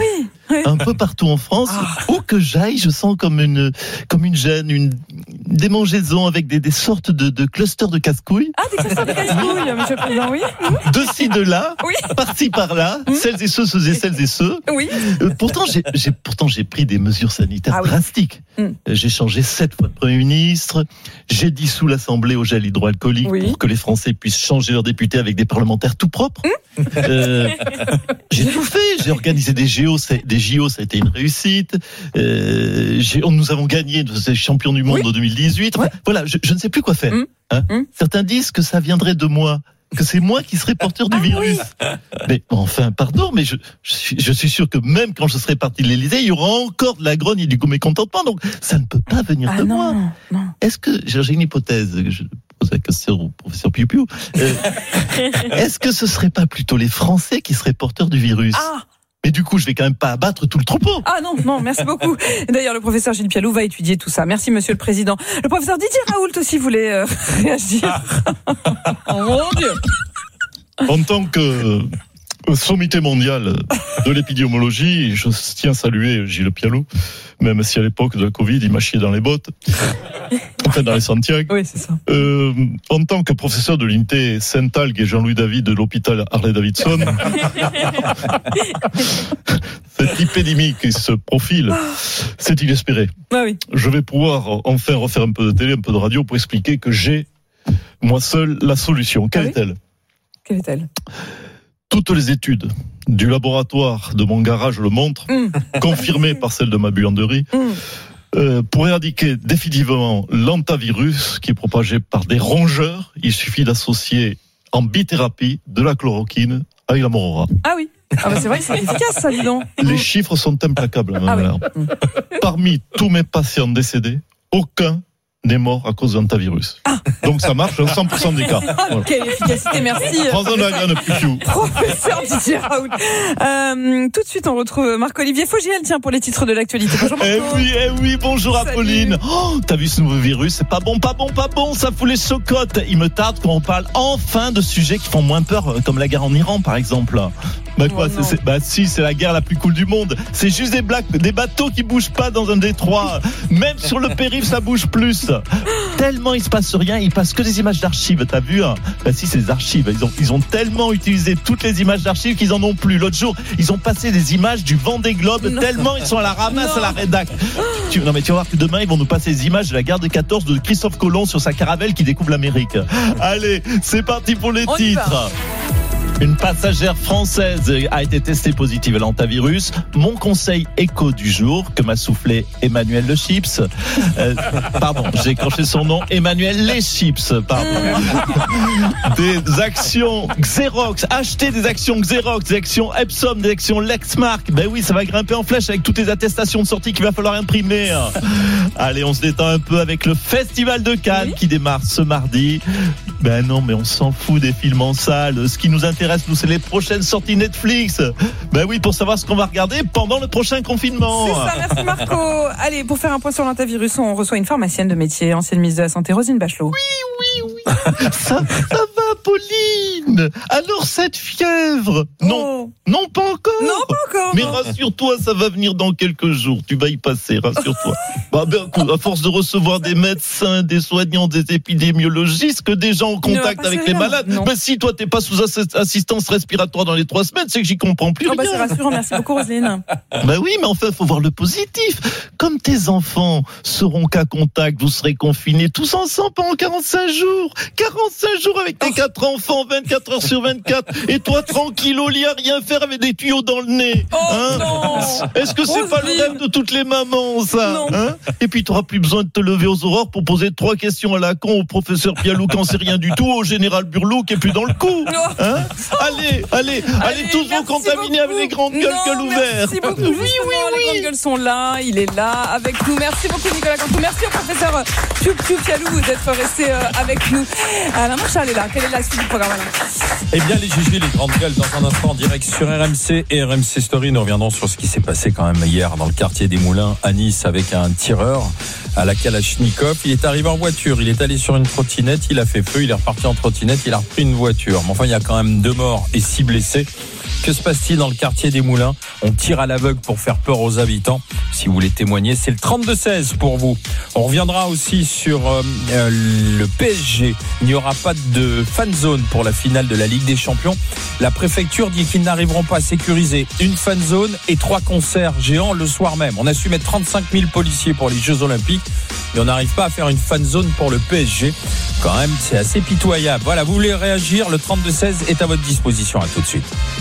un peu partout en France. Où que j'aille, je sens comme une gêne, une démangeaison avec des sortes de clusters de casse-couilles. Ah, des clusters de casse-couilles, monsieur le président, oui. De-ci, de-là, par-ci, par-là, celles et ceux. Oui. Pourtant, j'ai pris des mesures sanitaires drastiques. J'ai changé 7 fois de Premier ministre. J'ai dissous l'Assemblée au gel hydroalcoolique pour que les Français puissent changer leurs députés avec des parlementaires tout propres. J'ai tout fait. J'ai organisé des JO, ça a été une réussite. Nous avons gagné ces champions du monde en 2018. Enfin, voilà, je ne sais plus quoi faire. Certains disent que ça viendrait de moi, que c'est moi qui serais porteur du virus. Mais enfin, pardon, mais je suis sûr que même quand je serai parti de l'Élysée, il y aura encore de la grogne et du mécontentement. Donc, ça ne peut pas venir de moi. Non. Est-ce que j'ai une hypothèse que je pose la question au professeur Piu Piu. Est-ce que ce serait pas plutôt les Français qui seraient porteurs du virus? Mais du coup, je vais quand même pas abattre tout le troupeau. Ah non, merci beaucoup. D'ailleurs, le professeur Gilles Pialou va étudier tout ça. Merci, monsieur le président. Le professeur Didier Raoult aussi voulait réagir. Oh mon Dieu. En tant que sommité mondiale de l'épidémiologie, je tiens à saluer Gilles Pialou, même si à l'époque de la Covid, il m'a chié dans les bottes. Enfin, dans les Santiago. Oui, c'est ça. En tant que professeur de l'unité Saint-Algue et Jean-Louis David de l'hôpital Harley-Davidson, cette épidémie qui se profile, c'est inespéré. Je vais pouvoir enfin refaire un peu de télé, un peu de radio pour expliquer que j'ai, moi seul, la solution. Quelle est-elle ? Toutes les études du laboratoire de mon garage le montrent, confirmées par celles de ma buanderie, pour éradiquer définitivement l'antavirus qui est propagé par des rongeurs, il suffit d'associer en bithérapie de la chloroquine avec la morora. Ah oui. C'est vrai que c'est efficace, ça, dis donc. Les chiffres sont implacables. Parmi tous mes patients décédés, aucun n'est mort à cause de l'antavirus. Donc ça marche dans 100% des cas. Voilà. Quelle efficacité, merci. Prends-en la graine, Pichou. Professeur Didier Raoult. Tout de suite, on retrouve Marc-Olivier Fogiel, pour les titres de l'actualité. Bonjour Marco. Oui, bonjour Apolline. T'as vu ce nouveau virus? C'est pas bon, ça fout les chocottes. Il me tarde qu'on parle enfin de sujets qui font moins peur, comme la guerre en Iran, par exemple. C'est la guerre la plus cool du monde. C'est juste des bateaux qui bougent pas dans un détroit. Même sur le périph', ça bouge plus. Tellement il se passe rien, il passe que des images d'archives. T'as vu si, c'est des archives. Ils ont tellement utilisé toutes les images d'archives qu'ils en ont plus. L'autre jour, ils ont passé des images du Vendée Globe tellement ils sont à la ramasse à la rédac. Tu vas voir que demain ils vont nous passer des images de la guerre de 14 de Christophe Colomb sur sa caravelle qui découvre l'Amérique. Allez, c'est parti pour les titres. Une passagère française a été testée positive à l'antavirus. Mon conseil éco du jour que m'a soufflé Emmanuel Le Chips. J'ai écorché son nom. Emmanuel Les Chips, Des actions Xerox. Achetez des actions Xerox, des actions Epsom, des actions Lexmark. Ben oui, ça va grimper en flèche avec toutes les attestations de sortie qu'il va falloir imprimer. Allez, on se détend un peu avec le Festival de Cannes qui démarre ce mardi. Ben non, mais on s'en fout des films en salle. Ce qui nous intéresse, nous, c'est les prochaines sorties Netflix. Ben oui, pour savoir ce qu'on va regarder pendant le prochain confinement. C'est ça, merci Marco. Allez, pour faire un point sur l'antavirus, on reçoit une pharmacienne de métier, ancienne ministre de la Santé, Roselyne Bachelot. Oui. Ça va, Pauline. Alors, cette fièvre? Non, pas encore. Mais rassure-toi, ça va venir dans quelques jours. Tu vas y passer, rassure-toi. À force de recevoir des médecins, des soignants, des épidémiologistes, que des gens en contact avec les malades. Ben si toi, t'es pas sous assistance respiratoire dans les 3 semaines, c'est que j'y comprends plus rien. C'est rassurant, merci beaucoup Roselyne. Oui, mais enfin, faut voir le positif. Comme tes enfants seront cas contact, vous serez confinés tous ensemble pendant 45 jours. 45 jours avec tes 4 enfants, 24 heures sur 24. Et toi, tranquille au lit, à rien faire avec des tuyaux dans le nez. Est-ce que c'est pas le rêve de toutes les mamans, ça? Et puis, tu n'auras plus besoin de te lever aux aurores pour poser 3 questions à la con au professeur Pialou qui n'en sait rien du tout, au général Burlot qui est plus dans le coup. Allez, tous vous contaminés avec les grandes gueules ouvertes. Merci beaucoup. Oui. Les grandes gueules sont là, il est là avec nous. Merci beaucoup Nicolas Cantou. Merci au professeur Piu Pialou d'être resté avec nous. Maman Charles est là. Quelle est la suite du programme? Eh bien, les Gigi, les grandes gueules, dans un instant en direct sur RMC et RMC Story. Nous reviendrons sur ce qui s'est passé quand même hier dans le quartier des Moulins à Nice avec un tireur à la Kalachnikov. Il est arrivé en voiture, il est allé sur une trottinette, il a fait feu, il est reparti en trottinette, il a repris une voiture. Mais enfin, il y a quand même 2 morts et 6 blessés. Que se passe-t-il dans le quartier des Moulins? On tire à l'aveugle pour faire peur aux habitants. Si vous voulez témoigner, c'est le 32-16 pour vous. On reviendra aussi sur le PSG. Il n'y aura pas de fan zone pour la finale de la Ligue des Champions. La préfecture dit qu'ils n'arriveront pas à sécuriser une fan zone et 3 concerts géants le soir même. On a su mettre 35 000 policiers pour les Jeux Olympiques et on n'arrive pas à faire une fan zone pour le PSG. Quand même, c'est assez pitoyable. Voilà, vous voulez réagir? Le 32-16 est à votre disposition. À tout de suite.